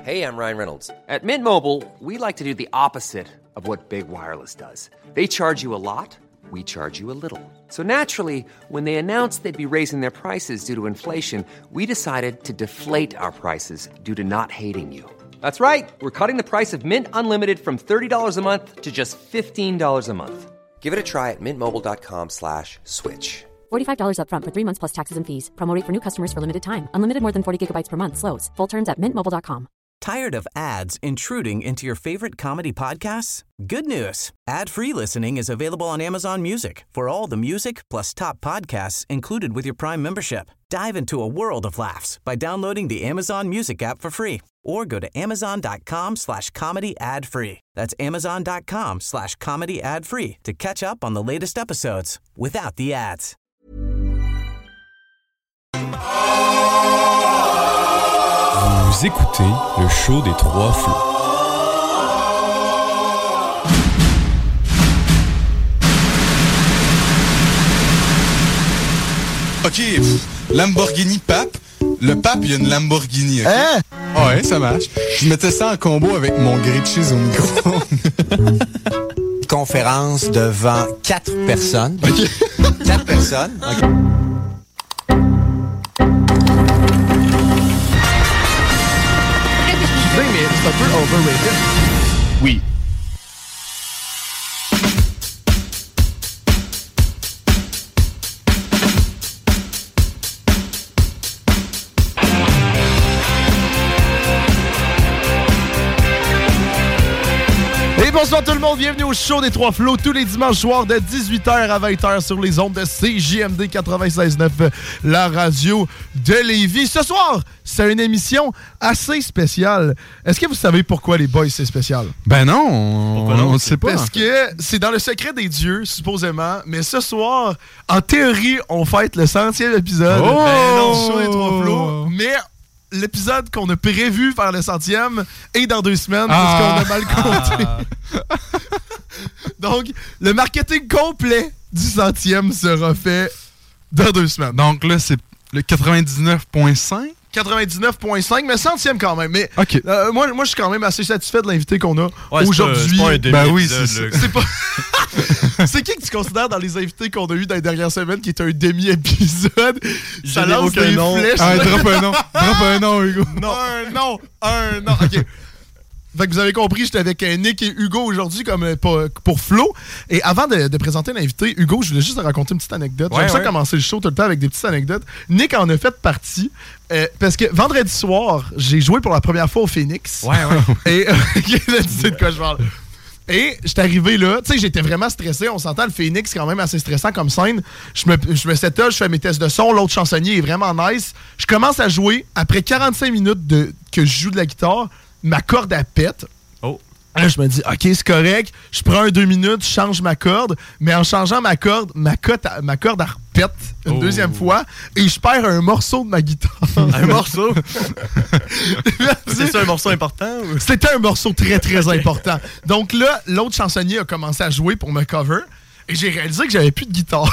Hey, I'm Ryan Reynolds. At Mint Mobile, we like to do the opposite of what Big Wireless does. They charge you a lot, we charge you a little. So naturally, when they announced they'd be raising their prices due to inflation, we decided to deflate our prices due to not hating you. That's right. We're cutting the price of Mint Unlimited from $30 a month to just $15 a month. Give it a try at mintmobile.com/switch. $45 up front for 3 months plus taxes and fees. Promo rate for new customers for limited time. Unlimited more than 40 gigabytes per month. Slows full terms at mintmobile.com. Tired of ads intruding into your favorite comedy podcasts? Good news. Ad-free listening is available on Amazon Music for all the music plus top podcasts included with your Prime membership. Dive into a world of laughs by downloading the Amazon Music app for free or go to amazon.com/comedy ad-free. That's amazon.com/comedy ad-free to catch up on the latest episodes without the ads. Vous écoutez le show des Trois Flots. Ok, Lamborghini Pape. Le Pape, il y a une Lamborghini. Okay? Hein? Ouais, ça marche. Je mettais ça en combo avec mon grilled cheese au micro. Conférence devant 4 personnes. Ok. 4 personnes. Okay. Mais c'est un peu overrated. Oui. Et bonsoir tout le monde, bienvenue au show des Trois Flots tous les dimanches soirs de 18h à 20h sur les ondes de CJMD 96.9, la radio de Lévis. Ce soir, c'est une émission assez spéciale. Est-ce que vous savez pourquoi les boys c'est spécial? Ben non, on ne sait pas. Parce que c'est dans le secret des dieux, supposément, mais ce soir, en théorie, on fête le 100e épisode du show des Trois Flots, mais l'épisode qu'on a prévu faire le 100e est dans 2 semaines parce qu'on a mal compté. Donc, le marketing complet du 100e sera fait dans 2 semaines. Donc là, c'est le 99.5. 99.5, mais 100e quand même. Mais okay. Moi, je suis quand même assez satisfait de l'invité qu'on a aujourd'hui. C'est pas un demi oui, c'est pas. C'est qui que tu considères dans les invités qu'on a eu dans les dernières semaines qui est un demi-épisode? Ça lance des flèches. Ah, drop un nom, Hugo. Non. Un nom. OK. Fait que vous avez compris, j'étais avec Nick et Hugo aujourd'hui comme pour Flo. Et avant de présenter l'invité, Hugo, je voulais juste te raconter une petite anecdote. J'aime ça commencer le show tout le temps avec des petites anecdotes. Nick en a fait partie parce que vendredi soir, j'ai joué pour la première fois au Phoenix. Ouais. Et tu sais de quoi je parle. Et j'étais arrivé là, tu sais, j'étais vraiment stressé. On s'entend, le Phoenix, c'est quand même assez stressant comme scène. Je me settle, je fais mes tests de son. L'autre chansonnier est vraiment nice. Je commence à jouer. Après 45 minutes que je joue de la guitare, ma corde, elle pète. Oh. Là, je me dis, OK, c'est correct. Je prends 2 minutes, je change ma corde. Mais en changeant ma corde, ma corde, elle repète une deuxième fois. Et je perds un morceau de ma guitare. Un morceau? C'est ça un morceau important? Ou? C'était un morceau très, très important. Donc là, l'autre chansonnier a commencé à jouer pour me cover. Et j'ai réalisé que j'avais plus de guitare.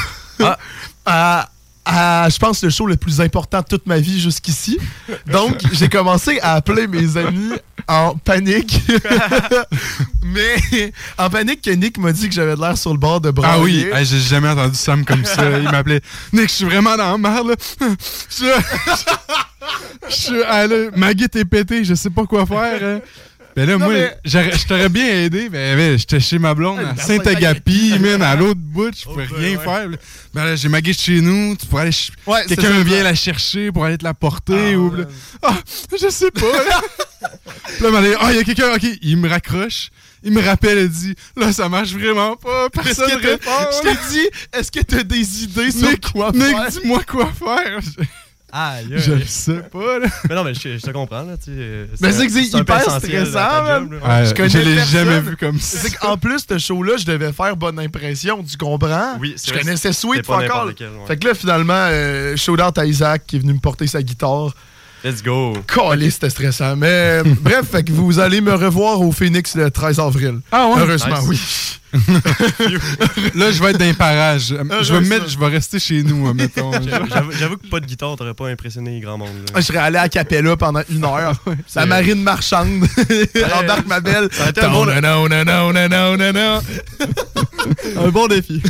Je pense le show le plus important de toute ma vie jusqu'ici. Donc, j'ai commencé à appeler mes amis en panique. Mais en panique que Nick m'a dit que j'avais de l'air sur le bord de brailler. Ah oui, j'ai jamais entendu Sam comme ça. Il m'appelait « Nick, je suis vraiment dans la merde. Ma guitare est pétée, je sais pas quoi faire. Hein. » Ben là, je t'aurais bien aidé, mais j'étais chez ma blonde à Saint-Agapi, man, à l'autre bout, je pouvais rien faire. Ben là, j'ai ma guitare chez nous, tu pourrais aller quelqu'un vient la chercher pour aller te la porter ou je sais pas. Puis là, il y a quelqu'un, OK, il me raccroche. Il me rappelle et dit « Là, ça marche vraiment pas. Personne ne répond. » Je t'ai dit « Est-ce que t'as des idées sur quoi faire? » Nick, dis-moi quoi faire. Je le sais pas, là. Mais non, mais je te comprends, là. Mais c'est que c'est hyper stressant, man. Je l'ai jamais vu comme ça. C'est qu'en plus, ce show-là, je devais faire bonne impression, tu comprends? Oui, je connaissais Sweet Fuck All. Fait que là, finalement, shout-out à Isaac qui est venu me porter sa guitare. Let's go. Calé, c'était stressant. Mais bref, fait que vous allez me revoir au Phoenix le 13 avril. Ah ouais? Heureusement, Nice. oui. Là, je vais être dans les parages. Je vais rester chez nous, mettons. J'avoue que pas de guitare, t'aurais pas impressionné grand monde. Je serais allé à Capella pendant 1 heure. La marine marchande. Embarque ma belle. Ça a été un bon- Non. Un bon défi.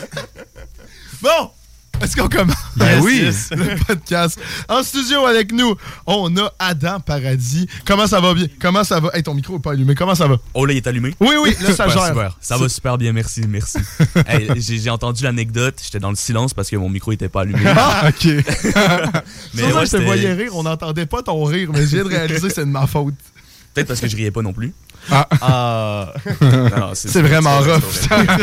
Bon, est-ce qu'on commence? Ben oui. Le podcast. En studio avec nous, on a Adam Paradis. Comment ça va bien? Comment ça va? Hey, ton micro est pas allumé. Comment ça va? Oh là, il est allumé? Oui, là, ça Ouais, gère. super. Ça va super bien, merci. Hey, j'ai entendu l'anecdote, j'étais dans le silence parce que mon micro était pas allumé. OK. Mais Mais ouais, ouais, je te c'était- voyais rire, on n'entendait pas ton rire, mais je viens de réaliser que c'est de ma faute. Peut-être parce que je riais pas non plus. Ah. Non, C'est vraiment vrai, rough. c'est vrai.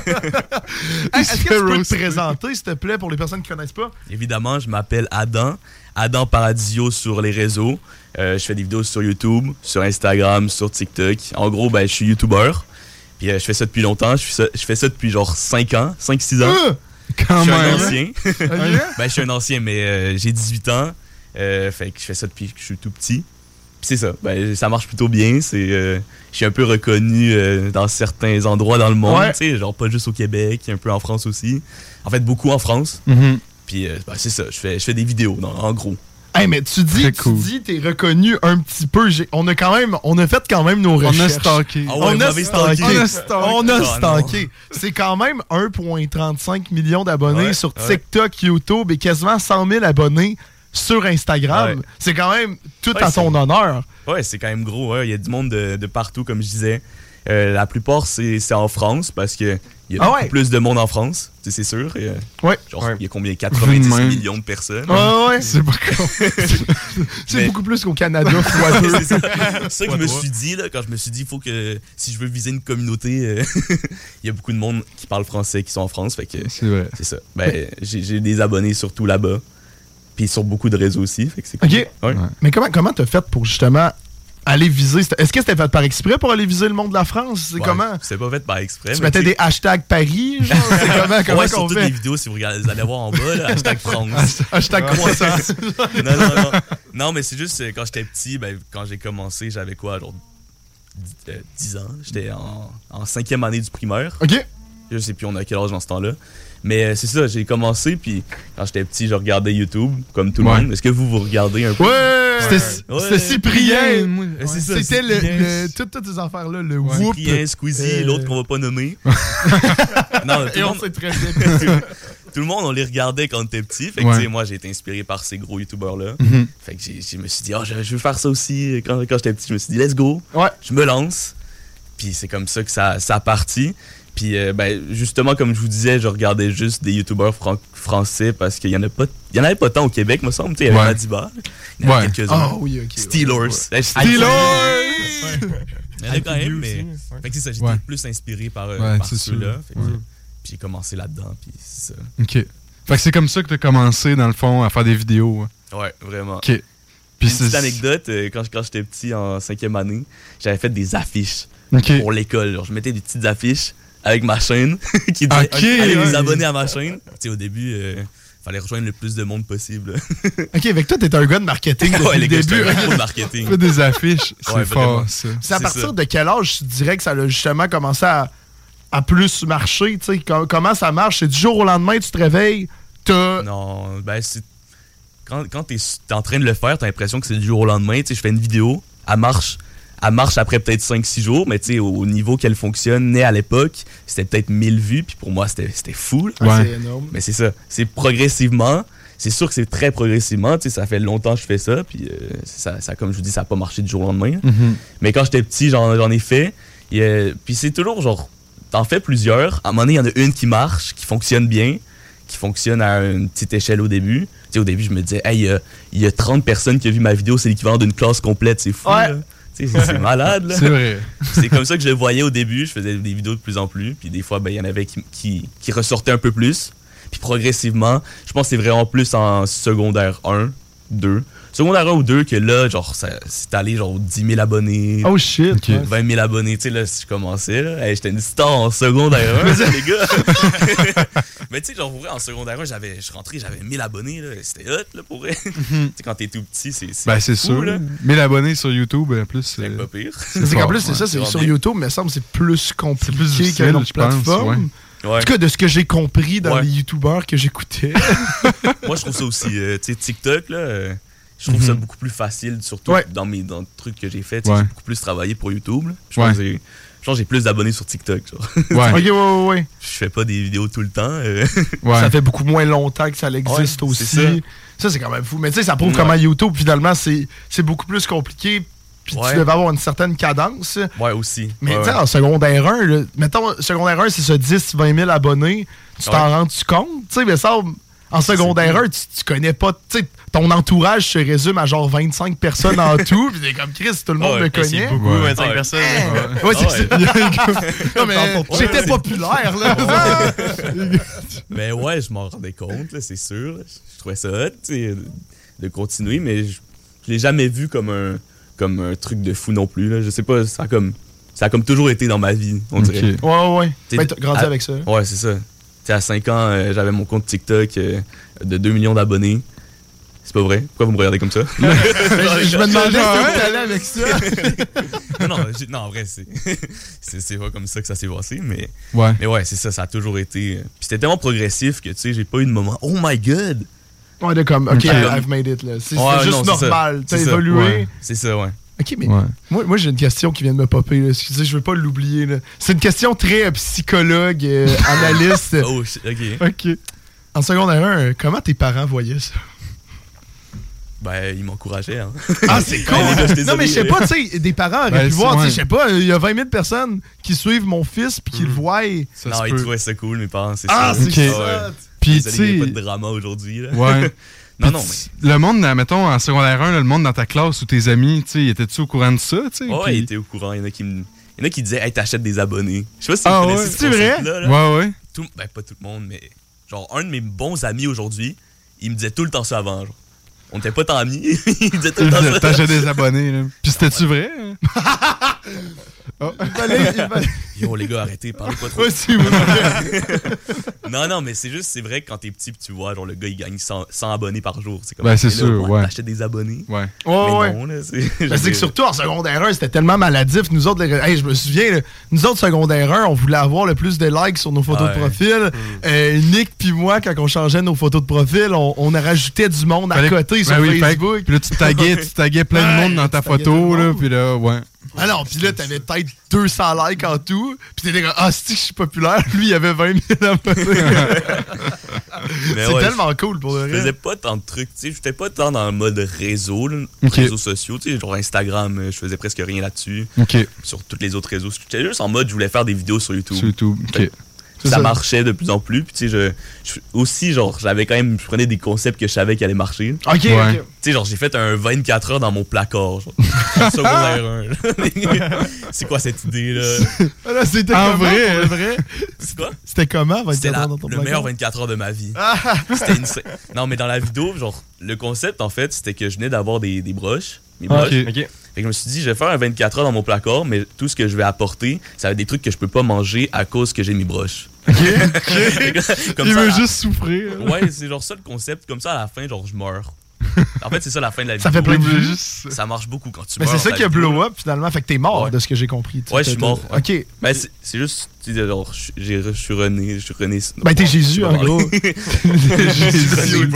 Hey, est-ce que tu peux te roasté. présenter, s'il te plaît, pour les personnes qui ne connaissent pas? Évidemment, je m'appelle Adam Paradisio sur les réseaux. Je fais des vidéos sur YouTube, sur Instagram, sur TikTok. En gros, ben, je suis YouTuber. Puis je fais ça depuis longtemps. Je fais ça depuis genre 5 ans, 5-6 ans. Quand Je suis un même. ancien. Ok. Ben, je suis un ancien, mais j'ai 18 ans. Fait que je fais ça depuis que je suis tout petit. Puis c'est ça. Ben, ça marche plutôt bien. Je suis un peu reconnu dans certains endroits dans le monde. Ouais. Tu sais, genre pas juste au Québec, un peu en France aussi. En fait, beaucoup en France. Mhm. Puis ben, c'est ça. Je fais des vidéos, en gros. Hey, mais tu Très dis, cool. t'es reconnu un petit peu. On a fait quand même nos On recherches. a stalké. Ah ouais, On a m'avez stalké. stalké. On a Oh, stalké. C'est quand même 1,35 million d'abonnés Ouais, sur ouais. TikTok, YouTube et quasiment 100 000 abonnés sur Instagram. Ouais. C'est quand même tout Ouais, à ton c'est- honneur. Ouais, c'est quand même gros. Ouais. Il y a du monde de partout, comme je disais. La plupart, c'est en France parce que il y a Ah beaucoup ouais? plus de monde en France, tu sais, c'est sûr. Et, Ouais. genre, Ouais. il y a combien? 90 même. millions de personnes. Ouais. C'est pas con. C'est Mais- beaucoup plus qu'au Canada, fois deux. C'est ça. C'est ça que je me suis dit, là, quand je me suis dit, il faut que, si je veux viser une communauté, il y a beaucoup de monde qui parle français qui sont en France, fait que C'est vrai. c'est ça. Ben, j'ai des abonnés surtout là-bas, puis sur beaucoup de réseaux aussi, fait que c'est cool. OK. Ouais. Mais comment t'as fait pour justement aller viser? Est-ce que c'était fait par exprès pour aller viser le monde de la France? C'est Ouais, comment? C'est pas fait par exprès. Tu mais mettais tu sais- des hashtags Paris, genre? C'est comment Ouais, sur qu'on toutes fait? les vidéos, si vous regardez, vous allez voir en bas, là, hashtag France. Hashtag croissance. non. Non, mais c'est juste quand j'étais petit, ben, quand j'ai commencé, j'avais quoi, genre 10 ans. J'étais en 5e année du primaire. OK? Je sais plus on a quel âge dans ce temps-là. Mais c'est ça, j'ai commencé, puis quand j'étais petit, je regardais YouTube, comme tout le Ouais. monde. Est-ce que vous regardez un peu? Ouais! Ouais. C'était Cyprien. Moi, C'est ça, C'était Cyprien. toutes ces affaires-là, le whoop. Cyprien, Squeezie, l'autre qu'on va pas nommer. Non, tout Et le on monde, sait très bien. tout le monde, on les regardait quand on était petit. Fait que, Ouais. tu sais, moi, j'ai été inspiré par ces gros YouTubers-là. Mhm. Fait que je me suis dit, je veux faire ça aussi. Quand j'étais petit, je me suis dit, let's go. Ouais. Je me lance. Puis c'est comme ça que ça a parti. Puis ben, justement, comme je vous disais, je regardais juste des YouTubers français parce qu'il y en avait pas tant au Québec, me semble. Tu sais, il y avait Ouais. Madiba. Il y en avait Ouais. quelques-uns. Ah oui, OK. Steelers. Steelers! Il y en a quand même, mais. aussi, ouais. Fait que c'est ça, j'étais Ouais. plus inspiré par, Ouais, par c'est ceux-là. sûr. Fait que, puis j'ai commencé là-dedans, puis c'est ça. OK. Fait que c'est comme ça que t'as commencé, dans le fond, à faire des vidéos. Ouais, vraiment. OK. Puis Une petite anecdote, quand j'étais petit en 5e année, j'avais fait des affiches OK. pour l'école. Genre, je mettais des petites affiches avec ma chaîne qui disait Ok. allez vous abonner à ma chaîne. Tu sais, au début, fallait rejoindre le plus de monde possible. OK, avec toi, t'es un gars de marketing depuis Ouais, le les gars, début. j'étais un gros de marketing. Fais des affiches. C'est Ouais, fort, vraiment. ça. C'est à C'est partir ça. de quel âge tu dirais que ça a justement commencé à plus marcher? Tu sais, comment ça marche? C'est du jour au lendemain, tu te réveilles, t'as... Non, ben c'est. Quand t'es en train de le faire, t'as l'impression que c'est du jour au lendemain. Tu sais, je fais une vidéo, elle marche après peut-être 5-6 jours, mais tu sais, au niveau qu'elle fonctionne, à l'époque, c'était peut-être 1000 vues, puis pour moi, c'était fou. là. Ah, Ouais. c'est énorme. Mais c'est ça, c'est progressivement. C'est sûr que c'est très progressivement, tu sais, ça fait longtemps que je fais ça, puis ça, comme je vous dis, ça n'a pas marché du jour au lendemain. Mhm. Mais quand j'étais petit, j'en ai fait. Puis c'est toujours genre, t'en fais plusieurs. À un moment donné, il y en a une qui marche, qui fonctionne bien, qui fonctionne à une petite échelle au début. Tu sais, au début, je me disais, hey, il y a 30 personnes qui ont vu ma vidéo, c'est l'équivalent d'une classe complète, c'est fou. Ouais. Là. Tu sais, c'est malade. Là. C'est vrai. C'est comme ça que je le voyais au début. Je faisais des vidéos de plus en plus. Puis des fois, ben, il y en avait qui ressortaient un peu plus. Puis progressivement, je pense que c'est vraiment plus en secondaire 1, 2. secondaire 1 ou 2 que là, genre, c'est allé genre 10 000 abonnés. Oh shit. Okay. 20 000 abonnés, tu sais, là, si je commençais, là, hey, j'étais une star en secondaire 1, les gars. Mais tu sais, genre, pour vrai, en secondaire 1, je rentrais, j'avais 1000 abonnés, là, c'était hot, là, pour vrai. Tu sais, quand t'es tout petit, c'est Ben, c'est fou, sûr. là. 1000 abonnés sur YouTube, en plus. C'est pas pire. C'est qu'en plus, c'est ça, c'est sur YouTube, mais ça me semble que c'est plus compliqué qu'une autre plateforme. Ouais. En tout cas, de ce que j'ai compris dans les YouTubers que j'écoutais. Moi, je trouve ça aussi, tu sais, TikTok, là, je trouve ça beaucoup plus facile, surtout dans le truc que j'ai fait. J'ai beaucoup plus travaillé pour YouTube. Là. Je pense que j'ai plus d'abonnés sur TikTok. Genre. Ouais. Je fais pas des vidéos tout le temps. Ça fait beaucoup moins longtemps que ça existe aussi. Ça, c'est quand même fou. Mais tu sais, ça prouve comment YouTube, finalement, c'est beaucoup plus compliqué. Puis tu devais avoir une certaine cadence. Ouais, aussi. Mais tu sais, en secondaire 1, là, mettons, secondaire 1, c'est ça, 10-20 000 abonnés. Tu t'en rends-tu compte? Tu sais, mais ça, en secondaire 1, tu connais pas. Tu sais, ton entourage se résume à genre 25 personnes en tout. Puis t'es comme Chris, tout le monde me connaît. C'est beaucoup, 25 personnes. Ouais, c'est non, mais j'étais populaire, là. Mais ouais, je m'en rendais compte, là, c'est sûr. Je trouvais ça hot, tu sais, de continuer, mais je l'ai jamais vu comme un truc de fou non plus. Là. Je sais pas, ça a comme toujours été dans ma vie, on dirait. Ouais. Ben, t'as grandi avec ça. Ouais, c'est ça. T'sais, à 5 ans, j'avais mon compte TikTok de 2 millions d'abonnés. C'est pas vrai? Pourquoi vous me regardez comme ça? Je me demandais où t'allais avec ça. non, en vrai, c'est pas comme ça que ça s'est passé, mais ouais, c'est ça, ça a toujours été. Puis c'était tellement progressif que, tu sais, j'ai pas eu de moment, oh my god! Ouais, de comme, OK, I've made it, là. C'est juste normal, t'as évolué. Ouais, c'est ça, ouais. OK, mais moi j'ai une question qui vient de me popper, là. Excusez, je veux pas l'oublier, là. C'est une question très psychologue, analyste. Oh, OK. En secondaire 1, comment tes parents voyaient ça? Ben, ils m'encourageaient, hein. Ah, c'est cool! Non, mais je sais pas, tu sais, des parents auraient pu voir, tu sais, je sais pas, il y a 20 000 personnes qui suivent mon fils puis qui le voient. Non, ils trouvaient ça cool, mes parents, c'est ça. Ah, c'est ça! Puis, tu sais. Il n'y a pas de drama aujourd'hui, là. Ouais. Non. Le monde, mettons, en secondaire 1, le monde dans ta classe ou tes amis, tu sais, étais-tu au courant de ça, tu sais? Ouais, ils étaient au courant. Il y en a qui disaient, hey, t'achètes des abonnés. Je sais pas si vous connaissez ce concept-là. Ouais. Ben, pas tout le monde, mais genre, un de mes bons amis aujourd'hui, il me disait tout le temps ça avant, genre. On n'était pas tant amis. Il disait tout le temps ça. T'achètes des abonnés, là. Puis c'était-tu vrai? Yo, les gars, arrêtez, parlez pas trop. Non, mais c'est vrai que quand t'es petit, tu vois, genre, le gars, il gagne 100 abonnés par jour. C'est comme, ben, c'est sûr, ouais. T'achètes des abonnés. Ouais. Mais non, là, c'est que surtout en secondaire 1, c'était tellement maladif. Nous autres, je me souviens, là, nous autres, secondaire 1, on voulait avoir le plus de likes sur nos photos de profil. Nick puis moi, quand on changeait nos photos de profil, on rajoutait du monde à côté sur Facebook. Puis là, tu taguais plein de monde dans ta photo, là, puis là, ouais. Ah non, puis là, t'avais peut-être 200 likes en tout. Puis t'étais comme, c'est que je suis populaire. Lui, il avait 20 000 abonnés. C'est tellement cool pour le reste. Je faisais pas tant de trucs, tu sais. J'étais pas tant dans le mode réseau, réseaux sociaux, tu sais. Genre Instagram, je faisais presque rien là-dessus. Sur tous les autres réseaux. J'étais juste en mode, je voulais faire des vidéos sur YouTube. Ça marchait de plus en plus. Puis, tu sais, aussi, genre, je prenais des concepts que je savais qu'ils allaient marcher. OK. Tu sais, genre, j'ai fait un 24 heures dans mon placard, genre. En secondaire 1. C'est quoi cette idée-là? C'était en vrai. C'est quoi? C'était comment, 24 heures dans ton placard? Le meilleur 24 heures de ma vie. Non, mais dans la vidéo, genre, le concept, en fait, c'était que je venais d'avoir des broches. Mes broches. Fait que je me suis dit, je vais faire un 24 heures dans mon placard, mais tout ce que je vais apporter, ça va être des trucs que je peux pas manger à cause que j'ai mes broches. Il veut juste souffrir. Ouais, c'est genre ça le concept. Comme ça, à la fin, genre, je meurs. En fait, c'est ça la fin de la vidéo. Ça fait plein de vues. Ça marche beaucoup quand tu meurs. Mais c'est ça qui a blow up, finalement. Fait que t'es mort, de ce que j'ai compris. Ouais, je suis mort. OK. Ben, c'est juste, genre, je suis rené. Ben, t'es Jésus, en gros. Jésus,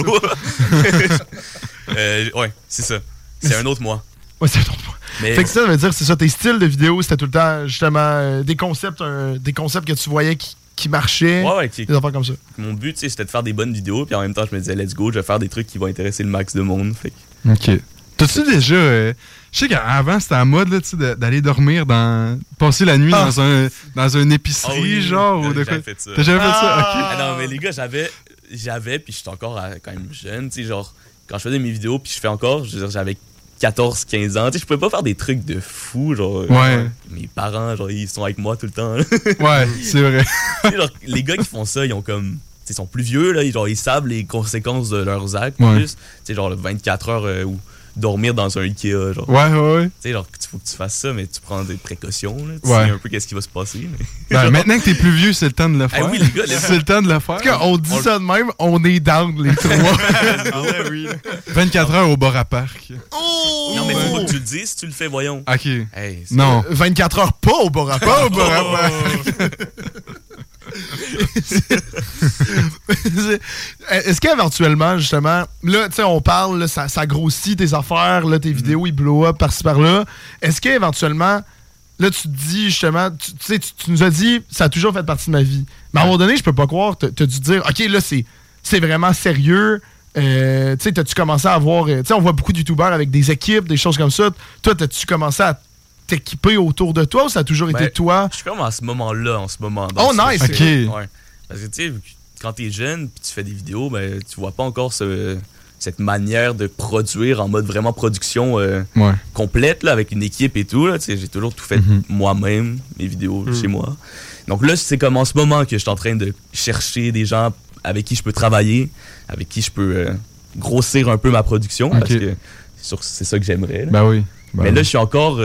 ouais, c'est ça. C'est un autre moi. Ouais, c'est un autre moi. Fait que ça veut dire, c'est ça, tes styles de vidéo, c'était tout le temps, justement, des concepts que tu voyais qui marchaient. Ouais, des affaires comme ça. Mon but, tu sais, c'était de faire des bonnes vidéos, puis en même temps, je me disais, let's go, je vais faire des trucs qui vont intéresser le max de monde. Fait que... OK. T'as-tu déjà... je sais qu'avant, c'était à mode, là, tu sais, d'aller dormir passer la nuit dans une épicerie, genre, ou de quoi? Fait ça. T'as jamais fait ça? OK. Ah non, mais les gars, j'avais, puis j'étais encore quand même jeune, tu sais, genre, quand je faisais mes vidéos, puis je fais encore, je veux dire, j'avais 14-15 ans, tu sais, je pouvais pas faire des trucs de fou, genre, mes parents, genre, ils sont avec moi tout le temps, là. Ouais, c'est vrai. Genre, les gars qui font ça, ils ont comme, ils sont plus vieux, là, ils savent les conséquences de leurs actes, plus, tu sais, genre, 24 heures ou dormir dans un Ikea, genre. Ouais. Tu sais, genre, il faut que tu fasses ça, mais tu prends des précautions, là. Tu Ouais. sais un peu qu'est-ce qui va se passer. Mais... Ben, maintenant que t'es plus vieux, c'est le temps de le faire. Ah oui, les gars, c'est le temps de le faire. En tout cas, on dit ça de même, on est down les trois. Ah ouais, oui. 24 heures au bar à parc. Oh! Non, mais faut pas que tu le dises, tu le fais, voyons. OK. Hey, Non. 24 heures pas au bar à Pas au parc. bar à parc. Est-ce qu'éventuellement, justement, là, tu sais, on parle, là, ça grossit tes affaires, là, tes vidéos, ils blow up par-ci par-là. Est-ce qu'éventuellement, là, tu te dis, justement, tu sais, tu nous as dit, ça a toujours fait partie de ma vie. Mais à un moment donné, je peux pas croire, t'as dû dire, OK, là, c'est vraiment sérieux. Tu sais, t'as-tu commencé à avoir. Tu sais, on voit beaucoup de youtubeurs avec des équipes, des choses comme ça. Toi, t'as-tu commencé à t'équiper autour de toi ou ça a toujours été toi? Je suis comme à ce moment-là, en ce moment. Oh, nice! OK. Ouais. Parce que, tu sais, quand t'es jeune puis tu fais des vidéos, ben, tu vois pas encore cette manière de produire en mode vraiment production complète, là, avec une équipe et tout. Là. J'ai toujours tout fait moi-même, mes vidéos chez moi. Donc là, c'est comme en ce moment que je suis en train de chercher des gens avec qui je peux travailler, avec qui je peux grossir un peu ma production. Parce que c'est sûr que c'est ça que j'aimerais. Là. Ben oui. Mais là, je suis encore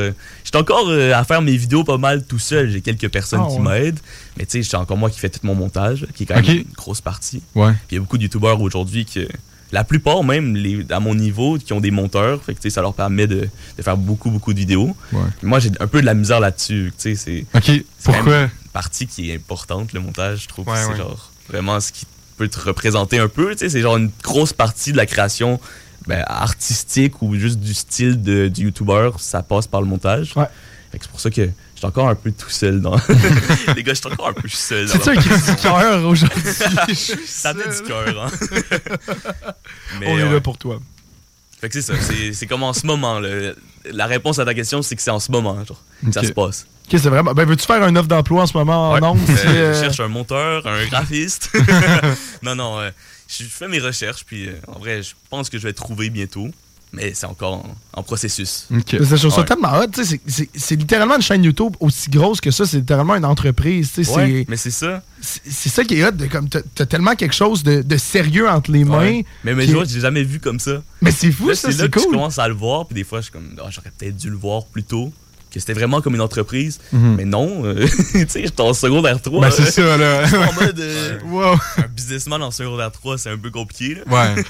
à faire mes vidéos pas mal tout seul. J'ai quelques personnes qui m'aident. Mais tu sais, c'est encore moi qui fais tout mon montage, qui est quand même une grosse partie. Ouais. Puis il y a beaucoup de youtubeurs aujourd'hui que, la plupart même, à mon niveau, qui ont des monteurs. Fait que tu sais, ça leur permet de faire beaucoup de vidéos. Ouais. Moi, j'ai un peu de la misère là-dessus. Tu sais, c'est pourquoi? une partie qui est importante, le montage. Je trouve que c'est ouais. genre vraiment ce qui peut te représenter un peu. Tu sais, c'est genre une grosse partie de la création. Artistique ou juste du style du youtubeur, ça passe par le montage. Ouais. Fait que c'est pour ça que je suis encore un peu tout seul dans... Les gars, je suis encore un peu seul. C'est ça qui est du cœur aujourd'hui. Ça venait du cœur, hein. Mais, on est là pour toi. Fait que c'est ça, c'est comme en ce moment. Là. La réponse à ta question, c'est que c'est en ce moment, genre, que ça se passe. Ok, c'est vraiment. Ben, veux-tu faire une offre d'emploi en ce moment en ondes? Je cherche un monteur, un graphiste. Non, je fais mes recherches, puis en vrai, je pense que je vais trouver bientôt, mais c'est encore en processus. Okay. Je trouve ça tellement hot. C'est littéralement une chaîne YouTube aussi grosse que ça. C'est littéralement une entreprise. Ouais, mais c'est ça. C'est ça qui est hot. Comme t'as tellement quelque chose de sérieux entre les mains. Ouais. Mais je vois, j'ai jamais vu comme ça. Mais c'est fou, là, ça, c'est là que cool. je commence à le voir, puis des fois, je suis comme, j'aurais peut-être dû le voir plus tôt. Que c'était vraiment comme une entreprise. Mais non, tu sais, j'étais en secondaire 3. Ben, c'est ça, là. Je suis en mode. Wow. Un businessman en secondaire 3, c'est un peu compliqué, là. Ouais.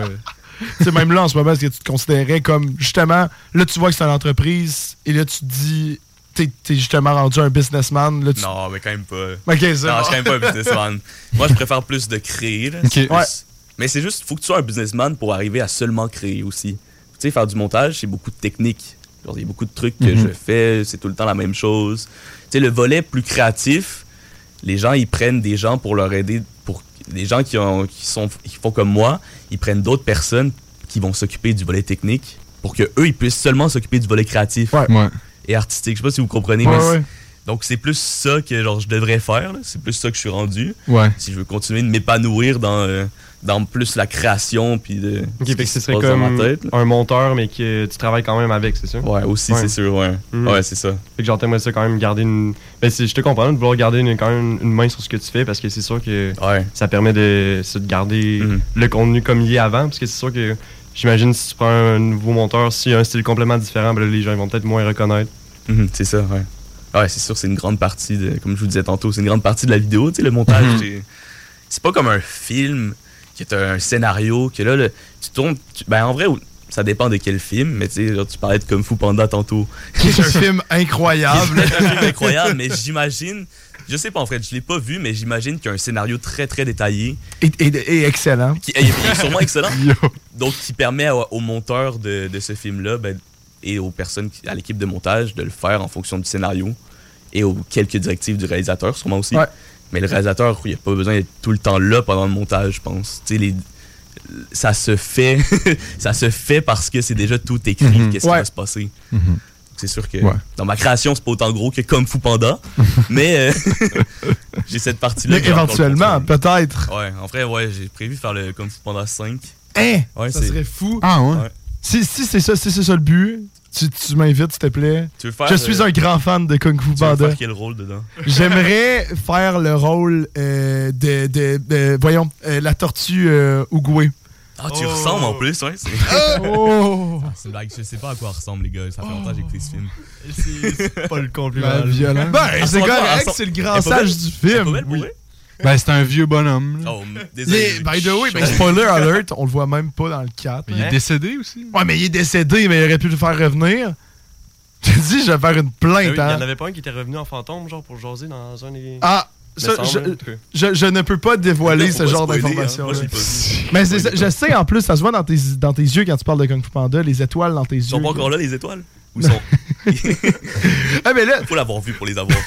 Tu sais, même là, en ce moment, est-ce que tu te considérais comme, justement, là, tu vois que c'est une entreprise, et là, tu te dis, t'es justement rendu un businessman. Là, Non, mais quand même pas. Ok, c'est non, je suis quand même pas un businessman. Moi, je préfère plus de créer, là. Okay. Ouais. Mais c'est juste, faut que tu sois un businessman pour arriver à seulement créer aussi. Tu sais, faire du montage, c'est beaucoup de technique. Il y a beaucoup de trucs que je fais, c'est tout le temps la même chose. Tu sais, le volet plus créatif, les gens, ils prennent des gens pour leur aider. Pour les gens qui font comme moi, ils prennent d'autres personnes qui vont s'occuper du volet technique pour qu'eux, ils puissent seulement s'occuper du volet créatif et artistique. Je sais pas si vous comprenez, mais donc c'est plus ça que genre, je devrais faire. Là. C'est plus ça que je suis rendu. Ouais. Si je veux continuer de m'épanouir dans plus la création puis de fait que ce serait comme un monteur mais que tu travailles quand même avec, c'est ça? Ouais, aussi, c'est sûr, ouais. Ouais, c'est ça. Fait que genre t'aimerais ça quand même garder une... Ben je te comprends de vouloir garder quand même une main sur ce que tu fais parce que c'est sûr que ça permet de garder le contenu comme il est avant parce que c'est sûr que j'imagine si tu prends un nouveau monteur, s'il y a un style complètement différent, ben là, les gens ils vont peut-être moins reconnaître. C'est ça, ouais. Ouais, c'est sûr, c'est une grande partie comme je vous disais tantôt, c'est une grande partie de la vidéo, tu sais, le montage, c'est pas comme un film que t'as un scénario, que là, tu tournes... Ben, en vrai, ça dépend de quel film, mais tu sais, tu parlais de Kung Fu Panda tantôt. C'est un film incroyable. C'est un film incroyable, mais j'imagine... Je sais pas, en fait, je l'ai pas vu, mais j'imagine qu'il y a un scénario très, très détaillé. Et excellent. Qui est sûrement excellent. Donc, qui permet au monteur de ce film-là, et aux personnes, à l'équipe de montage, de le faire en fonction du scénario et aux quelques directives du réalisateur, sûrement aussi. Ouais. Mais le réalisateur, il n'a pas besoin d'être tout le temps là pendant le montage, je pense. Tu sais, ça se fait ça se fait parce que c'est déjà tout écrit, qu'est-ce qui va se passer. C'est sûr que dans ma création, c'est pas autant gros que Kung Fu Panda, mais j'ai cette partie-là. Mais éventuellement, peut-être. Ouais, en vrai, j'ai prévu faire le Kung Fu Panda 5. Hein? Ouais, ça serait fou. Ah ouais? Si c'est ça le but, tu m'invites, s'il te plaît. Tu veux faire, je suis un grand fan de Kung Fu Panda. Tu veux faire quel rôle dedans? J'aimerais faire le rôle de la tortue Oogway. Ah, tu ressembles en plus, ouais. C'est une blague, je sais pas à quoi ressemble, les gars. Ça fait longtemps que j'ai écouté ce film. C'est pas le compliment. Violent. C'est correct, c'est le grand sage du film. Ben, c'est un vieux bonhomme. Oh, désolé. By the way, spoiler alert, on le voit même pas dans le 4. Il est décédé aussi. Ouais, mais il est décédé, mais il aurait pu le faire revenir. Tu te dis, je vais faire une plainte. Il y en avait pas un qui était revenu en fantôme, genre pour jaser dans un des. Ah! Ça, je ne peux pas dévoiler ce genre d'informations. Mais je sais, en plus, ça se voit dans tes yeux quand tu parles de Kung Fu Panda, les étoiles dans tes yeux. Ils sont pas encore là, les étoiles? Où sont? Ah, mais là... Faut l'avoir vu pour les avoir.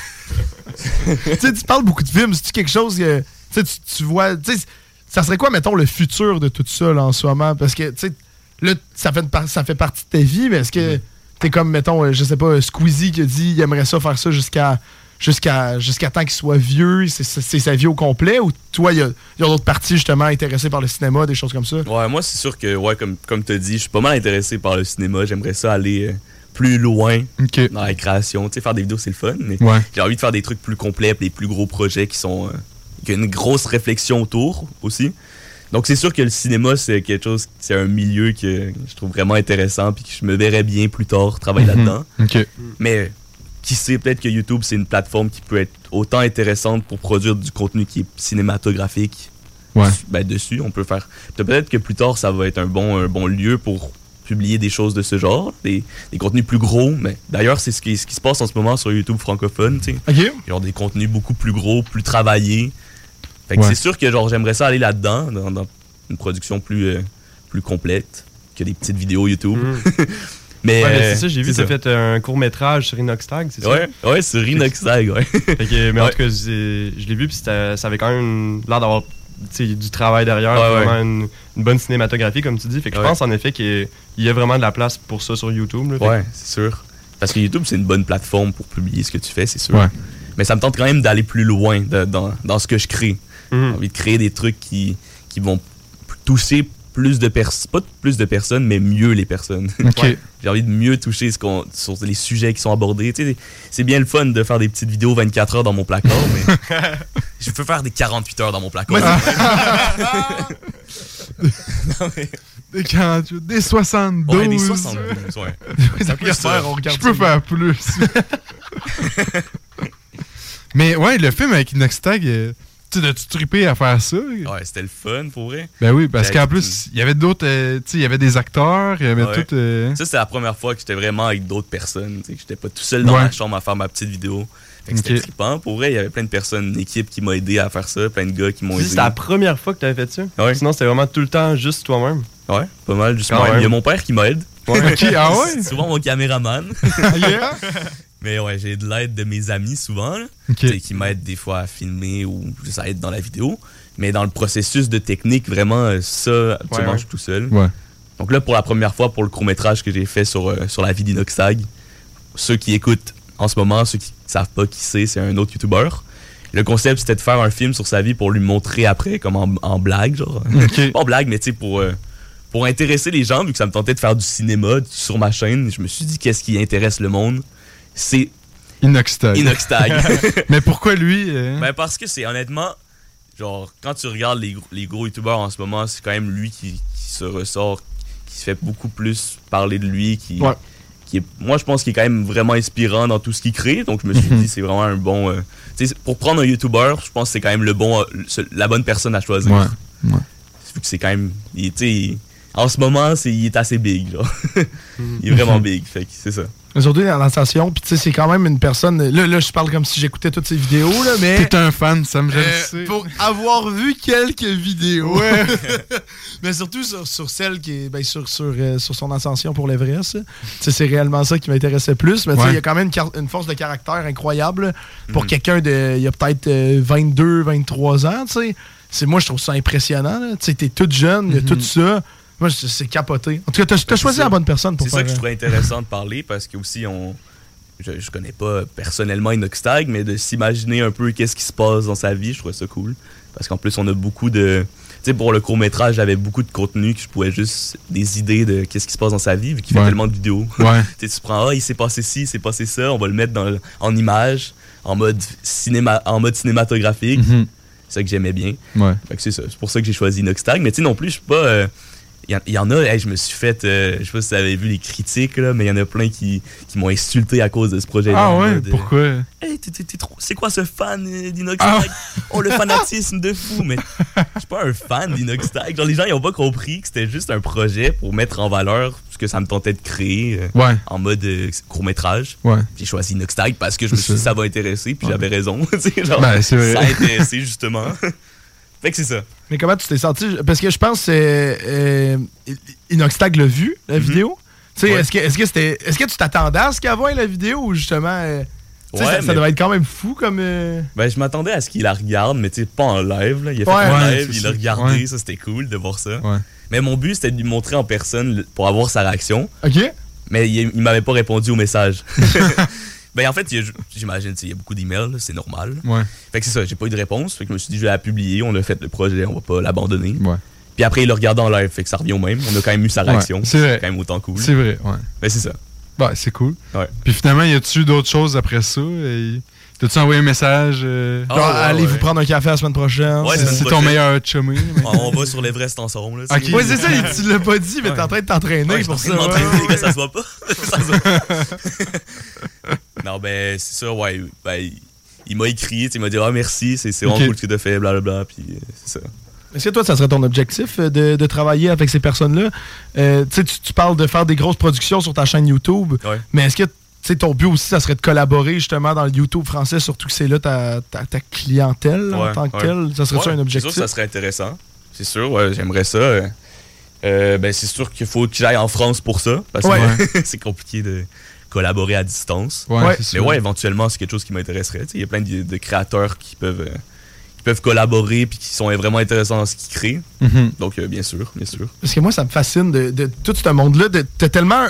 Tu parles beaucoup de films. C'est-tu quelque chose que tu vois... Ça serait quoi, mettons, le futur de tout ça là, en ce moment? Parce que, tu sais, là, ça fait partie de ta vie, mais est-ce que t'es comme, mettons, je sais pas, Squeezie qui a dit il aimerait ça faire ça jusqu'à temps qu'il soit vieux, c'est sa vie au complet, ou toi, il y a d'autres parties justement intéressées par le cinéma, des choses comme ça? Ouais, moi, c'est sûr que, comme tu as dit, je suis pas mal intéressé par le cinéma. J'aimerais ça aller plus loin dans la création. Tu sais, faire des vidéos, c'est le fun, mais j'ai envie de faire des trucs plus complets, des plus gros projets qui ont une grosse réflexion autour aussi. Donc, c'est sûr que le cinéma, c'est quelque chose, c'est un milieu que je trouve vraiment intéressant, puis que je me verrais bien plus tard travailler là-dedans. Mais qui sait, peut-être que YouTube, c'est une plateforme qui peut être autant intéressante pour produire du contenu qui est cinématographique. Dessus, on peut faire... Peut-être que plus tard, ça va être un bon lieu pour publier des choses de ce genre, des contenus plus gros. Mais d'ailleurs, c'est ce qui se passe en ce moment sur YouTube francophone. Genre des contenus beaucoup plus gros, plus travaillés. Fait que c'est sûr que genre j'aimerais ça aller là-dedans, dans une production plus complète que des petites vidéos YouTube. Mais c'est ça, j'ai vu que tu as fait un court-métrage sur Inoxtag, c'est ça? Ouais, sur Inoxtag, ouais. Mais en tout cas, je l'ai vu, puis ça avait quand même l'air d'avoir du travail derrière, vraiment une bonne cinématographie, comme tu dis. Fait que je pense en effet qu'il y a vraiment de la place pour ça sur YouTube. Là, c'est sûr. Parce que YouTube, c'est une bonne plateforme pour publier ce que tu fais, c'est sûr. Mais ça me tente quand même d'aller plus loin dans ce que je crée. J'ai envie de créer des trucs qui vont toucher pas plus de personnes, mais mieux les personnes. J'ai envie de mieux toucher sur les sujets qui sont abordés. Tu sais, c'est bien le fun de faire des petites vidéos 24 heures dans mon placard, mais je peux faire des 48 heures dans mon placard. Des 48, des 72. Ouais, des 72, ouais. Je peux faire plus. Mais ouais, le film avec Inoxtag... Tu as-tu trippé à faire ça? Ouais, c'était le fun, pour vrai. Ben oui, parce qu'en plus, il y avait d'autres... il y avait des acteurs, il y avait tout... Ça, c'était la première fois que j'étais vraiment avec d'autres personnes. Que j'étais pas tout seul dans ma chambre à faire ma petite vidéo. Fait que c'était trippant. Pour vrai, il y avait plein de personnes, une équipe qui m'a aidé à faire ça, plein de gars qui m'ont aidé. C'était la première fois que tu avais fait ça? Ouais. Sinon, c'était vraiment tout le temps juste toi-même? Ouais, pas mal, juste moi. Il y a mon père qui m'aide. C'est souvent mon caméraman. Mais ouais, j'ai de l'aide de mes amis souvent, là, qui m'aident des fois à filmer ou juste à être dans la vidéo. Mais dans le processus de technique, vraiment, ça, tu manges tout seul. Donc là, pour la première fois, pour le court-métrage que j'ai fait sur la vie d'Inoxtag, ceux qui écoutent en ce moment, ceux qui ne savent pas qui c'est un autre YouTuber. Le concept, c'était de faire un film sur sa vie pour lui montrer après, comme en blague, genre. Pas en blague, mais tu sais, pour intéresser les gens, vu que ça me tentait de faire du cinéma sur ma chaîne, je me suis dit, qu'est-ce qui intéresse le monde? C'est Inoxtag. Mais pourquoi lui? Ben parce que c'est honnêtement, genre, quand tu regardes les gros youtubeurs en ce moment, c'est quand même lui qui se ressort, qui se fait beaucoup plus parler de lui, qui est, moi je pense qu'il est quand même vraiment inspirant dans tout ce qu'il crée, donc je me suis dit c'est vraiment un bon... pour prendre un youtubeur, je pense que c'est quand même la bonne personne à choisir. Vu que c'est quand même... en ce moment, il est assez big, genre. Il est vraiment big, fait que c'est ça. Aujourd'hui, dans la station, puis tu sais, c'est quand même une personne... Là, je parle comme si j'écoutais toutes ces vidéos, là, mais... T'es un fan, ça me gêne. Pour avoir vu quelques vidéos. Mais surtout sur celle qui est... sur son ascension pour l'Everest. C'est réellement ça qui m'intéressait plus. Mais tu sais, il y a quand même une force de caractère incroyable pour quelqu'un de... Il y a peut-être 22, 23 ans, tu sais. Moi, je trouve ça impressionnant. Tu sais, t'es toute jeune, il y a tout ça... Moi, c'est capoté. En tout cas, t'as choisi la bonne personne pour faire... C'est ça que je trouvais intéressant de parler, parce que aussi, je connais pas personnellement Inoxtag, mais de s'imaginer un peu qu'est-ce qui se passe dans sa vie, je trouvais ça cool. Parce qu'en plus, on a beaucoup de... Tu sais, pour le court-métrage, j'avais beaucoup de contenu que je pouvais juste... Des idées de qu'est-ce qui se passe dans sa vie, vu qu'il fait tellement de vidéos. Tu prends, il s'est passé ci, il s'est passé ça, on va le mettre en image, en mode cinématographique. C'est ça que j'aimais bien. Fait que c'est ça. C'est pour ça que j'ai choisi Inoxtag. Mais tu sais, non plus, je suis pas... Il y en a, je me suis fait, je sais pas si vous avez vu les critiques, là, mais il y en a plein qui m'ont insulté à cause de ce projet-là. Ah ouais, pourquoi? Hey, t'es trop... C'est quoi ce fan d'Inoxtag? Oh, le fanatisme de fou! Mais je suis pas un fan d'Inoxtag. Genre, les gens, ils ont pas compris que c'était juste un projet pour mettre en valeur ce que ça me tentait de créer en mode court-métrage. Ouais. J'ai choisi Inoxtag parce que je me suis dit ça va intéresser, puis j'avais raison. Genre, c'est vrai. Ça a intéressé, justement. Fait que c'est ça. Mais comment tu t'es senti? Parce que je pense que Inoxtag l'a vu, la vidéo. Tu sais, est-ce que tu t'attendais à ce qu'elle voie la vidéo ou justement... ça devait être quand même fou comme... Ben, je m'attendais à ce qu'il la regarde, mais tu sais, pas en live. Là. Il a fait un live, il l'a regardé, ça c'était cool de voir ça. Ouais. Mais mon but, c'était de lui montrer en personne pour avoir sa réaction. OK. Mais il m'avait pas répondu au message. Ben, en fait, j'imagine, il y a beaucoup d'emails, c'est normal. Ouais. Fait que c'est ça, j'ai pas eu de réponse. Fait que je me suis dit, je vais la publier, on a fait le projet, on va pas l'abandonner. Ouais. Puis après, il l'a regardé en live, fait que ça revient au même. On a quand même eu sa réaction. Ouais, c'est vrai. quand même autant cool. C'est vrai, ouais. Ben, c'est ça. Ben, c'est cool. Ouais. Puis finalement, y a-tu d'autres choses après ça? T'as-tu envoyé un message? Allez-vous prendre un café la semaine prochaine? Ouais, c'est ton meilleur chummy. On va sur l'Everest ensemble. Là, okay. Ouais, c'est ça, tu l'as pas dit, mais t'es en train de t'entraîner pour ça. Les gars, ça se voit pas. Non, ben, c'est ça, ouais. Ben, il m'a écrit, il m'a dit, merci, c'est vraiment cool ce que t'as fait, blablabla, puis c'est ça. Est-ce que toi, ça serait ton objectif de travailler avec ces personnes-là? Tu parles de faire des grosses productions sur ta chaîne YouTube, mais est-ce que ton but aussi, ça serait de collaborer justement dans le YouTube français, surtout que c'est là ta clientèle en tant que telle? Ça serait ça un objectif? C'est sûr que ça serait intéressant. C'est sûr, j'aimerais ça. Ben, c'est sûr qu'il faut que j'aille en France pour ça, parce que c'est compliqué de collaborer à distance. Mais éventuellement, c'est quelque chose qui m'intéresserait. Il y a plein de créateurs qui peuvent collaborer puis qui sont vraiment intéressants dans ce qu'ils créent. Mm-hmm. Donc, bien sûr. Parce que moi, ça me fascine de tout ce monde-là. T'as tellement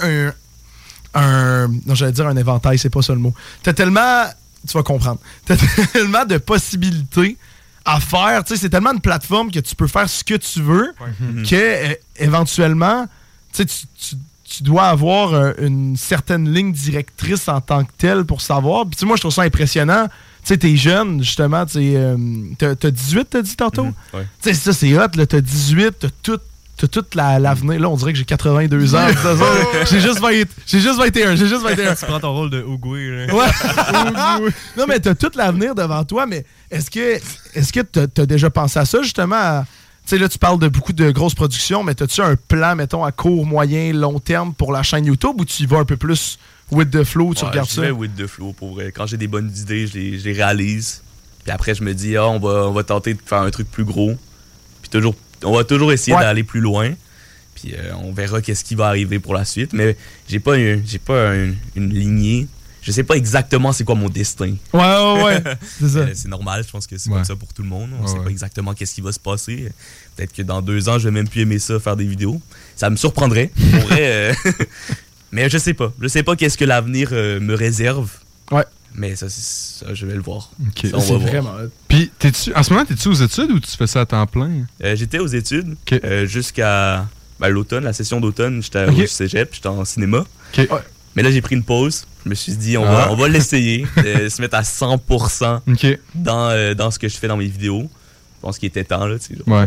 non, j'allais dire un éventail, c'est pas ça le mot. T'as tellement... Tu vas comprendre. T'as tellement de possibilités à faire. Tu sais, c'est tellement une plateforme que tu peux faire ce que tu veux que, éventuellement, tu dois avoir une certaine ligne directrice en tant que telle pour savoir. Puis moi, je trouve ça impressionnant. Tu sais, t'es jeune, justement. T'as 18, t'as dit tantôt? Ouais. Tu sais, ça, c'est hot. Là, t'as 18, t'as tout l'avenir. Là, on dirait que j'ai 82 ans. J'ai juste 21. Tu prends ton rôle de Ougoué. Ouais. Non, mais t'as tout l'avenir devant toi. Mais est-ce que t'as déjà pensé à ça, justement? Tu sais, là, tu parles de beaucoup de grosses productions, mais t'as-tu un plan, mettons, à court, moyen, long terme pour la chaîne YouTube ou tu y vas un peu plus with the flow, tu regardes ça? Je vais with the flow, pour vrai. Quand j'ai des bonnes idées, je les réalise. Puis après, je me dis, on va tenter de faire un truc plus gros. Puis on va toujours essayer d'aller plus loin. Puis on verra qu'est-ce qui va arriver pour la suite. Mais j'ai pas une lignée. Je sais pas exactement c'est quoi mon destin. Ouais. C'est ça. C'est normal, je pense que c'est comme ça pour tout le monde. On sait pas exactement qu'est-ce qui va se passer. Peut-être que dans 2 ans, je vais même plus aimer ça, faire des vidéos. Ça me surprendrait. Pour vrai, mais je sais pas. Je sais pas qu'est-ce que l'avenir me réserve. Ouais. Mais ça, je vais le voir. Okay. Ça, c'est vraiment... Puis, en ce moment, t'es-tu aux études ou tu fais ça à temps plein? J'étais aux études jusqu'à l'automne, la session d'automne. J'étais au cégep, j'étais en cinéma. Okay. Ouais. Mais là, j'ai pris une pause. Je me suis dit, on va l'essayer, se mettre à 100% dans ce que je fais dans mes vidéos. Je pense qu'il était temps, là.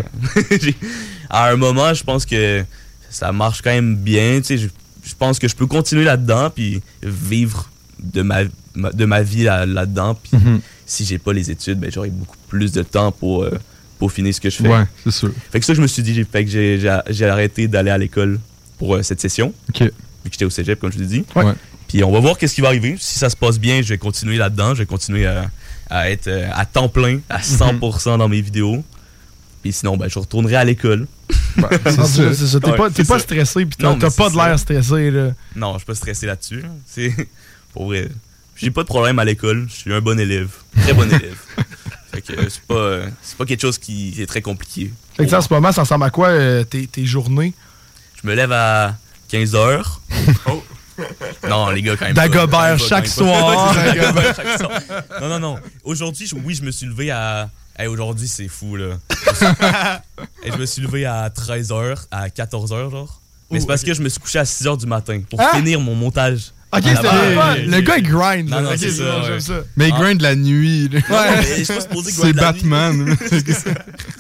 À un moment, je pense que ça marche quand même bien. Je pense que je peux continuer là-dedans puis vivre de ma vie là-dedans. Puis si j'ai pas les études, ben, j'aurai beaucoup plus de temps pour finir ce que je fais. Ouais, c'est sûr. Fait que ça, je me suis dit, j'ai arrêté d'aller à l'école pour cette session. Okay. Vu que j'étais au cégep, comme je l'ai dit. Ouais. Puis on va voir qu'est-ce qui va arriver. Si ça se passe bien, je vais continuer là-dedans. Je vais continuer à être à temps plein, à 100% dans mes vidéos. Puis sinon, ben, je retournerai à l'école. C'est ça. T'es pas stressé, puis t'as pas de l'air stressé. Là. Non, je suis pas stressé là-dessus. C'est pour vrai. J'ai pas de problème à l'école. Je suis un bon élève. Très bon élève. Fait que c'est pas quelque chose qui est très compliqué. Fait que en ce moment, ça ressemble à quoi tes journées? Je me lève à 15h. Oh! Non, les gars, quand même. Dagobert chaque soir. Non. Aujourd'hui, je me suis levé à... Hey, aujourd'hui, c'est fou, là. Je me suis levé à 13h, à 14h, genre. Mais c'est parce que je me suis couché à 6h du matin pour finir mon montage. Ok, le gars, il grind. Non, c'est ça, ça. Mais il grind la nuit. Là. Ouais, mais je suis pas supposé grind c'est Batman.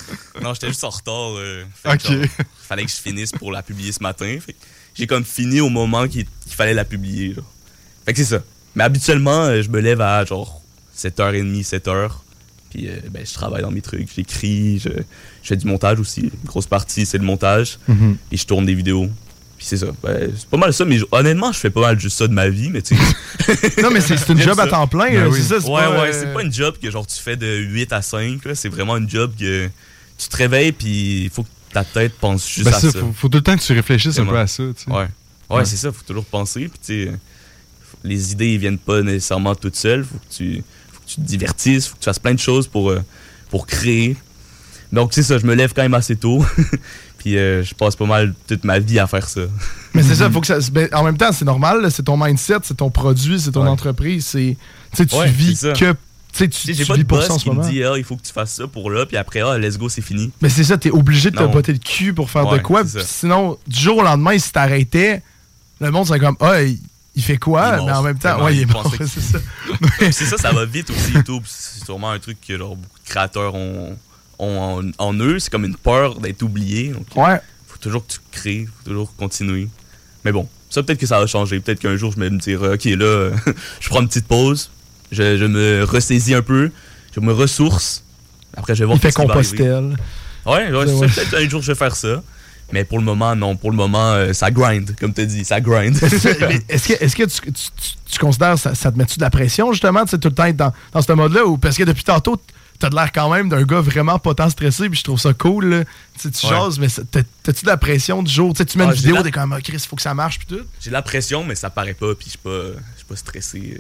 Non, j'étais juste en retard. Ok. Genre, fallait que je finisse pour la publier ce matin. Fait que j'ai comme fini au moment qu'il fallait la publier. Genre. Fait que c'est ça. Mais habituellement, je me lève à genre 7h30, 7h. Puis je travaille dans mes trucs, j'écris, je fais du montage aussi. Une grosse partie, c'est le montage. Et je tourne des vidéos. Puis c'est ça. C'est pas mal ça, mais honnêtement, je fais pas mal juste ça de ma vie, mais tu sais. Non, mais c'est une job à temps plein, c'est ça. C'est pas une job que genre tu fais de 8 à 5. Là. C'est vraiment une job que tu te réveilles, puis il faut que ta tête pense juste à ça. Faut tout le temps que tu réfléchisses un peu à ça. Tu sais. Ouais, c'est ça, faut toujours penser. Puis tu sais, les idées, ils viennent pas nécessairement toutes seules. Faut que tu te divertisses, faut que tu fasses plein de choses pour créer. Donc c'est ça, je me lève quand même assez tôt. Puis je passe pas mal toute ma vie à faire ça. Mais c'est ça, faut que ça. En même temps, c'est normal, là, c'est ton mindset, c'est ton produit, c'est ton entreprise. Tu vis que. J'ai pas de boss qui me dit il faut que tu fasses ça pour là, puis après let's go, c'est fini. Mais c'est ça, t'es obligé de te botter le cul pour faire de quoi. Sinon, du jour au lendemain, si t'arrêtais, le monde serait comme il fait quoi? Mais en même temps, il est mort. C'est ça. C'est ça va vite aussi, YouTube. C'est sûrement un truc que genre, beaucoup de créateurs ont en eux. C'est comme une peur d'être oublié. Donc, faut toujours que tu crées, faut toujours continuer. Mais bon, ça peut-être que ça va changer. Peut-être qu'un jour, je vais me dire, OK, là, je prends une petite pause, je me ressaisis un peu, je me ressource. Après, je vais voir ce qui va arriver. Il fait Compostelle. Ouais, peut-être un jour, je vais faire ça. Mais pour le moment, non. Pour le moment, ça grind, comme tu as dit. Ça grind. Est-ce que tu considères ça te met-tu de la pression, justement, tout le temps être dans ce mode-là? Ou parce que depuis tantôt, t'as de l'air quand même d'un gars vraiment pas tant stressé, puis je trouve ça cool. Là. Tu jases, mais t'as-tu de la pression du jour? Tu mets une vidéo, t'es comme, Chris, faut que ça marche, puis tout. J'ai de la pression, mais ça paraît pas, puis je suis pas stressé.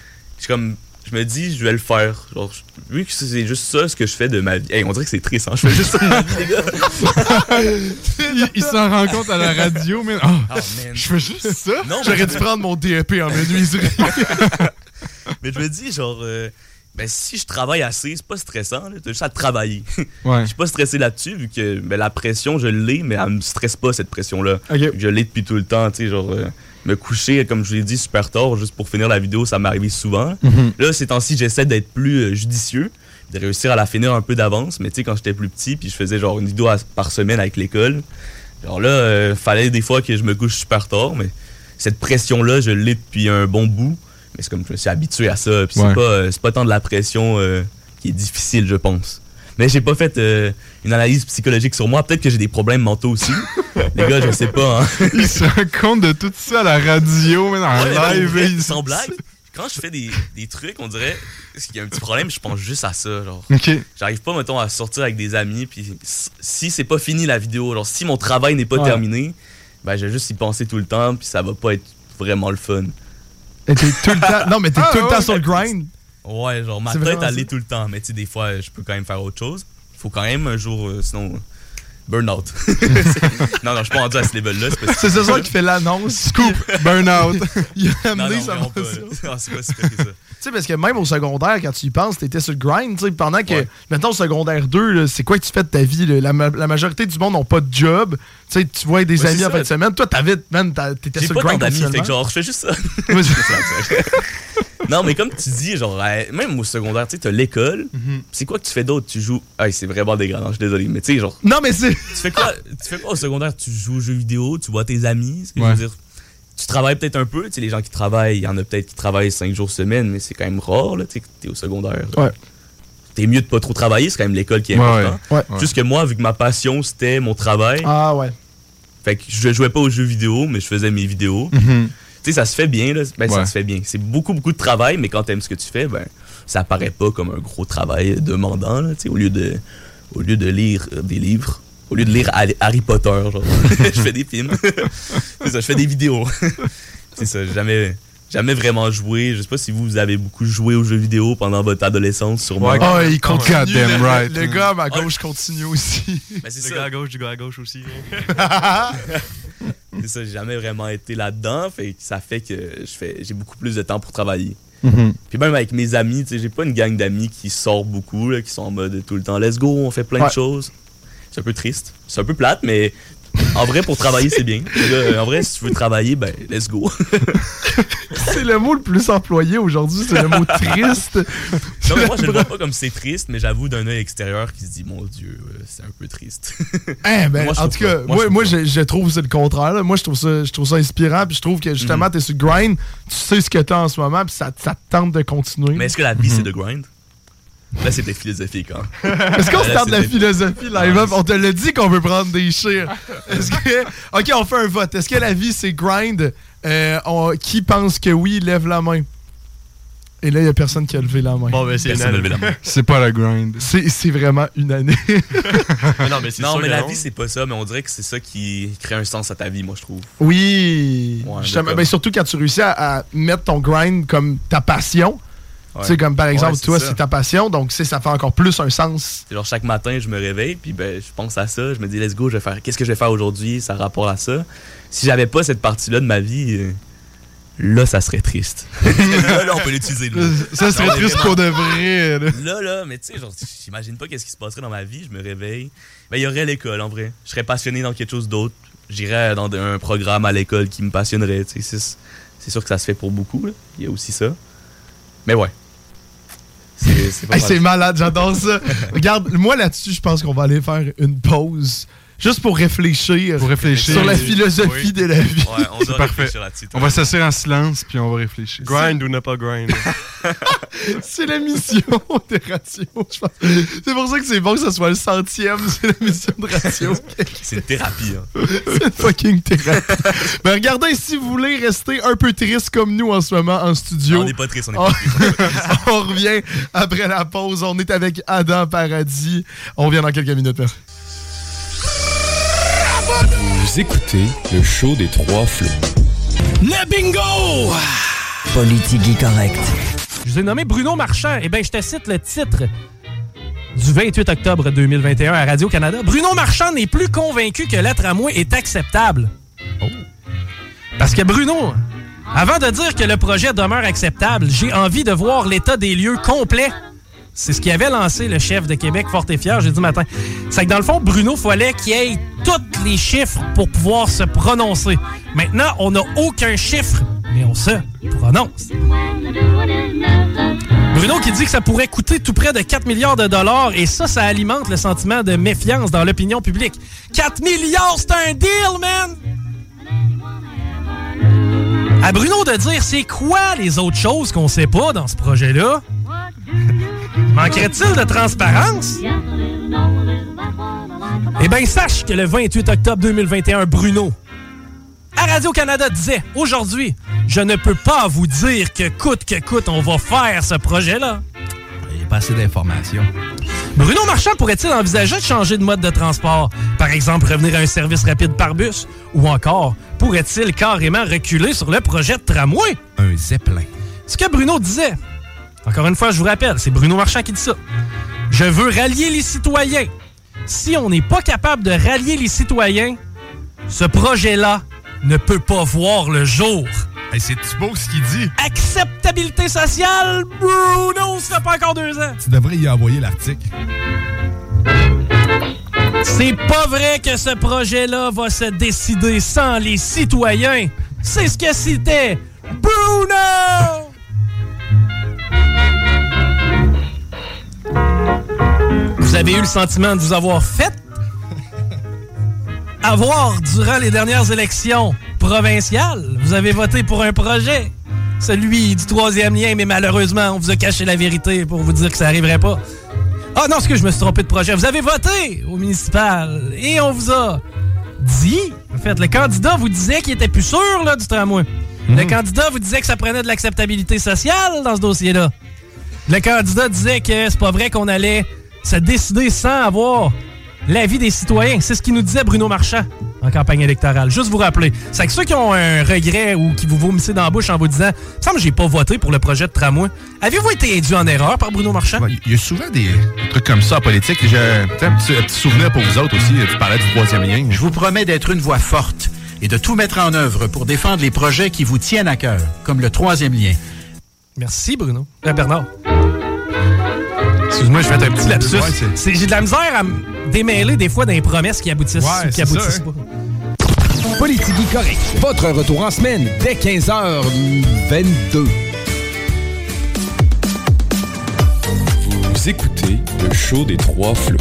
Je me dis, je vais le faire. Genre, vu que c'est juste ça ce que je fais de ma vie. Hey, on dirait que c'est triste, hein? Je fais juste ça de ma vie, les gars. Il s'en rend compte à la radio, mais. Je fais juste ça? Non, j'aurais dû prendre mon DEP en menuiserie. Mais je me dis, genre, si je travaille assez, c'est pas stressant. T'as juste à travailler. Ouais. Je suis pas stressé là-dessus, vu que la pression, je l'ai, mais elle me stresse pas, cette pression-là. Okay. Je l'ai depuis tout le temps, tu sais, genre. Me coucher, comme je l'ai dit, super tard, juste pour finir la vidéo, ça m'est arrivé souvent. Là, ces temps-ci, j'essaie d'être plus judicieux, de réussir à la finir un peu d'avance. Mais tu sais, quand j'étais plus petit, puis je faisais genre une vidéo par semaine avec l'école, genre là, fallait des fois que je me couche super tard, mais cette pression-là, je l'ai depuis un bon bout. Mais c'est comme je me suis habitué à ça, puis c'est pas tant de la pression qui est difficile, je pense. Mais j'ai pas fait une analyse psychologique sur moi. Peut-être que j'ai des problèmes mentaux aussi. Les gars, je sais pas. Hein. Il se rend compte de tout ça à la radio, mais en live. Sans blague, quand je fais des trucs, on dirait qu'il y a un petit problème, je pense juste à ça. Genre, j'arrive pas, mettons, à sortir avec des amis. Puis si c'est pas fini la vidéo, genre si mon travail n'est pas terminé, ben je vais juste y penser tout le temps. Puis ça va pas être vraiment le fun. Et t'es tout le temps. Non, mais t'es tout le temps sur le grind. Ouais, genre ma tête elle est tout le temps, mais tu sais des fois je peux quand même faire autre chose. Faut quand même un jour sinon burn-out. non, je suis pas rendu à ce level-là. C'est ce soir qui fait l'annonce. Scoop, burn-out. Il a amené ça. Non, c'est pas super que ça. Tu sais, parce que même au secondaire, quand tu y penses, t'étais sur le grind, tu sais, pendant que, mettons, au secondaire 2, là, c'est quoi que tu fais de ta vie? Là? La majorité du monde n'ont pas de job. Tu sais, tu vois des amis en fin de semaine. Toi, t'étais sur le grind. J'ai pas d'amis, fait que genre, je fais juste ça. Non, mais comme tu dis, genre, même au secondaire, tu sais, t'as l'école. C'est quoi que tu fais d'autre? Tu joues. C'est vraiment dégradant, je suis désolé. Mais tu sais, genre. Non, mais c'est. Tu fais quoi au secondaire? Tu joues aux jeux vidéo, tu vois tes amis. Je veux dire, tu travailles peut-être un peu. Tu sais, les gens qui travaillent, il y en a peut-être qui travaillent 5 jours semaine, mais c'est quand même rare, là, tu sais, que t'es au secondaire. Ouais. T'es mieux de pas trop travailler, c'est quand même l'école qui est important. Juste que moi, vu que ma passion, c'était mon travail. Ah ouais. Fait que je jouais pas aux jeux vidéo, mais je faisais mes vidéos. Tu sais, ça se fait bien, là. Ça se fait bien. C'est beaucoup de travail, mais quand t'aimes ce que tu fais, ça paraît pas comme un gros travail demandant, là. Tu sais, au lieu de lire des livres, au lieu de lire Harry Potter, genre, je fais des films. C'est ça, je fais des vidéos. C'est ça, j'ai jamais vraiment joué. Je sais pas si vous avez beaucoup joué aux jeux vidéo pendant votre adolescence, sûrement. Il continue. Le gars à ma gauche continue aussi. C'est le gars à gauche du gars à gauche aussi. C'est ça, j'ai jamais vraiment été là-dedans. Ça fait que j'ai beaucoup plus de temps pour travailler. Puis même avec mes amis, tu sais, j'ai pas une gang d'amis qui sort beaucoup, là, qui sont en mode tout le temps let's go, on fait plein de choses. C'est un peu triste. C'est un peu plate, mais en vrai, pour travailler, c'est bien. Là, en vrai, si tu veux travailler, let's go. C'est le mot le plus employé aujourd'hui, c'est le mot triste. Non, mais moi, je le vois pas comme c'est triste, mais j'avoue d'un œil extérieur qui se dit, mon Dieu, c'est un peu triste. Ben, en tout cas, moi je trouve que c'est le contraire. Là. Moi, je trouve ça inspirant, puis je trouve que justement, t'es sur le grind, tu sais ce que t'as en ce moment, puis ça te tente de continuer. Mais est-ce que la vie, c'est de grind? Là, c'était philosophique, hein. Est-ce qu'on se parle de la philosophie live up? On te l'a dit qu'on veut prendre des chires. OK, on fait un vote. Est-ce que la vie, c'est grind? Qui pense que oui, lève la main. Et là, il n'y a personne qui a levé la main. Bon, ben, c'est Personne n'a levé la main. C'est pas la grind. C'est vraiment une année. mais la vie, c'est pas ça, mais on dirait que c'est ça qui crée un sens à ta vie, moi, je trouve. Oui. Ouais, justement, ben, surtout quand tu réussis à mettre ton grind comme ta passion. Ouais. Tu sais, comme par exemple, toi, c'est ta passion, donc ça fait encore plus un sens. Genre, chaque matin, je me réveille, puis ben, je pense à ça, je me dis, let's go, qu'est-ce que je vais faire aujourd'hui, ça rapporte à ça. Si j'avais pas cette partie-là de ma vie, là, ça serait triste. là, on peut l'utiliser. Ça serait triste pour de vrai. Là, mais tu sais, genre, j'imagine pas qu'est-ce qui se passerait dans ma vie, je me réveille. Ben, il y aurait l'école, en vrai. Je serais passionné dans quelque chose d'autre. J'irais dans un programme à l'école qui me passionnerait, tu sais. C'est sûr que ça se fait pour beaucoup, là. Il y a aussi ça. Mais ouais. C'est malade, j'adore ça. Regarde, moi là-dessus, je pense qu'on va aller faire une pause. Juste pour réfléchir sur la philosophie de la vie. Ouais, on doit parfait. réfléchir là-dessus. On va s'asseoir en silence puis on va réfléchir. Grind ou ne pas grind. C'est la mission de radio, je pense. C'est pour ça que c'est bon que ça soit le 100e. C'est la mission de radio. C'est une thérapie. Hein. C'est une fucking thérapie. Ben regardez, si vous voulez rester un peu triste comme nous en ce moment en studio. On n'est pas triste, on est pas triste. On revient après la pause. On est avec Adam Paradis. On revient dans quelques minutes. Merci. Vous écoutez le show des Trois Flots. Le bingo! Politique correct. Je vous ai nommé Bruno Marchand. Eh bien, je te cite le titre du 28 octobre 2021 à Radio-Canada. Bruno Marchand n'est plus convaincu que le tramway est acceptable. Oh. Parce que Bruno, avant de dire que le projet demeure acceptable, j'ai envie de voir l'état des lieux complet. C'est ce qui avait lancé le chef de Québec fort et fier jeudi matin. C'est que dans le fond, Bruno, il fallait qu'il ait tous les chiffres pour pouvoir se prononcer. Maintenant, on n'a aucun chiffre, mais on se prononce. Bruno qui dit que ça pourrait coûter tout près de 4 milliards de dollars et ça alimente le sentiment de méfiance dans l'opinion publique. 4 milliards, c'est un deal, man! À Bruno de dire c'est quoi les autres choses qu'on sait pas dans ce projet-là? Manquerait-il de transparence? Eh bien, sache que le 28 octobre 2021, Bruno, à Radio-Canada, disait « Aujourd'hui, je ne peux pas vous dire que coûte, on va faire ce projet-là. » Il n'y a pas assez d'informations. Bruno Marchand pourrait-il envisager de changer de mode de transport? Par exemple, revenir à un service rapide par bus? Ou encore, pourrait-il carrément reculer sur le projet de tramway? Un zeppelin. Ce que Bruno disait... Encore une fois, je vous rappelle, c'est Bruno Marchand qui dit ça. Je veux rallier les citoyens. Si on n'est pas capable de rallier les citoyens, ce projet-là ne peut pas voir le jour. Hey, c'est-tu beau ce qu'il dit? Acceptabilité sociale, Bruno, ça fait pas encore 2 ans. Tu devrais y envoyer l'article. C'est pas vrai que ce projet-là va se décider sans les citoyens. C'est ce que c'était Bruno! Vous avez eu le sentiment de vous avoir fait avoir durant les dernières élections provinciales. Vous avez voté pour un projet, celui du 3e lien, mais malheureusement, on vous a caché la vérité pour vous dire que ça n'arriverait pas. Ah non, je me suis trompé de projet. Vous avez voté au municipal et on vous a dit, en fait, le candidat vous disait qu'il était plus sûr là, du tramway. Le candidat vous disait que ça prenait de l'acceptabilité sociale dans ce dossier-là. Le candidat disait que c'est pas vrai qu'on allait se décider sans avoir l'avis des citoyens. C'est ce qu'il nous disait Bruno Marchand en campagne électorale. Juste vous rappeler. C'est que ceux qui ont un regret ou qui vous vomissez dans la bouche en vous disant « Il me semble que j'ai pas voté pour le projet de tramway », avez-vous été induit en erreur par Bruno Marchand? Il y a souvent des trucs comme ça en politique. J'ai un petit souvenir pour vous autres aussi. Tu parlais du 3e lien. Je vous promets d'être une voix forte et de tout mettre en œuvre pour défendre les projets qui vous tiennent à cœur, comme le 3e lien. Merci, Bruno. Bernard. Excuse-moi, je fais un petit lapsus. Ouais, j'ai de la misère à me démêler des fois dans les promesses qui aboutissent ou qui aboutissent pas. Politigui Correct. Votre retour en semaine dès 15h22. Vous écoutez le show des Trois Flots.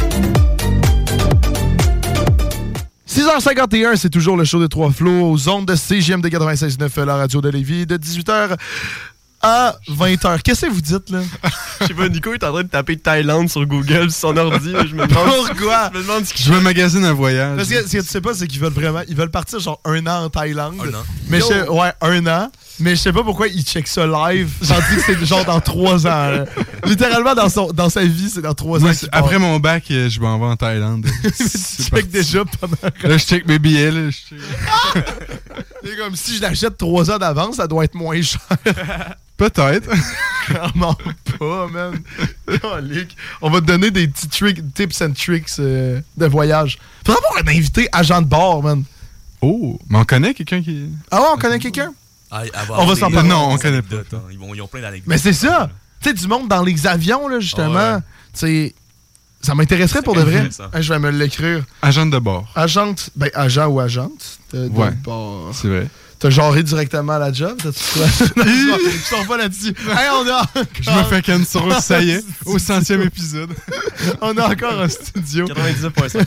6h51, c'est toujours le show des Trois Flots aux ondes de CJMD 96.9, la radio de Lévis, de 18h à 20h. Qu'est-ce que vous dites, là? Je sais pas, Nico est en train de taper Thaïlande sur Google sur son ordi. Là, je me demande. Pourquoi? Je me demande ce qu'il Je me magasine un voyage. Parce que ce que tu sais pas, c'est qu'ils veulent vraiment. Ils veulent partir genre 1 an en Thaïlande. 1 an. Mais ouais, 1 an. Mais je sais pas pourquoi ils checkent ça live. J'en dis que c'est genre dans 3 ans. Là. Littéralement, dans sa vie, c'est dans 3 ans. Après mon bac, je m'en vais en Thaïlande. Tu checkes déjà pendant. Là, je check mes billets. Là, C'est comme si je l'achète 3 ans d'avance, ça doit être moins cher. Peut-être. Clairement pas, man. On va te donner des petits tips and tricks de voyage. Faudrait avoir un invité agent de bord, man. Oh, mais on connaît quelqu'un qui... Ah ouais, on connaît quelqu'un? On va s'en parler. Non, on connaît pas. Ils ont plein d'anecdotes. Mais c'est ça. Tu sais, du monde dans les avions, là, justement. Tu sais, ça m'intéresserait pour de vrai. Je vais me l'écrire. Agente de bord. Agente, ben agent ou agente de bord. C'est vrai. T'as genré directement à la job? Je sors pas là-dessus. Hey, on a Je me fais cancel, ça y est, au 100e épisode. On a encore un studio. 99.5.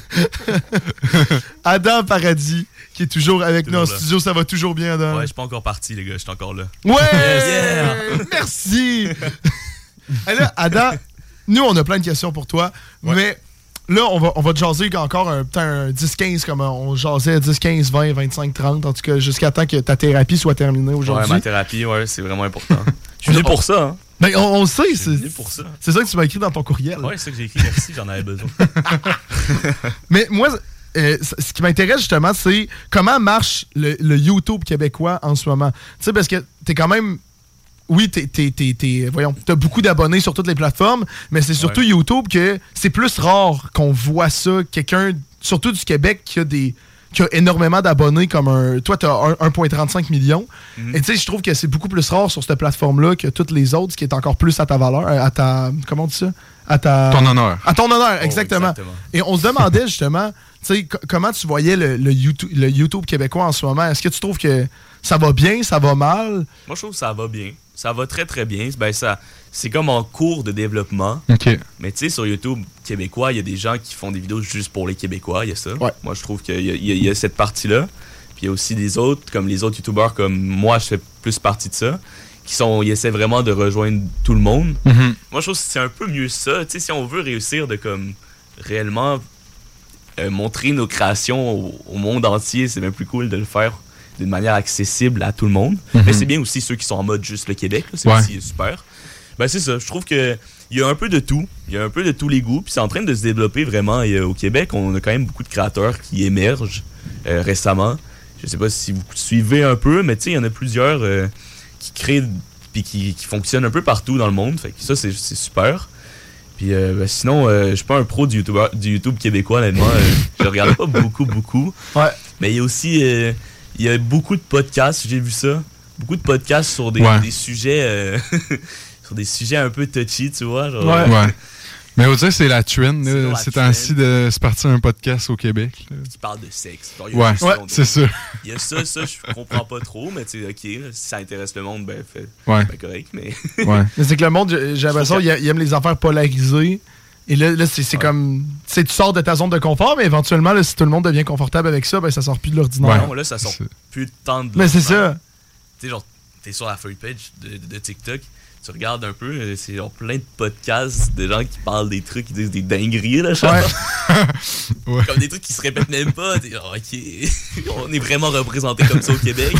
Adam Paradis, qui est toujours avec nous en studio. Ça va toujours bien, Adam? Ouais, je suis pas encore parti, les gars. Je suis encore là. Ouais! Yeah! Merci! Hey, là, Adam, nous, on a plein de questions pour toi, mais... Là, on va te jaser encore peut-être un 10-15, comme on jasait 10, 15, 20, 25, 30, en tout cas, jusqu'à temps que ta thérapie soit terminée aujourd'hui. Ouais, ma thérapie, c'est vraiment important. Je suis venu pour ça, hein. Ben, on le sait, c'est venu pour ça. C'est ça que tu m'as écrit dans ton courriel. Ouais, c'est ça que j'ai écrit, merci, j'en avais besoin. Mais moi, ce qui m'intéresse justement, c'est comment marche le YouTube québécois en ce moment. Tu sais, parce que t'es quand même... Oui, t'as beaucoup d'abonnés sur toutes les plateformes, mais c'est surtout YouTube que c'est plus rare qu'on voit ça. Quelqu'un, surtout du Québec, qui a énormément d'abonnés comme toi, t'as 1,35 million. Et tu sais, je trouve que c'est beaucoup plus rare sur cette plateforme-là que toutes les autres, ce qui est encore plus à ta valeur, comment on dit ça? Ton honneur. À ton honneur, exactement. Et on se demandait justement, tu sais, comment tu voyais le YouTube québécois en ce moment. Est-ce que tu trouves que ça va bien, ça va mal? Moi, je trouve que ça va bien. Ça va très, très bien. Ben, c'est comme en cours de développement. OK. Mais tu sais, sur YouTube québécois, il y a des gens qui font des vidéos juste pour les Québécois. Il y a ça. Ouais. Moi, je trouve qu'il y a cette partie-là. Puis il y a aussi des autres, comme les autres YouTubeurs, comme moi, je fais plus partie de ça, ils essaient vraiment de rejoindre tout le monde. Mm-hmm. Moi, je trouve que c'est un peu mieux ça. Tu sais, si on veut réussir de comme réellement montrer nos créations au monde entier, c'est bien plus cool de le faire d'une manière accessible à tout le monde. Mm-hmm. Mais c'est bien aussi ceux qui sont en mode juste le Québec. Là, c'est aussi super. Ben c'est ça. Je trouve qu'il y a un peu de tout. Il y a un peu de tous les goûts. Puis c'est en train de se développer vraiment. Et, au Québec, on a quand même beaucoup de créateurs qui émergent récemment. Je sais pas si vous suivez un peu, mais tu sais, il y en a plusieurs qui créent puis qui fonctionnent un peu partout dans le monde. Fait que ça, c'est super. Puis sinon, je suis pas un pro du YouTube québécois, honnêtement. Je regarde pas beaucoup. Ouais. Mais il y a aussi... il y a beaucoup de podcasts, j'ai vu ça. Beaucoup de podcasts sur des sujets sur des sujets un peu touchy, tu vois. Genre, ouais. Mais on dirait que c'est la trend, ces temps-ci, de se partir un podcast au Québec. Là. Qui parle de sexe. Genre, c'est ça. Il y a ça, je comprends pas trop, mais tu sais, ok, si ça intéresse le monde, ben correct, mais... Mais c'est que le monde, j'ai l'impression, il aime les affaires polarisées. Et là c'est comme... Tu sors de ta zone de confort, mais éventuellement, là, si tout le monde devient confortable avec ça, ben ça sort plus de l'ordinaire. Non, là, ça sort plus tant de mais c'est ça. Tu sais, genre, t'es sur la free page de TikTok, tu regardes un peu, c'est genre plein de podcasts de gens qui parlent des trucs, qui disent des dingueries, là, genre. Ouais. Comme des trucs qui se répètent même pas. T'es genre, ok, on est vraiment représenté comme ça au Québec.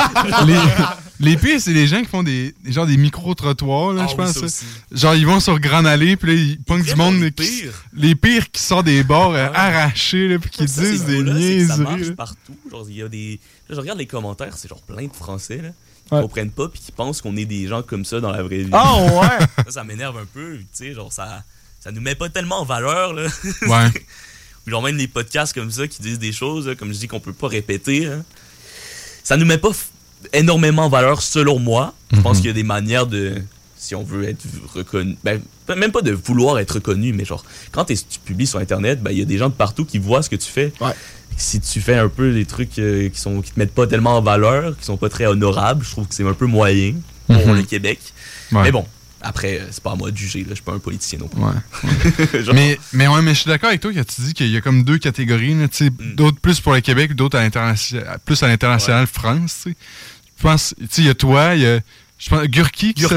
Les pires, c'est les gens qui font des micro-trottoirs, là, je pense. Genre, ils vont sur Grande Allée, puis là, ils pognent du monde. Les pires qui sortent des bars arrachés, là, puis qui disent des niaiseries. Ça marche partout. Genre, il y a des... Là, je regarde les commentaires, c'est genre plein de Français, là. Qui comprennent pas puis qui pensent qu'on est des gens comme ça dans la vraie vie. Oh ouais! Ça m'énerve un peu, tu sais, genre ça nous met pas tellement en valeur, là. Ouais. Genre même les podcasts comme ça qui disent des choses, là, comme je dis, qu'on peut pas répéter, hein. Ça nous met pas énormément en valeur selon moi. Je pense qu'il y a des manières de... Si on veut être reconnu... Ben, même pas de vouloir être reconnu, mais genre, quand tu publies sur Internet, ben il y a des gens de partout qui voient ce que tu fais. Ouais. si tu fais un peu des trucs qui te mettent pas tellement en valeur, qui sont pas très honorables, je trouve que c'est un peu moyen pour le Québec. Ouais. Mais bon, après, c'est pas à moi de juger, là, je suis pas un politicien non plus. Ouais. mais je suis d'accord avec toi quand tu dis qu'il y a comme 2 catégories, d'autres plus pour le Québec, d'autres plus à l'international France. T'sais. Je pense, il y a toi, il y a je pense, Gurki qui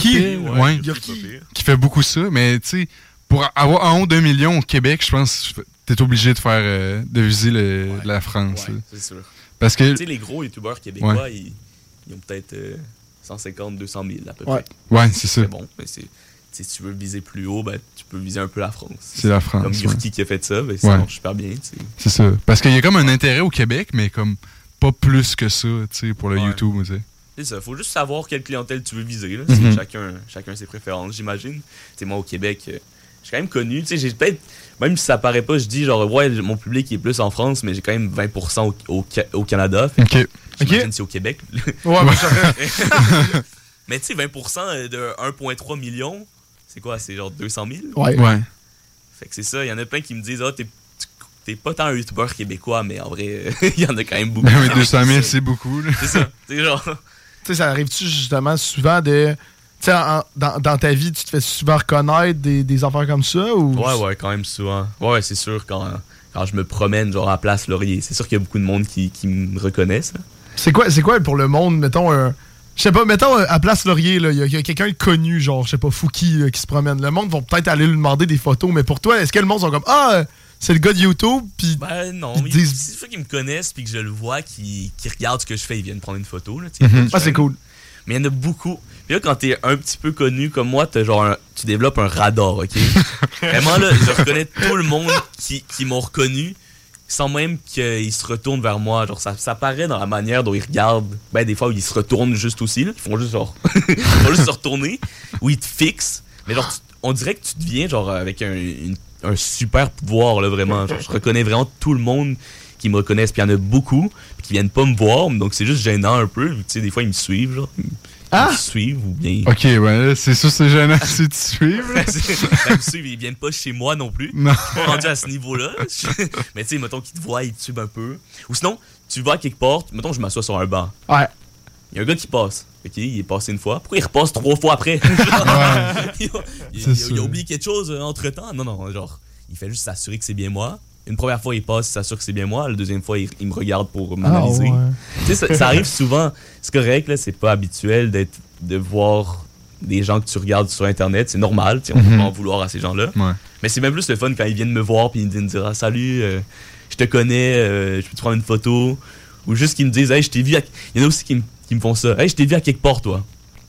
fait beaucoup ça, mais tu sais, pour avoir en haut d'1 million au Québec, je pense que t'es obligé de faire de viser la France. Ouais, c'est sûr. Parce que tu sais, les gros youtubeurs québécois, ils ont peut-être 150, 200 000 à peu près. Ouais, c'est ça. Mais bon, si tu veux viser plus haut, tu peux viser un peu la France. C'est la France. Comme Gurki qui a fait ça, ça marche super bien. T'sais. C'est ça. Parce qu'il y a comme un intérêt au Québec, mais comme pas plus que ça, tu sais, pour le YouTube, tu sais. C'est ça, faut juste savoir quelle clientèle tu veux viser. Là. Chacun ses préférences, j'imagine. T'sais, moi, au Québec, je suis quand même connu. J'ai peut-être, même si ça paraît pas, je dis genre, ouais, mon public est plus en France, mais j'ai quand même 20% au Canada. J'imagine c'est au Québec. Ouais, mais tu sais, 20% de 1,3 million, c'est quoi? C'est genre 200 000? Ouais. Fait que c'est ça, il y en a plein qui me disent, t'es pas tant un youtubeur québécois, mais en vrai, il y en a quand même beaucoup. Mais 200 000, c'est beaucoup. Là. C'est ça, c'est genre... Tu sais, ça arrive-tu justement souvent de... Tu sais, dans ta vie, tu te fais souvent reconnaître des affaires comme ça? Ou... Ouais, quand même souvent. Ouais, c'est sûr, quand je me promène genre à Place Laurier, c'est sûr qu'il y a beaucoup de monde qui me reconnaissent. Là. C'est quoi pour le monde, mettons, je sais pas, mettons à Place Laurier, il y a quelqu'un de connu, genre, je sais pas, Fouki, qui se promène. Le monde va peut-être aller lui demander des photos, mais pour toi, est-ce que le monde sont comme, c'est le gars de YouTube, puis non, c'est ceux qui me connaissent, puis que je le vois, qui regardent ce que je fais, ils viennent prendre une photo. Là, c'est cool. Mais il y en a beaucoup. Puis là, quand t'es un petit peu connu comme moi, tu développes un radar, OK? Vraiment, là, je reconnais tout le monde qui m'ont reconnu, sans même qu'ils se retournent vers moi. Genre, ça paraît dans la manière dont ils regardent. Ben, des fois, ils se retournent juste aussi, là. Ils font juste genre... ils font juste se retourner, ou ils te fixent. Mais genre, on dirait que tu deviens, genre, avec un super pouvoir, là, vraiment. Genre, je reconnais vraiment tout le monde qui me reconnaissent, puis il y en a beaucoup, puis qui viennent pas me voir, donc c'est juste gênant un peu. Tu sais, des fois, ils me suivent, genre. Ils me suivent, ou bien... Ok, ouais, c'est sûr, c'est gênant si tu suives. Ils me suivent, ils viennent pas chez moi non plus. Non. Je suis pas rendu à ce niveau-là. Mais tu sais, mettons qu'ils te voient, ils te suivent un peu. Ou sinon, tu vas quelque part, mettons, je m'assois sur un banc. Ouais. Il y a un gars qui passe. Ok, il est passé une fois. Pourquoi il repasse 3 fois après? Il a oublié quelque chose entre-temps? Non, genre, il fait juste s'assurer que c'est bien moi. Une première fois, il passe, il s'assure que c'est bien moi. La deuxième fois, il me regarde pour m'analyser. Tu sais, ça arrive souvent. C'est correct, là, c'est pas habituel de voir des gens que tu regardes sur Internet. C'est normal, on peut pas en vouloir à ces gens-là. Ouais. Mais c'est même plus le fun quand ils viennent me voir puis ils viennent me dire salut, je te connais, je peux te prendre une photo. Ou juste qu'ils me disent hey, je t'ai vu à... Il y en a aussi qui me font ça. Hey, je t'ai vu à quelque part, toi.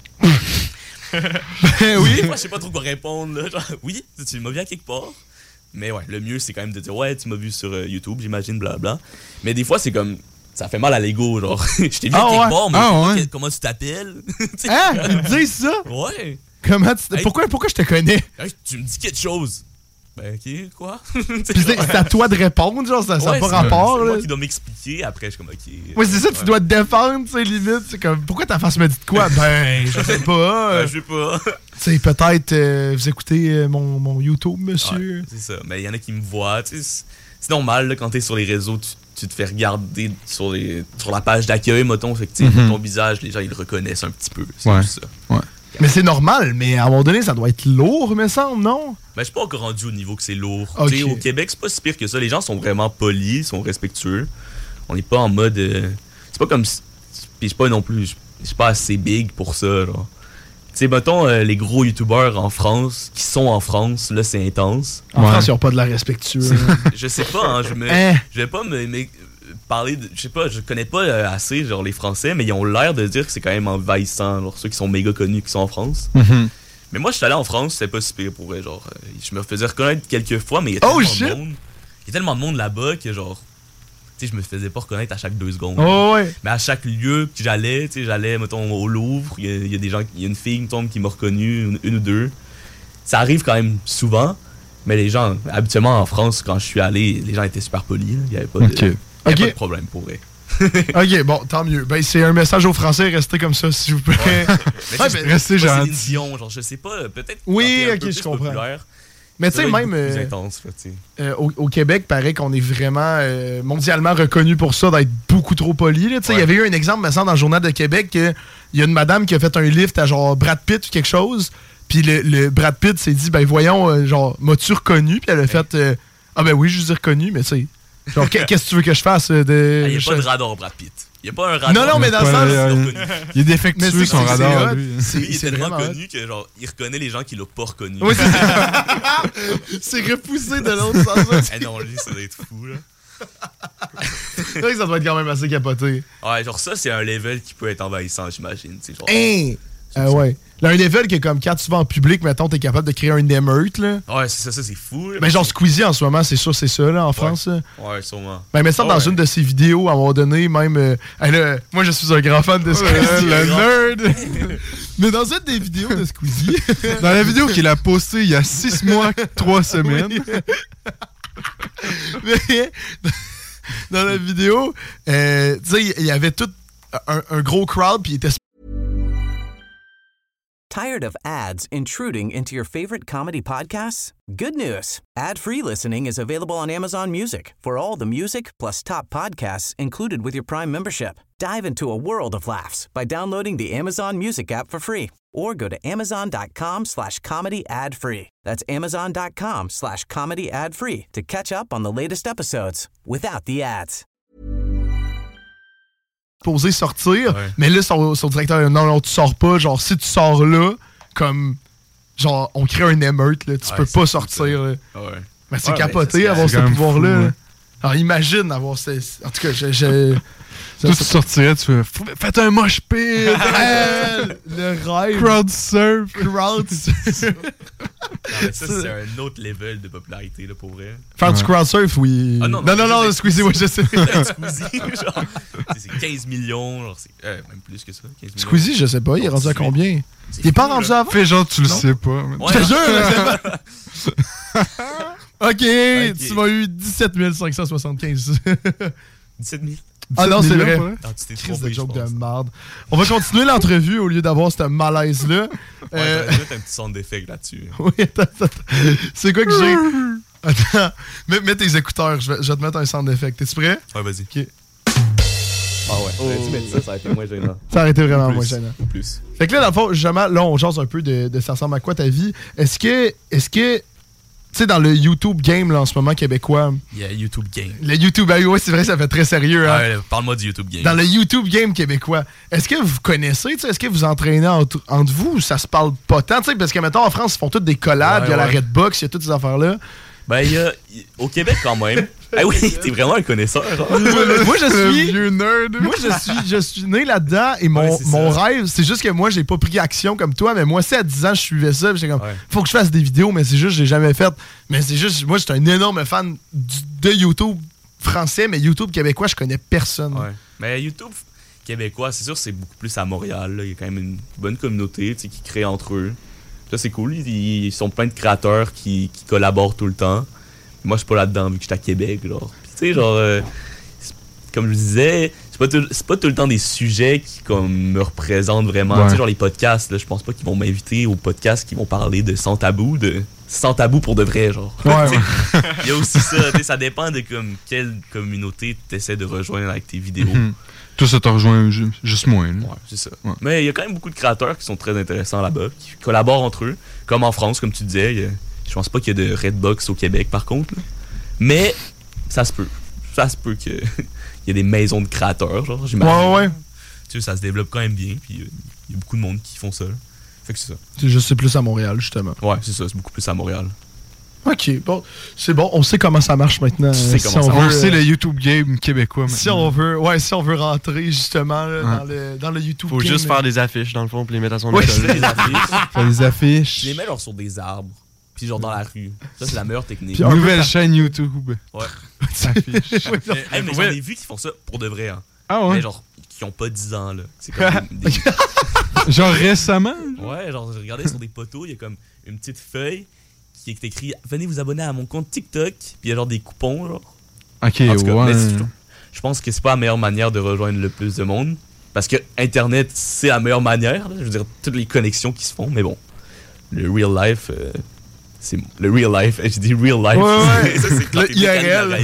Oui. Moi, je sais pas trop quoi répondre. Là. Genre, oui, tu m'as vu à quelque part. Mais ouais, le mieux, c'est quand même de dire ouais, tu m'as vu sur YouTube, j'imagine, blablabla. Mais des fois, c'est comme. Ça fait mal à l'ego, genre. Je t'ai vu à quelque part, mais je sais pas comment tu t'appelles. Ils me disent ça? Ouais. Comment tu... Pourquoi je te connais? Hey, tu me dis quelque chose. Ben, ok, quoi? Puis c'est à toi de répondre, genre, ça n'a pas rapport. C'est là. moi qui dois m'expliquer, après, je suis comme, ok. Ouais, c'est ça, tu dois te défendre, tu sais, limite. C'est comme, pourquoi ta face me dit de quoi? Ben, je sais pas. Je sais pas. Tu sais, peut-être, vous écoutez mon YouTube, monsieur. Ouais, c'est ça. Mais il y en a qui me voient, tu sais. C'est normal, là, quand t'es sur les réseaux, tu te fais regarder sur la page d'accueil, mettons. Fait que, tu sais, ton visage, les gens, ils le reconnaissent un petit peu. C'est juste ça. Ouais. Mais c'est normal, mais à un moment donné, ça doit être lourd, me semble, non? Ben, je suis pas encore rendu au niveau que c'est lourd. Okay. Au Québec, c'est pas si pire que ça. Les gens sont vraiment polis, sont respectueux. On n'est pas en mode... C'est pas comme... Puis je suis pas non plus... Je suis pas assez big pour ça, genre. Tu sais, mettons, les gros youtubeurs en France, qui sont en France, là, c'est intense. En France, ils ont pas de la respectueux. Je sais pas, hein, je vais pas me parler de... Je sais pas, je connais pas assez, genre, les Français, mais ils ont l'air de dire que c'est quand même envahissant, genre, ceux qui sont méga connus, qui sont en France. Mais moi, je suis allé en France, c'est pas si pire pour eux, genre, je me faisais reconnaître quelques fois, mais il y a tellement de monde. Il y a tellement de monde là-bas que, genre, tu sais, je me faisais pas reconnaître à chaque 2 secondes. Oh, ouais. Mais à chaque lieu que j'allais, tu sais, j'allais, mettons, au Louvre, il y a des gens, il y a une fille, mettons, qui m'a reconnu, une ou deux. Ça arrive quand même souvent, mais les gens, habituellement en France, quand je suis allé, les gens étaient super polis, là. Il y avait pas de... pas de problème pour eux. Ok, bon, tant mieux. Ben, c'est un message aux Français, restez comme ça, s'il vous plaît. Ouais. Restez gentil. Dion, genre, je sais pas, peut-être. Oui, un ok, peu je comprends. Populaire, Mais tu sais, même plus intense, au Québec, paraît qu'on est vraiment mondialement reconnu pour ça, d'être beaucoup trop poli. Il y avait eu un exemple, me semble, dans le Journal de Québec, il y a une madame qui a fait un lift à genre Brad Pitt ou quelque chose, puis le Brad Pitt s'est dit, ben voyons, genre, m'as-tu reconnu? Puis elle a fait, ah ben oui, je vous ai reconnu, mais tu sais, genre, qu'est-ce que tu veux que je fasse? Il n'y a pas de radar, Brad Pitt. Il n'y a pas un radar. Non, mais dans le sens. Il est défectueux, son radar, lui. Il est tellement connu que, genre, il reconnaît les gens qu'il n'a pas reconnus. Oui, c'est repoussé de l'autre sens. Non, lui, ça doit être fou, là. C'est vrai que ça doit être quand même assez capoté. Ouais, genre, ça, c'est un level qui peut être envahissant, j'imagine. Ouais. Là, un level que, comme quand tu vas en public, mettons, t'es capable de créer un émeute, là. Ouais, ça, c'est fou. Là, mais genre, Squeezy, en ce moment, c'est sûr, c'est ça, là, en France. Là. Ouais, sûrement. Ben, mais ça, dans une de ses vidéos, à un moment donné, même. Là, moi, je suis un grand fan de Squeezy. Le nerd! Mais dans une des vidéos de Squeezy. Dans la vidéo qu'il a postée il y a 6 mois, 3 semaines. Mais, dans la vidéo, tu sais, il y avait tout un gros crowd, puis il était. Tired of ads intruding into your favorite comedy podcasts? Good news. Ad-free listening is available on Amazon Music for all the music plus top podcasts included with your Prime membership. Dive into a world of laughs by downloading the Amazon Music app for free or go to amazon.com/comedy ad-free. That's amazon.com/comedy ad-free to catch up on the latest episodes without the ads. Posé sortir, mais là, son directeur, non, tu sors pas. Genre, si tu sors là, comme, genre, on crée un émeute, là, tu peux pas sortir. Là. Mais c'est capoté avoir ce pouvoir-là. Fou, alors, imagine avoir ce. En tout cas, Toi, tu sortirais, tu fais faites un mosh pit! Le rêve! Crowd surf! Ça, c'est un autre level de popularité, là, pour vrai. Faire du crowd surf, oui. Ah, non, Squeezie, moi, je sais. Squeezie, genre, c'est 15 millions, genre, c'est même plus que ça. 15 millions. Squeezie, je sais pas, il est rendu à combien? Il est pas rendu avant? Fais genre, tu le sais pas. Je te jure! Ok, tu m'as eu 17 575. 17 000? Ah non, c'est vrai. Tu t'es Crise trompé, de joke de merde. On va continuer l'entrevue au lieu d'avoir ce malaise-là. Ouais, t'as un petit son d'effet là-dessus. Oui, attends. C'est quoi que j'ai? Attends, mets tes écouteurs. Je vais te mettre un son d'effet. T'es-tu prêt? Ouais, vas-y. Ok. Ah ouais, tu mets ça aurait été moins gênant. Ça aurait été vraiment moins gênant. Plus. Fait que là, dans le fond, justement, là, on jase un peu de ça ressemble à quoi ta vie. Est-ce que tu sais, dans le YouTube game, là, en ce moment, québécois. Il y a YouTube game. Le YouTube, oui, c'est vrai, ça fait très sérieux. Hein? Ouais, parle-moi du YouTube game. Dans le YouTube game québécois, est-ce que vous connaissez, est-ce que vous entraînez entre vous ou ça se parle pas tant? Parce que, mettons, en France, ils font toutes des collabs, il y a la Redbox, il y a toutes ces affaires-là. Ben, il y a au Québec quand même. Ah oui, t'es vraiment un connaisseur. Moi, je suis. Vieux nerd. Moi, je suis né là-dedans et mon rêve, c'est juste que moi, j'ai pas pris action comme toi, mais moi, à 10 ans, je suivais ça. J'étais comme, faut que je fasse des vidéos, mais c'est juste, je l'ai jamais fait. Mais c'est juste, moi, j'étais un énorme fan de YouTube français, mais YouTube québécois, je connais personne. Ouais. Mais YouTube québécois, c'est sûr, c'est beaucoup plus à Montréal. Là. Il y a quand même une bonne communauté qui crée entre eux. Ça, c'est cool. Ils sont plein de créateurs qui collaborent tout le temps. Moi, je suis pas là-dedans, vu que je suis à Québec, genre. Puis, tu sais, genre, comme je disais, c'est pas tout le temps des sujets qui, comme, me représentent vraiment. Ouais. Tu sais, genre, les podcasts, là, je pense pas qu'ils vont m'inviter aux podcasts qui vont parler de sans tabou, pour de vrai, genre. Ouais. Il y a aussi ça, tu sais, ça dépend de, comme, quelle communauté tu essaies de rejoindre avec tes vidéos. Toi, ça te rejoint juste moins. Là. Ouais, c'est ça. Ouais. Mais il y a quand même beaucoup de créateurs qui sont très intéressants là-bas, qui collaborent entre eux, comme en France, comme tu disais. Je pense pas qu'il y a de Redbox au Québec, par contre. Là. Mais ça se peut. Ça se peut qu'il y ait des maisons de créateurs, genre, j'imagine. Ouais. Tu sais, ça se développe quand même bien, puis il y a beaucoup de monde qui font ça. Là. Fait que c'est ça. C'est plus à Montréal, justement. Ouais, c'est ça. C'est beaucoup plus à Montréal. Ok, bon, c'est bon. On sait comment ça marche maintenant. On sait le YouTube game québécois maintenant. Si on veut rentrer, justement, là, dans le YouTube game. Faut juste faire des affiches, dans le fond, puis les mettre à son école. Faire des affiches. Je les mets genre sur des arbres. Puis genre dans la rue. Ça, c'est la meilleure technique. Puis nouvelle chaîne YouTube. Ouais. Mais j'en ai vu qui font ça pour de vrai. Hein. Ah ouais? Mais genre, qui ont pas 10 ans, là. C'est comme genre récemment? Ouais, genre, j'ai regardé sur des poteaux, il y a comme une petite feuille qui est écrit « Venez vous abonner à mon compte TikTok », puis il y a genre des coupons, genre. Ok, ouais. Je pense que c'est pas la meilleure manière de rejoindre le plus de monde. Parce que Internet, c'est la meilleure manière. Là. Je veux dire, toutes les connexions qui se font, mais bon. Le real life... c'est le real life. Je dis real life. Ouais. Ça, c'est le IRL.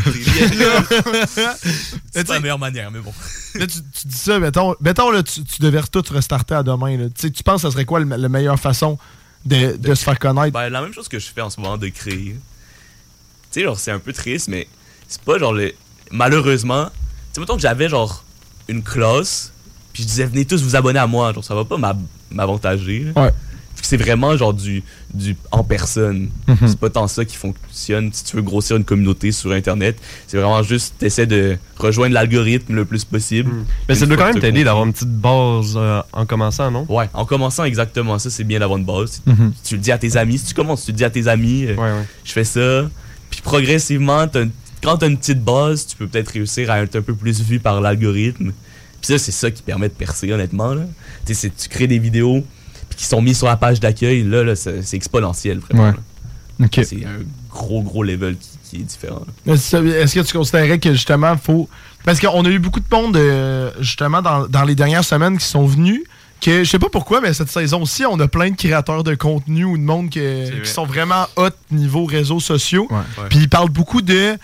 C'est pas la meilleure manière, mais bon. Là, tu dis ça, mettons là, tu devais tout restarter à demain. Là. Tu penses que ça serait quoi la meilleure façon de se faire connaître? Ben, la même chose que je fais en ce moment, de créer. Tu sais, genre, c'est un peu triste, mais c'est pas genre malheureusement, tu sais, mettons que j'avais genre une classe, puis je disais, venez tous vous abonner à moi. Genre, ça va pas m'avantager. Ouais. C'est vraiment genre du en personne. C'est pas tant ça qui fonctionne si tu veux grossir une communauté sur Internet. C'est vraiment juste, t'essaies de rejoindre l'algorithme le plus possible. Mais ça doit quand même t'aider d'avoir une petite base en commençant, non? Ouais, en commençant, exactement ça, c'est bien d'avoir une base. Tu le dis à tes amis. Si tu commences, tu le dis à tes amis, je fais ça. Puis progressivement, quand t'as une petite base, tu peux peut-être réussir à être un peu plus vu par l'algorithme. Puis ça, c'est ça qui permet de percer, honnêtement. Là. Tu crées des vidéos qui sont mis sur la page d'accueil, là c'est exponentiel, vraiment. Ouais. Okay. C'est un gros level qui est différent. Est-ce que tu considérais que justement, faut... Parce qu'on a eu beaucoup de monde, justement, dans les dernières semaines qui sont venus, que je sais pas pourquoi, mais cette saison-ci, on a plein de créateurs de contenu ou de monde qui sont vraiment hot niveau réseaux sociaux. Ouais. Puis ils parlent beaucoup de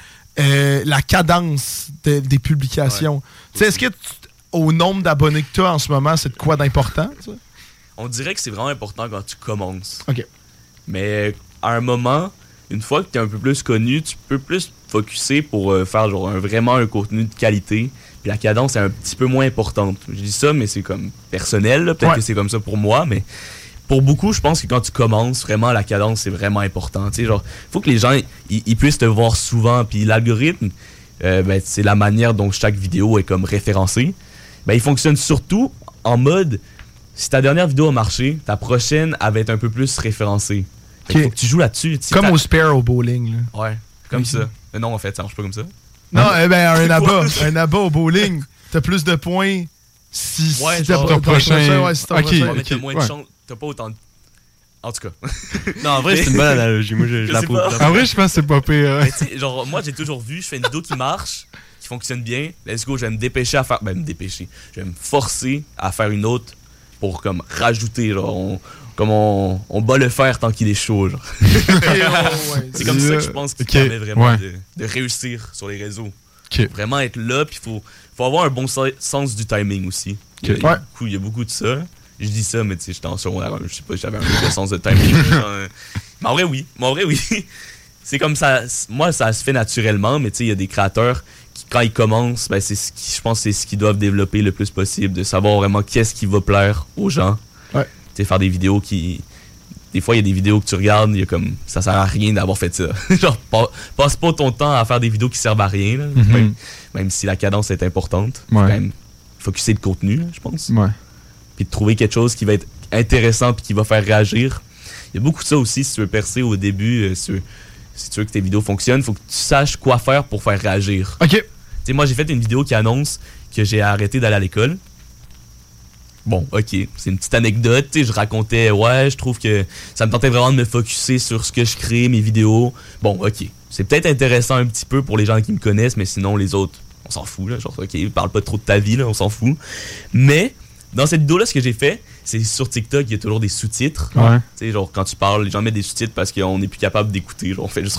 la cadence des publications. Ouais. Est-ce que au nombre d'abonnés que tu as en ce moment, c'est de quoi d'important, ça? On dirait que c'est vraiment important quand tu commences. OK. Mais à un moment, une fois que tu es un peu plus connu, tu peux plus focusser pour faire genre vraiment un contenu de qualité. Puis la cadence est un petit peu moins importante. Je dis ça, mais c'est comme personnel. Peut-être que c'est comme ça pour moi, mais pour beaucoup, je pense que quand tu commences, vraiment, la cadence, c'est vraiment important. Tu sais, genre, faut que les gens ils puissent te voir souvent. Puis l'algorithme, c'est la manière dont chaque vidéo est comme référencée. Il fonctionne surtout en mode... Si ta dernière vidéo a marché, ta prochaine, elle va être un peu plus référencée. Il faut que tu joues là-dessus. Comme au spare au bowling. Là. Ouais, comme ça. Mais non, en fait, ça marche pas comme ça. Non, un abat au bowling, t'as plus de points si t'as ton prochain. Ouais, si t'as mais t'as moins de chance. T'as pas autant de... En tout cas. Non, en vrai, c'est une bonne analogie. Moi, je l'approuve. En vrai, je pense que c'est pas pire. Genre, moi, j'ai toujours vu, je fais une vidéo qui marche, qui fonctionne bien. Let's go, je vais me dépêcher à faire... Je vais me forcer à faire une autre pour comme rajouter, genre, on bat le fer tant qu'il est chaud, genre. C'est comme ça que je pense qu'il permet vraiment de réussir sur les réseaux. Vraiment être là, puis faut avoir un bon sens du timing aussi. Il y a beaucoup de ça. Je dis ça, mais tu sais, j'étais en secondaire, je sais pas, j'avais un peu de sens de timing. Mais en vrai, oui. C'est comme ça, moi, ça se fait naturellement, mais tu sais, il y a des créateurs qui, quand ils commencent, je pense que c'est ce qu'ils doivent développer le plus possible, de savoir vraiment qu'est-ce qui va plaire aux gens. Ouais. Tu sais, faire des vidéos qui... Des fois, il y a des vidéos que tu regardes, il y a comme... Ça sert à rien d'avoir fait ça. Genre, passe pas ton temps à faire des vidéos qui servent à rien, là. Même si la cadence est importante. Faut quand même focusser le contenu, là, je pense. Ouais. Puis de trouver quelque chose qui va être intéressant puis qui va faire réagir. Il y a beaucoup de ça aussi, si tu veux percer au début, si tu veux que tes vidéos fonctionnent, il faut que tu saches quoi faire pour faire réagir. OK. Tu sais, moi, j'ai fait une vidéo qui annonce que j'ai arrêté d'aller à l'école. Bon, OK, c'est une petite anecdote. Tu sais, je racontais, je trouve que ça me tentait vraiment de me focusser sur ce que je crée, mes vidéos. Bon, OK, c'est peut-être intéressant un petit peu pour les gens qui me connaissent, mais sinon, les autres, on s'en fout, là. Genre, OK, parle pas trop de ta vie, là, on s'en fout. Mais... Dans cette vidéo-là, ce que j'ai fait, c'est sur TikTok, il y a toujours des sous-titres. Ouais. Tu sais, genre, quand tu parles, les gens mettent des sous-titres parce qu'on n'est plus capable d'écouter. Genre, on fait juste...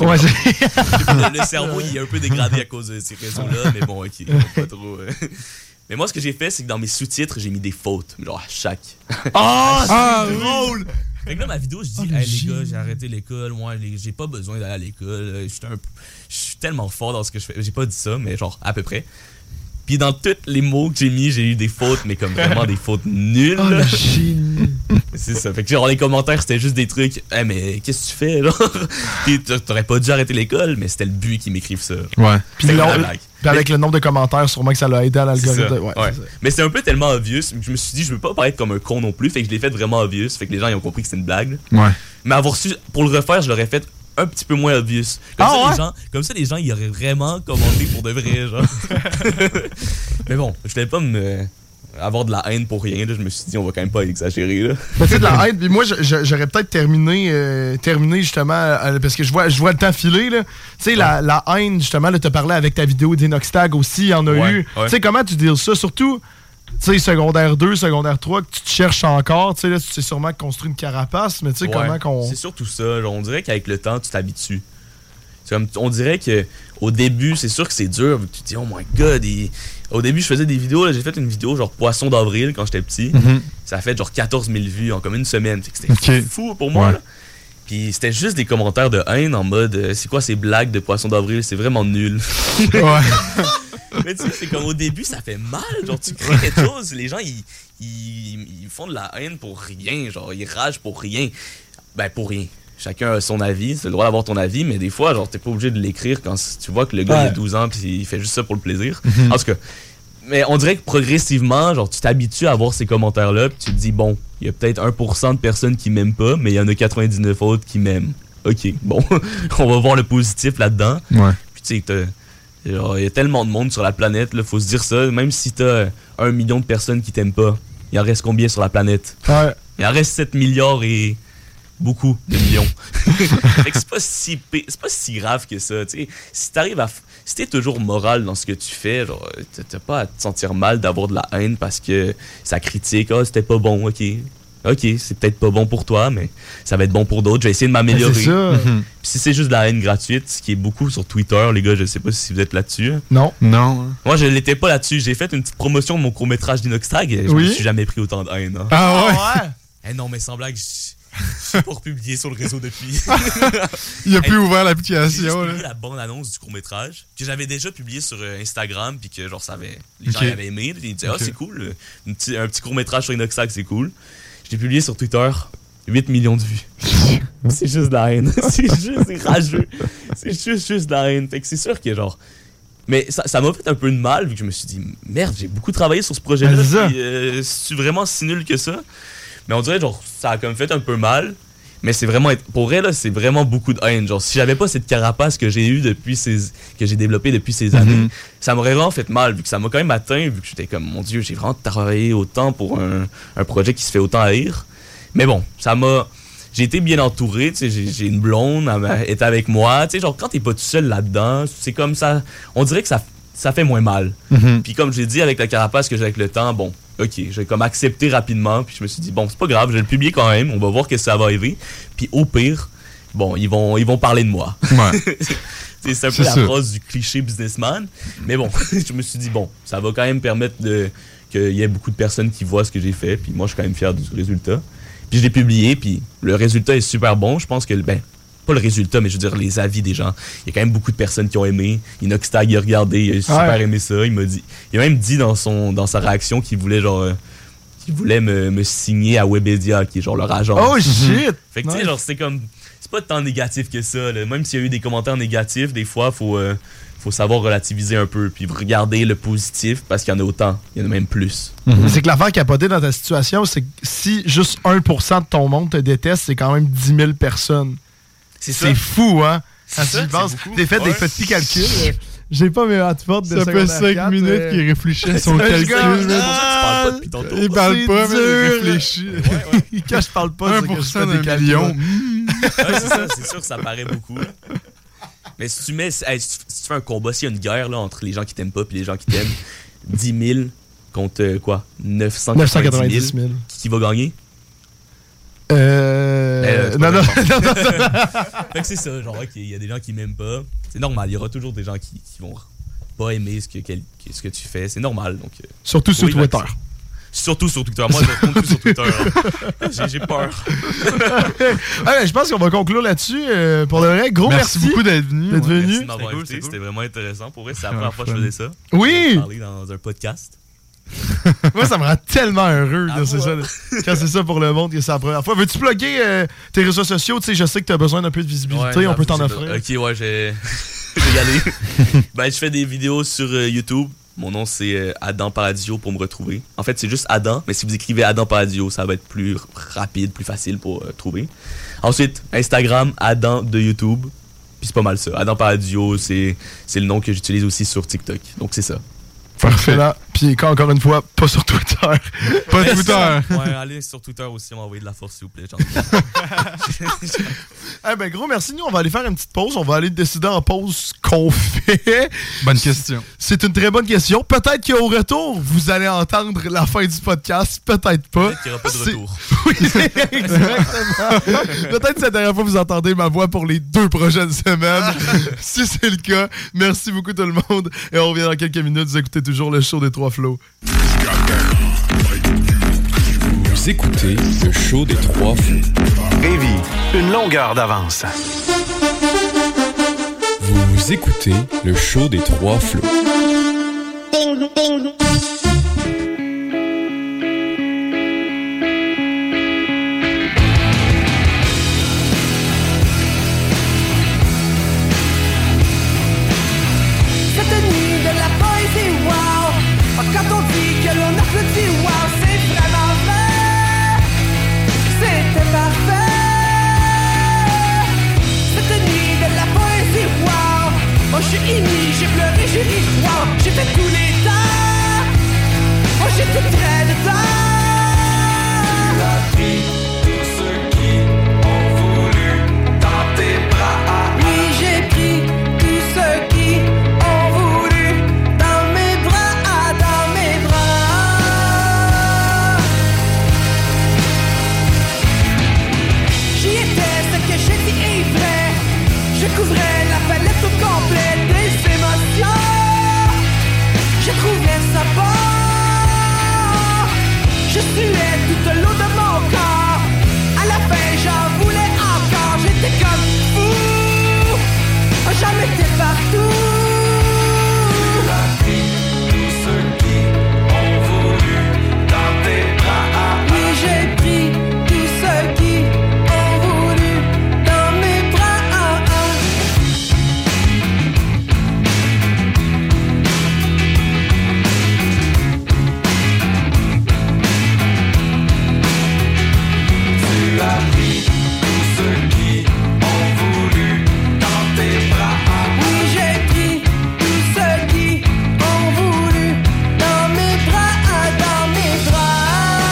le cerveau, il est un peu dégradé à cause de ces réseaux-là, mais bon, OK, pas trop... Mais moi, ce que j'ai fait, c'est que dans mes sous-titres, j'ai mis des fautes. Genre, à chaque... c'est drôle! Fait que là, ma vidéo, je dis, hey, les gars, j'ai arrêté l'école, moi, j'ai pas besoin d'aller à l'école. Je suis tellement fort dans ce que je fais. J'ai pas dit ça, mais genre, à peu près. Puis dans tous les mots que j'ai mis, j'ai eu des fautes, mais comme vraiment des fautes nulles. Oh, le génie! C'est ça. Fait que genre, les commentaires, c'était juste des trucs. Hey, mais qu'est-ce que tu fais, là? Puis t'aurais pas dû arrêter l'école, mais c'était le but qu'ils m'écrivent ça. Ouais. Puis avec le nombre de commentaires, sûrement que ça l'a aidé à l'algorithme. Ouais. Mais c'était un peu tellement obvious. Je me suis dit, je veux pas paraître comme un con non plus. Fait que je l'ai fait vraiment obvious. Fait que les gens, ils ont compris que c'était une blague. Ouais. Mais avoir su, pour le refaire, je l'aurais fait un petit peu moins obvious. Comme ça, les gens, ils auraient vraiment commenté pour de vrai, genre. Mais bon, je voulais pas avoir de la haine pour rien, là. Je me suis dit, on va quand même pas exagérer, là. Mais tu sais, de la haine, puis moi, j'aurais peut-être terminé justement, parce que je vois le temps filer, là. Tu sais, la haine, justement, là, t'as parlé avec ta vidéo d'Inoxtag aussi, il y en a eu. Ouais. Tu sais, comment tu deals ça? Surtout, tu sais, secondaire 2, secondaire 3, que tu te cherches encore, tu sais, là, tu sais sûrement construire une carapace, mais tu sais, comment qu'on... C'est surtout ça. Genre, on dirait qu'avec le temps, tu t'habitues. C'est comme, on dirait qu'au début, c'est sûr que c'est dur. Tu te dis, oh my god. Au début, je faisais des vidéos. Là, j'ai fait une vidéo genre Poisson d'avril quand j'étais petit. Ça a fait genre 14 000 vues en comme une semaine. C'était fou pour moi. Là. Puis c'était juste des commentaires de haine en mode c'est quoi ces blagues de Poisson d'avril? C'est vraiment nul. Mais tu sais, c'est comme au début, ça fait mal. Genre, tu crées quelque chose. Les gens, ils font de la haine pour rien. Genre, ils ragent pour rien. Ben, pour rien. Chacun a son avis, c'est le droit d'avoir ton avis, mais des fois, genre, t'es pas obligé de l'écrire quand tu vois que le gars il a 12 ans pis il fait juste ça pour le plaisir. En tout cas, mais on dirait que progressivement, genre, tu t'habitues à avoir ces commentaires-là pis tu te dis, bon, il y a peut-être 1% de personnes qui m'aiment pas, mais il y en a 99 autres qui m'aiment. Ok, bon, on va voir le positif là-dedans. Puis tu sais, il y a tellement de monde sur la planète, là, faut se dire ça, même si t'as 1 million de personnes qui t'aiment pas, il en reste combien sur la planète? Il en reste 7 milliards et... beaucoup de millions. Fait que c'est pas si grave que ça. T'sais. Si t'es toujours moral dans ce que tu fais, genre, t'as pas à te sentir mal d'avoir de la haine parce que ça critique. Ah, c'était pas bon, ok, c'est peut-être pas bon pour toi, mais ça va être bon pour d'autres. Je vais essayer de m'améliorer. C'est ça. Puis si c'est juste de la haine gratuite, ce qui est beaucoup sur Twitter, les gars, je sais pas si vous êtes là-dessus. Non. Moi, je l'étais pas là-dessus. J'ai fait une petite promotion de mon court-métrage d'Inoxtag et je me suis jamais pris autant de haine. Hein. Ah ouais? Eh non, mais sans blague, je suis pas republié sur le réseau depuis. Il a plus ouvert l'application. J'ai publié la bande-annonce du court-métrage que j'avais déjà publié sur Instagram puis que genre les gens avaient aimé. Ils disaient c'est cool, un petit court-métrage sur Inoxtag, c'est cool. Je l'ai publié sur Twitter, 8 millions de vues. C'est juste de la haine. C'est rageux. C'est juste de la haine. Fait que c'est sûr que genre... Mais ça m'a fait un peu de mal vu que je me suis dit merde, j'ai beaucoup travaillé sur ce projet-là. C'est vraiment si nul que ça. Mais on dirait, genre, ça a comme fait un peu mal. Mais c'est vraiment... Pour vrai, là, c'est vraiment beaucoup de haine. Genre, si j'avais pas cette carapace que j'ai eue que j'ai développée depuis ces années, ça m'aurait vraiment fait mal, vu que ça m'a quand même atteint, vu que j'étais comme, mon Dieu, j'ai vraiment travaillé autant pour un projet qui se fait autant haïr. Mais bon, j'ai été bien entouré, tu sais, j'ai une blonde, elle est avec moi. Tu sais, genre, quand t'es pas tout seul là-dedans, c'est comme ça... On dirait que ça fait moins mal. Puis comme je l'ai dit, avec la carapace que j'ai avec le temps, bon... Ok, j'ai comme accepté rapidement, puis je me suis dit, bon, c'est pas grave, je vais le publier quand même, on va voir que ça va arriver. Puis au pire, bon, ils vont parler de moi. C'est un peu la phrase du cliché businessman. Mais bon, je me suis dit, bon, ça va quand même permettre qu'il y ait beaucoup de personnes qui voient ce que j'ai fait, puis moi, je suis quand même fier du résultat. Puis je l'ai publié, puis le résultat est super bon. Je pense que, pas le résultat, mais je veux dire les avis des gens. Il y a quand même beaucoup de personnes qui ont aimé. Inoxtag, il a regardé, il a super aimé ça. Il a même dit dans sa réaction qu'il voulait me signer à Webedia, qui est genre leur agent. Oh shit! Fait que tu sais, genre c'est pas tant négatif que ça. Là. Même s'il y a eu des commentaires négatifs, des fois, faut savoir relativiser un peu, puis regarder le positif, parce qu'il y en a autant. Il y en a même plus. C'est que l'affaire capotée dans ta situation, c'est que si juste 1% de ton monde te déteste, c'est quand même 10 000 personnes. C'est fou, hein? Quand tu y penses, t'es fait des petits calculs. J'ai pas mes hotforts de ça fait 5 minutes qu'il réfléchit à son calcul. Tu parles pas depuis tantôt. Il parle pas, mais il réfléchit. Quand je parle pas, 1% d'un million. C'est sûr que ça paraît beaucoup. Mais si tu fais un combat, s'il y a une guerre là, entre les gens qui t'aiment pas et les gens qui t'aiment, 10 000 contre quoi? 990 000. Qui va gagner? Non. Fait que c'est ça, genre, ok, il y a des gens qui m'aiment pas. C'est normal, il y aura toujours des gens qui vont pas aimer ce que tu fais. C'est normal, donc... Surtout sur Twitter. Surtout sur Twitter. Moi, je compte plus sur Twitter. J'ai peur. Je pense qu'on va conclure là-dessus. Pour le vrai, gros merci beaucoup d'être venu. Merci de m'avoir invité. C'était vraiment intéressant. Pour vrai, c'est la première fois que je faisais ça. Oui! Je parler dans un podcast. Moi, ça me rend tellement heureux quand c'est ça pour le monde que c'est la première fois. Veux-tu plugger tes réseaux sociaux? Tu sais, je sais que tu as besoin d'un peu de visibilité. On peut t'en offrir. Ok, ouais, j'ai y aller. Je fais des vidéos sur YouTube. Mon nom, c'est Adam Paradio pour me retrouver. En fait, c'est juste Adam, mais si vous écrivez Adam Paradio, ça va être plus rapide, plus facile pour trouver. Ensuite, Instagram, Adam de YouTube. Puis c'est pas mal ça. Adam Paradio, c'est le nom que j'utilise aussi sur TikTok. Donc c'est ça. Parfait. Là. Puis encore une fois, pas sur Twitter. Pas Twitter. Ouais, allez sur Twitter aussi, m'envoyer de la force, s'il vous plaît. Eh ben gros, merci. Nous, on va aller faire une petite pause. On va aller décider en pause ce qu'on fait. Bonne question. C'est une très bonne question. Peut-être qu'au retour, vous allez entendre la fin du podcast. Peut-être pas. Peut-être qu'il n'y aura pas de retour. Oui, exactement. Peut-être que c'est la dernière fois que vous entendez ma voix pour les 2 prochaines semaines. Si c'est le cas, merci beaucoup tout le monde. Et on revient dans quelques minutes. Vous écoutez toujours le show des 3 flots. Vous écoutez le show des 3 flots. Lévis, une longueur d'avance. Vous écoutez le show des 3 flots. Ding, ding. Cette nuit de la poésie, wow. Quand on dit que l'on applaudit, wow, c'est vraiment vrai. C'était parfait. Cette nuit de la poésie, wow. Moi je suis ému, j'ai pleuré, j'ai ri, wow. J'ai fait tous les temps. Moi j'étais très dedans. Tu as pris tous ceux qui ont voulu dans tes bras. Oui, j'ai pris tous ceux qui ont voulu dans mes bras, dans mes bras. J'y étais, ce que j'ai dit est vrai. Je couvrais la palette au complet des émotions. Je trouvais ça bon. Je suais toute l'eau de mon corps. À la fin j'en voulais encore. J'étais comme fou. J'en mettais partout. Tu as pris tous ceux qui ont voulu dans tes bras. Oui, j'ai pris tous ceux qui ont voulu dans mes bras. Tu as pris tous ceux qui ont voulu dans tes bras. Oui, j'ai pris tous ceux qui ont voulu dans mes bras, dans mes bras.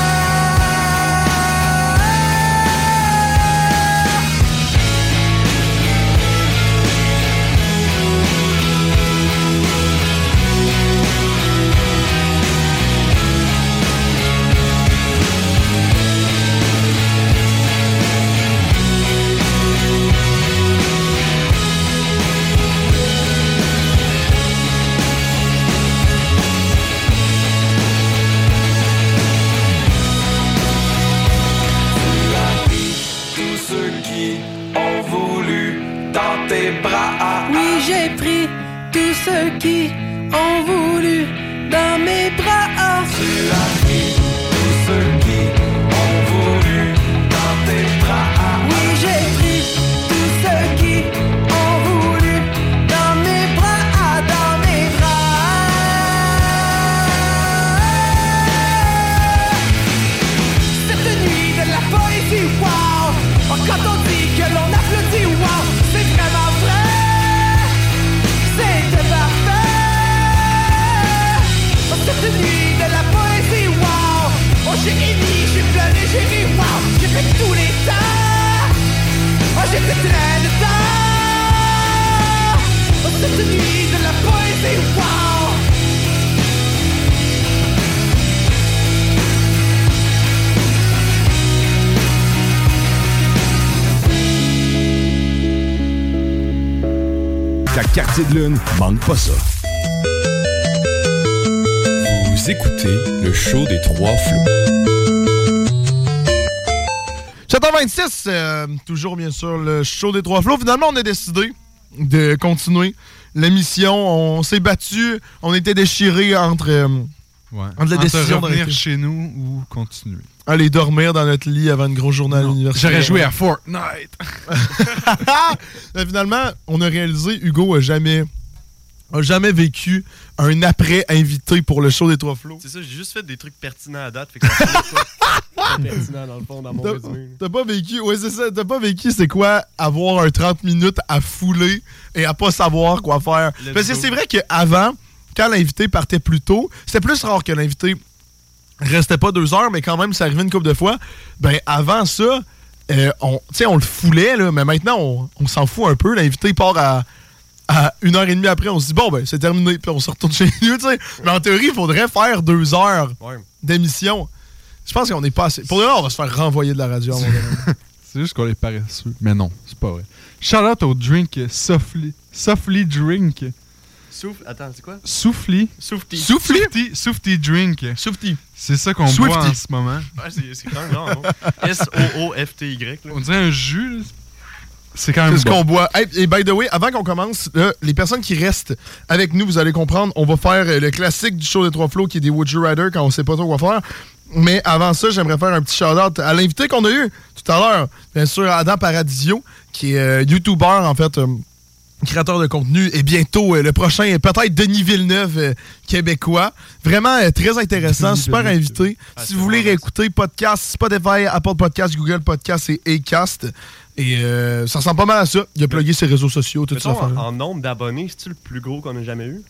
Tu as pris tous ceux qui ont voulu dans tes bras. Oui, j'ai pris tous ceux qui ont voulu dans mes bras. Tu as pris tous ceux qui ont voulu dans tes bras. Oui, j'ai pris tous ceux qui ont voulu dans mes bras, dans mes bras. Cette nuit de la poésie, wow. Quand on dit que l'on applaudit, wow, c'est vraiment vrai. C'était parfait. Cette nuit de la poésie, wow. Oh, j'ai ému, j'ai pleuré, j'ai ri, wow. J'ai fait tous les temps. Oh, j'étais très dedans. Oh, cette nuit de la poésie, wow. Ta Quartier de Lune, manque pas ça. Vous écoutez le show des 3 flots. 7h26, toujours bien sûr le show des 3 flots. Finalement, on a décidé de continuer l'émission. On s'est battu, on était déchirés entre la décision de revenir d'arrêter. chez nous ou continuer. Aller dormir dans notre lit avant une grosse journée à l'université. J'aurais joué à Fortnite. Mais finalement, on a réalisé, Hugo a jamais vécu un après-invité pour le show des 3 flots. C'est ça, j'ai juste fait des trucs pertinents à date. Fait que ça pas pertinent dans le fond, dans mon résumé. T'as pas vécu, ouais, c'est ça. T'as pas vécu, c'est quoi avoir un 30 minutes à fouler et à pas savoir quoi faire. Parce que c'est vrai qu'avant, quand l'invité partait plus tôt, c'était plus rare que l'invité restait pas 2 heures, mais quand même, ça arrivait une couple de fois. Ben, avant ça, on le foulait, là, mais maintenant, on s'en fout un peu. L'invité part à 1h30 après, on se dit, bon, ben, c'est terminé, puis on se retourne chez nous, tu sais. Mais en théorie, il faudrait faire 2 heures d'émission. Je pense qu'on n'est pas assez. Pour le moment, on va se faire renvoyer de la radio. C'est juste qu'on est paresseux. Mais non, c'est pas vrai. Shout-out au drink Softly Drink. Attends, c'est quoi? Soufli Drink. Soufti. C'est ça qu'on boit en ce moment. Ouais, c'est quand même grand, S-O-O-F-T-Y. On dirait un jus, là. C'est quand même ce qu'on boit. Hey, et by the way, avant qu'on commence, là, les personnes qui restent avec nous, vous allez comprendre, on va faire le classique du show des Trois Flots qui est des Would You Rather quand on sait pas trop quoi faire. Mais avant ça, j'aimerais faire un petit shout-out à l'invité qu'on a eu tout à l'heure. Bien sûr, Adam Paradisio, qui est YouTuber, en fait, créateur de contenu. Et bientôt, le prochain est peut-être Denis Villeneuve, québécois. Vraiment très intéressant, super invité. Si vous voulez réécouter, podcast, Spotify, Apple Podcast, Google Podcast et Acast. Et ça ressemble pas mal à ça. Il a plugué ses réseaux sociaux, tout ça. En nombre d'abonnés, c'est-tu le plus gros qu'on a jamais eu?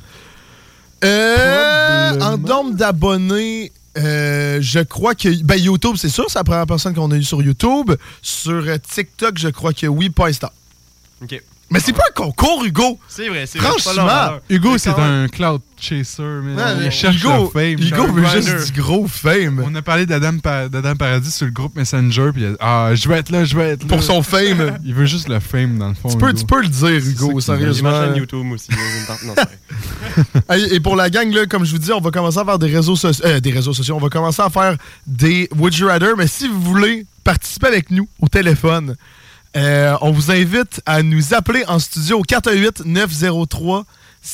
En nombre d'abonnés... je crois que YouTube, c'est sûr, c'est la première personne qu'on a eu sur YouTube. Sur TikTok, je crois que oui, pas Insta. OK. Mais c'est pas un concours, Hugo. C'est vrai, c'est franchement, vrai. Hugo, c'est un cloud chaser. Mais il cherche le fame. Hugo veut juste du gros fame. On a parlé d'Adam Paradis sur le groupe Messenger. Puis je vais être là. Pour son fame. Il veut juste le fame, dans le fond. Tu peux le dire, Hugo, sérieusement. J'ai ma chaîne YouTube aussi. Et pour la gang, là, comme je vous dis, on va commencer à faire des réseaux sociaux. On va commencer à faire des Would You Rather. Mais si vous voulez participer avec nous au téléphone, on vous invite à nous appeler en studio au 418-903-5969.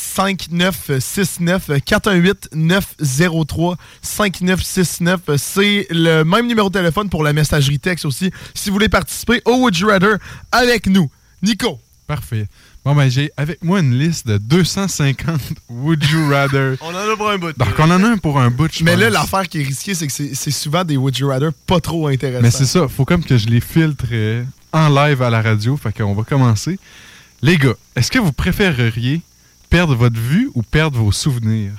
418-903-5969. C'est le même numéro de téléphone pour la messagerie texte aussi. Si vous voulez participer au Would You Rather avec nous. Nico. Parfait. Bon, ben, j'ai avec moi une liste de 250 Would You Rather. On en a pour un bout. Donc, on en a un pour un bout, je Mais pense. là, l'affaire qui est risquée, c'est que c'est souvent des Would You Rather pas trop intéressants. Mais c'est ça. Faut comme que je les filtre en live à la radio. Fait qu'on va commencer. Les gars, est-ce que vous préféreriez perdre votre vue ou perdre vos souvenirs?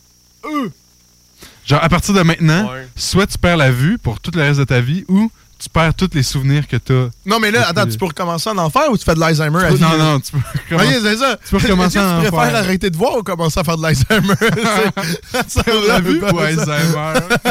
Genre, à partir de maintenant, soit tu perds la vue pour tout le reste de ta vie ou tu perds tous les souvenirs que t'as. Non, mais là, attends, tu peux recommencer en enfer ou tu fais de l'Alzheimer à vie? Non, tu peux recommencer. Ok, c'est ça. Tu peux recommencer en enfer. Tu préfères arrêter de voir ou commencer à faire de l'Alzheimer? Ça la vue ou Alzheimer?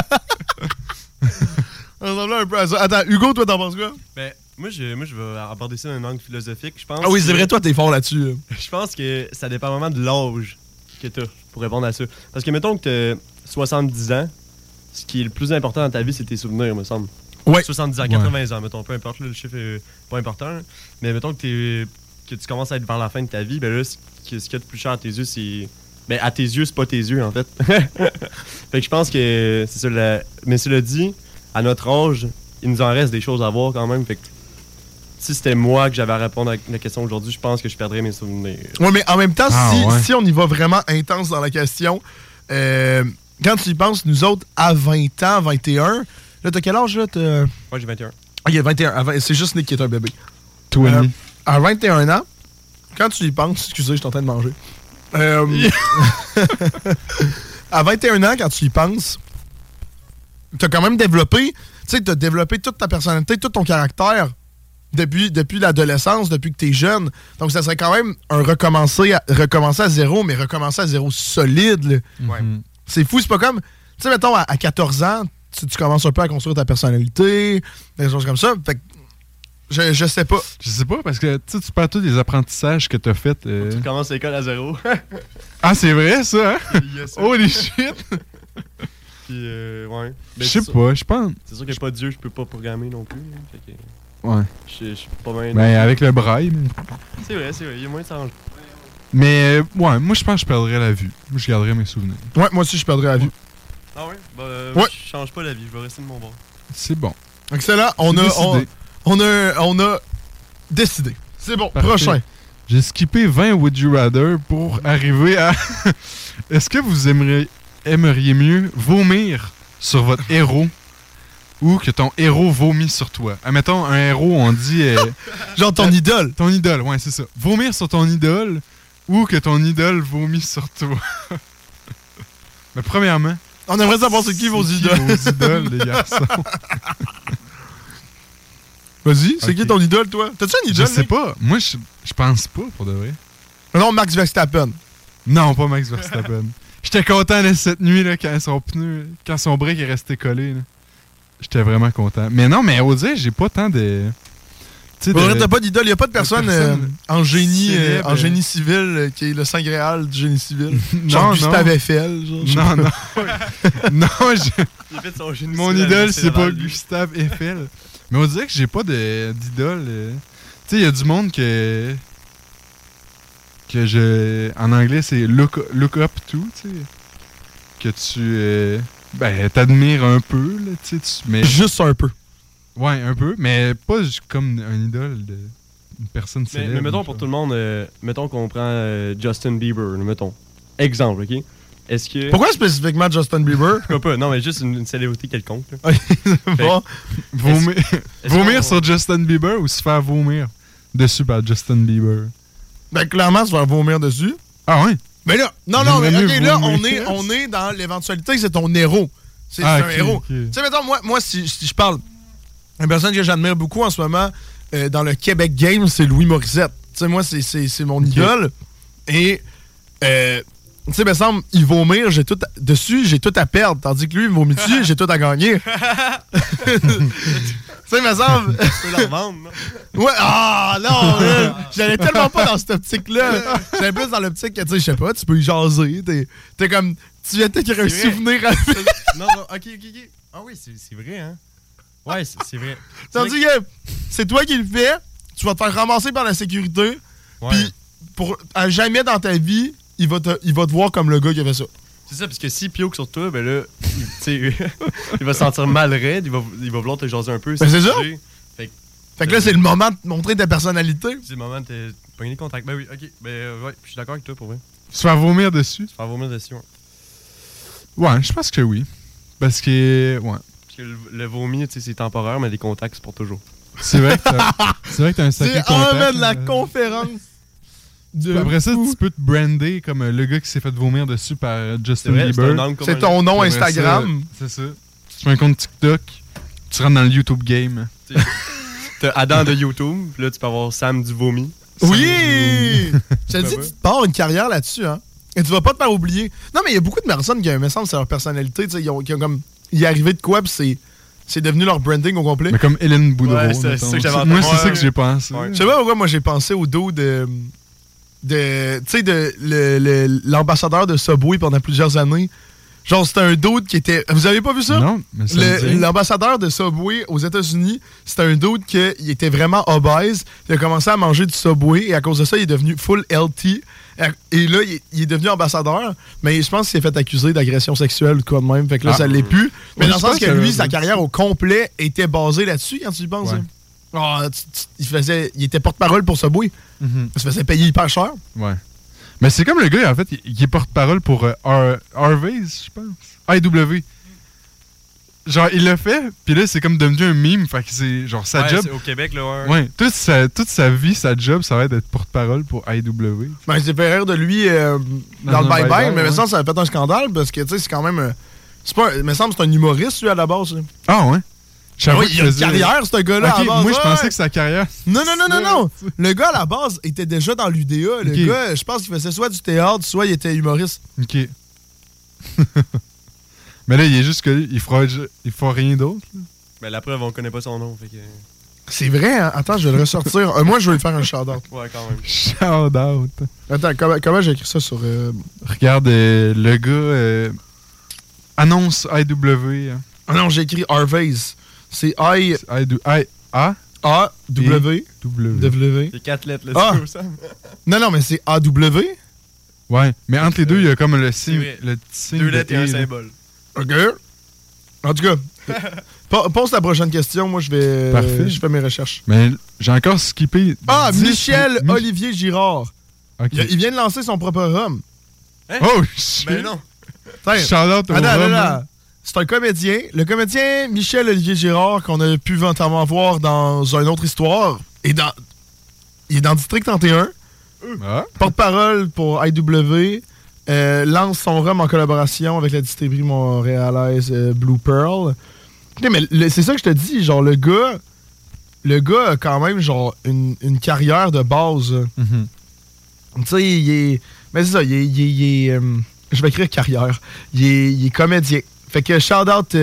Ça ressemblait un peu à ça. Attends, Hugo, toi, t'en penses quoi? Ben, moi, je vais aborder ça d'un angle philosophique. Je pense oui, c'est vrai, toi, t'es fort là-dessus. Je pense que ça dépend vraiment de l'âge que t'as pour répondre à ça. Parce que mettons que t'as 70 ans, ce qui est le plus important dans ta vie, c'est tes souvenirs, me semble. Ouais. 70 ans, 80 ans, mettons, peu importe, là, le chiffre est pas important. Hein. Mais mettons que tu commences à être vers la fin de ta vie, ben là, ce qu'il y a de plus cher à tes yeux, c'est... Ben, à tes yeux, c'est pas tes yeux, en fait. Fait que je pense que c'est ça. Mais cela dit, à notre âge, il nous en reste des choses à voir quand même. Fait que si c'était moi que j'avais à répondre à la question aujourd'hui, je pense que je perdrais mes souvenirs. Ouais, mais en même temps, si on y va vraiment intense dans la question, quand tu y penses, nous autres, à 20 ans, 21... Là, t'as quel âge, là? Moi, j'ai 21. Ok, 21. C'est juste Nick qui est un bébé. À 21 ans, quand tu y penses... Excusez, je suis en train de manger. À 21 ans, quand tu y penses, t'as quand même développé... Tu sais, t'as développé toute ta personnalité, tout ton caractère depuis l'adolescence, depuis que t'es jeune. Donc, ça serait quand même un recommencer à zéro, mais recommencer à zéro solide. Là. Ouais. C'est fou, c'est pas comme... Tu sais, mettons, à 14 ans... Tu commences un peu à construire ta personnalité, des choses comme ça. Fait que je sais pas. Je sais pas, parce que tu perds tous les apprentissages que t'as fait. Tu commences l'école à zéro. Ah, c'est vrai, ça, hein? Yes, holy shit! Puis, ouais. Je sais pas, je pense. C'est sûr qu'il n'y a pas de Dieu, je peux pas programmer non plus. Hein, fait que, ouais. Je suis pas bien. Ben, avec le braille. Mais... C'est vrai, il y a moyen de s'arranger. Mais, ouais, moi, je pense que je perdrais la vue. Moi, je garderais mes souvenirs. Ouais, moi aussi, je perdrais la vue. Ah ouais? Bah, je change pas la vie, je vais rester de mon bord. C'est bon. Excellent. On a décidé. C'est bon. Parfait. Prochain. J'ai skippé 20 Would You Rather pour arriver à... Est-ce que vous aimeriez mieux vomir sur votre héros ou que ton héros vomit sur toi? Admettons, un héros, on dit... genre ton idole. Ton idole, ouais, c'est ça. Vomir sur ton idole ou que ton idole vomit sur toi. Mais premièrement... On aimerait savoir c'est qui vos idoles. Vos idoles, les garçons. Vas-y, c'est qui ton idole, toi? T'as-tu une idole? Je sais pas. Moi, je pense pas, pour de vrai. Non, Max Verstappen. Non, pas Max Verstappen. J'étais content de cette nuit, là, quand son break est resté collé. Là. J'étais vraiment content. Mais non, mais on dirait, j'ai pas tant de... T'as pas d'idole, il n'y a pas de personne en génie civil qui est le saint gréal du génie civil. Genre Gustave Eiffel. Non. Non, il a fait son génie mon civil, idole, c'est pas Gustave Eiffel. Mais on dirait que j'ai pas d'idole. Tu sais, il y a du monde que en anglais, c'est look up to, tu sais. Que tu t'admires un peu, là, tu sais. Mais... Juste un peu. Ouais, un peu, mais pas comme un idole d'une personne célèbre. Mais mettons pour tout le monde, mettons qu'on prend Justin Bieber, mettons. Exemple, OK? Est-ce que... Pourquoi spécifiquement Justin Bieber? Pourquoi pas? Non, mais juste une célébrité quelconque. Bon. Vomir sur Justin Bieber ou se faire vomir dessus par Justin Bieber? Ben, clairement, se faire vomir dessus. Ah ouais? Mais là, non, mais OK, là, on est dans l'éventualité que c'est ton héros. C'est un héros. Tu sais, mettons, moi si je parle... Une personne que j'admire beaucoup en ce moment dans le Québec Game, c'est Louis Morissette. Tu sais, moi, c'est mon idole. Et, tu sais, me semble, il vomir, j'ai tout à perdre. Tandis que lui, il vomit dessus, j'ai tout à gagner. Tu sais, me semble. Tu peux la revendre, non? Ouais, non, j'allais tellement pas dans cette optique-là. J'allais plus dans l'optique que, tu sais, je sais pas, tu peux y jaser. T'es comme, tu viens de t'écrire un souvenir avec. Non, ok. Ah oui, c'est vrai, hein? Ouais, c'est vrai. Tandis que c'est toi qui le fais, tu vas te faire ramasser par la sécurité, puis à jamais dans ta vie, il va te voir comme le gars qui a fait ça. C'est ça, parce que s'il pioque sur toi, ben là, il va se sentir mal raide, il va vouloir te jaser un peu. Ben c'est ça! Fait que là, c'est le moment de montrer ta personnalité. C'est le moment de te pogner les contacts. Ben oui, ok. Ben ouais, je suis d'accord avec toi pour vrai. Se faire vomir dessus? Se faire vomir dessus, ouais. Ouais, je pense que oui. Parce que, ouais. Le vomi, c'est temporaire, mais les contacts, c'est pour toujours. C'est vrai que t'as un sacré contact. C'est de la conférence. Après ça, tu peux te brander comme le gars qui s'est fait vomir dessus par Justin Bieber. C'est ton nom Instagram. C'est ça. Tu fais un compte TikTok, tu rentres dans le YouTube game. T'as Adam de YouTube, là, tu peux avoir Sam du vomi. Oui! Je te dis, tu te pars une carrière là-dessus, hein. Et tu vas pas te faire oublier. Non, mais il y a beaucoup de personnes qui, me semble, c'est leur personnalité, qui ont comme... Il est arrivé de quoi, puis c'est devenu leur branding au complet. Mais comme Hélène Boudreau. Ouais, c'est ça que j'avais moi, c'est ça que j'ai pensé. Ouais. Je sais pas pourquoi moi j'ai pensé au dos de l'ambassadeur de Subway pendant plusieurs années. Genre, c'était un dude qui était... Vous avez pas vu ça? Non, mais ça l'ambassadeur de Subway aux États-Unis, c'était un dude qui était vraiment obèse. Il a commencé à manger du Subway et à cause de ça, il est devenu full healthy. Et là, il est devenu ambassadeur, mais je pense qu'il s'est fait accuser d'agression sexuelle ou quoi de même. Fait que là, ça l'est plus. Mais dans le sens que lui, sa carrière au complet était basée là-dessus, quand tu y penses. Ouais. Il était porte-parole pour Subway. Il se faisait payer hyper cher. Ouais. Mais c'est comme le gars, en fait, qui est porte-parole pour Harvey's, je pense. IW. Genre, il l'a fait, puis là, c'est comme devenu un mime. Fait que c'est genre sa job. C'est au Québec, là, ouais. Toute sa vie, sa job, ça va être d'être porte-parole pour IW. Ben, il s'est fait rire de lui dans le bye-bye, mais ça a fait un scandale parce que, tu sais, c'est quand même. Il me semble que c'est un humoriste, lui, à la base. Ah, ouais. Il a une carrière, ce gars-là. Okay, moi, je pensais que sa carrière. Non. Le gars, à la base, était déjà dans l'UDA. Le gars, je pense qu'il faisait soit du théâtre, soit il était humoriste. OK. Mais là, il est juste que il fera rien d'autre. Mais la preuve, on connaît pas son nom. Fait que... C'est vrai, hein? Attends, je vais le ressortir. Moi, je vais lui faire un shout-out. Ouais, quand même. Shout-out. Attends, comment j'ai écrit ça sur... Regarde, le gars annonce IW. Hein. Ah non, j'ai écrit Harvey's. C'est A-W. W. C'est 4 lettres, là, c'est ça. Non, mais c'est A-W. Ouais, mais entre les deux, il y a comme le signe. Le signe 2 lettres et un symbole. OK. En tout cas, pose la prochaine question. Moi, je vais. Parfait. Je fais mes recherches. Mais j'ai encore skippé. Michel Olivier Girard. Okay. Il vient de lancer son propre rhum. Hein? Oh, shit. Ben non. Shout-out au rhum. C'est un comédien. Le comédien Michel Olivier Girard, qu'on a pu notamment voir dans une autre histoire, il est dans District 31. porte-parole pour IW, lance son rhum en collaboration avec la distillerie montréalaise Blue Pearl. Okay, mais c'est ça que je te dis, genre le gars a quand même genre une carrière de base. Tu sais, il est... Mais c'est ça, il est je vais écrire carrière. Il est comédien. Fait que shout-out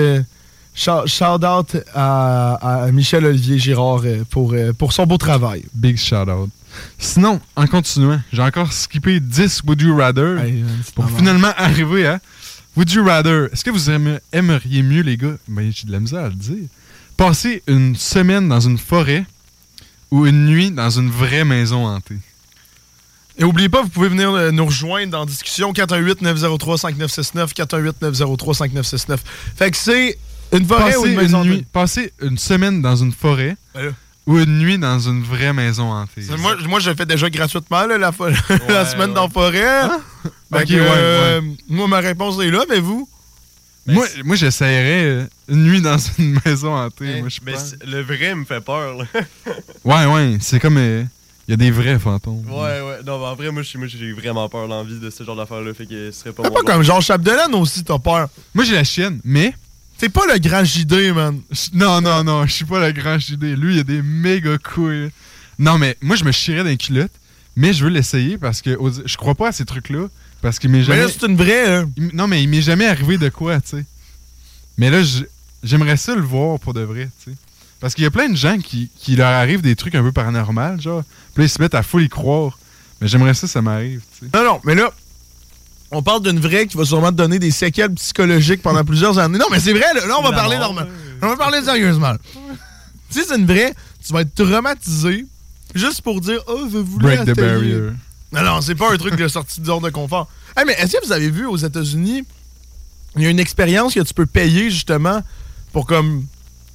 à Michel-Olivier Girard pour son beau travail. Big shout-out. Sinon, en continuant, j'ai encore skippé 10 Would You Rather pour finalement arriver à Would You Rather. Est-ce que vous aimeriez mieux, les gars? Ben, j'ai de la misère à le dire. Passer une semaine dans une forêt ou une nuit dans une vraie maison hantée? Et n'oubliez pas, vous pouvez venir nous rejoindre dans discussion 418-903-5969, 418-903-5969. Fait que c'est une forêt ou une maison hantée? Passer une semaine dans une forêt ou une nuit dans une vraie maison hantée. Moi, je le fais déjà gratuitement là, la semaine dans la forêt. Hein? Moi, ma réponse est là, mais vous? Moi j'essaierais une nuit dans une maison hantée. Moi, mais le vrai me fait peur. Là. ouais, c'est comme... Il y a des vrais fantômes. Ouais. Non, mais en vrai, moi, j'ai vraiment peur l'envie de ce genre d'affaires-là. Fait que ce serait pas mon pas comme Jean Chapdelaine aussi, t'as peur. Moi, j'ai la chienne, mais... T'es pas le grand JD, man. Non, je suis pas le grand JD. Lui, il a des méga couilles. Non, mais moi, je me chierais dans les culottes, mais je veux l'essayer parce que je crois pas à ces trucs-là. Parce qu'il m'est jamais... Mais là, c'est une vraie, hein. Non, mais il m'est jamais arrivé de quoi, tu sais. Mais là, j'aimerais ça le voir pour de vrai, tu sais. Parce qu'il y a plein de gens qui leur arrivent des trucs un peu paranormaux, genre. Puis là, ils se mettent à full y croire. Mais j'aimerais ça m'arrive, tu sais. Non, mais là, on parle d'une vraie qui va sûrement te donner des séquelles psychologiques pendant plusieurs années. Non, mais c'est vrai, là on va parler normal. On va parler sérieusement. Tu sais, c'est une vraie, tu vas être traumatisé juste pour dire « Oh, je voulais break the barrier. » Non, c'est pas un truc de sortie de zone de confort. Hey, mais est-ce que vous avez vu aux États-Unis, il y a une expérience que tu peux payer justement pour comme...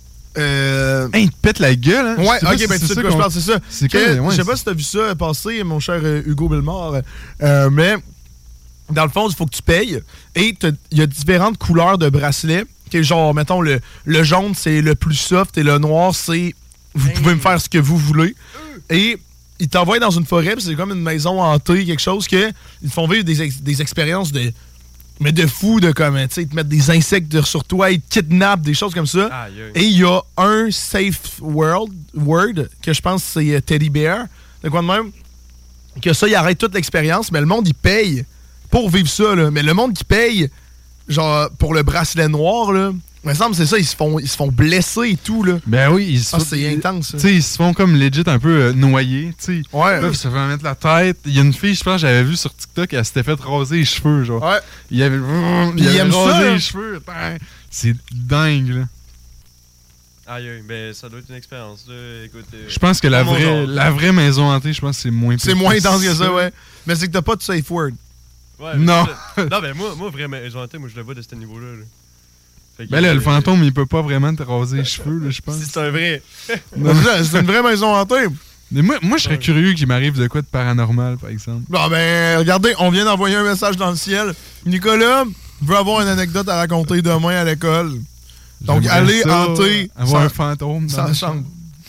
il te pète la gueule, hein? Ouais, ok, ben tu sais de quoi je parle, c'est ça. Je sais pas si t'as vu ça passer, mon cher Hugo Bellemare, mais dans le fond, il faut que tu payes et il y a différentes couleurs de bracelets. Genre, mettons, le jaune, c'est le plus soft et le noir, c'est vous pouvez me faire ce que vous voulez. Et ils t'envoient dans une forêt, c'est comme une maison hantée, quelque chose que ils te font vivre des expériences de... Mais de fou, de comme, tu sais, ils te mettent des insectes sur toi, ils te kidnappent, des choses comme ça. Et il y a un safe word que je pense c'est Teddy Bear, de quoi de même, que ça, il arrête toute l'expérience, mais le monde, il paye pour vivre ça, là. Mais le monde qui paye, genre, pour le bracelet noir, là, il me semble c'est ça, ils se font blesser et tout, là. Ben oui, c'est intense. Tu sais, ils se font comme legit un peu noyer, tu sais. Ouais. Là, ça fait mettre la tête. Il y a une fille, je pense, j'avais vu sur TikTok, elle s'était fait raser les cheveux, genre. Ouais. Il avait rasé les cheveux. C'est dingue, là. Aïe, ben ça doit être une expérience, là. Écoute, je pense que la vraie maison hantée, je pense que c'est moins... C'est moins intense que ça, ouais. Mais c'est que t'as pas de safe word. Ouais, non. Non, ben moi, vraie maison hantée, moi, je le vois de ce niveau-là, là. Ben là, le fantôme, il peut pas vraiment te raser les cheveux, là, je pense. C'est un vrai. C'est une vraie maison hantée. Mais moi je serais curieux qu'il m'arrive de quoi de paranormal, par exemple. Bon, ben, regardez, on vient d'envoyer un message dans le ciel. Nicolas veut avoir une anecdote à raconter demain à l'école. Donc, allez hanter. Avoir un fantôme dans la chambre.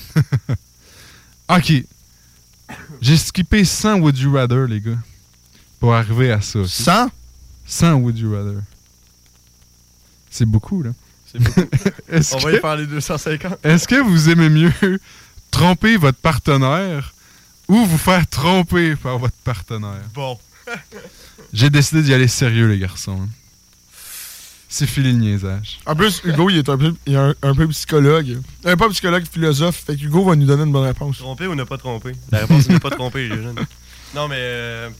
OK. J'ai skippé 100 Would You Rather, les gars, pour arriver à ça. 100? 100 Would You Rather. C'est beaucoup, là. C'est beaucoup. On va y faire les 250. Est-ce que vous aimez mieux tromper votre partenaire ou vous faire tromper par votre partenaire? Bon. J'ai décidé d'y aller sérieux, les garçons. C'est fini le niaisage. En plus, Hugo, il est un peu psychologue. Pas psychologue, philosophe. Fait qu'Hugo va nous donner une bonne réponse. Tromper ou ne pas tromper? La réponse est ne pas tromper, les jeunes. Non, mais...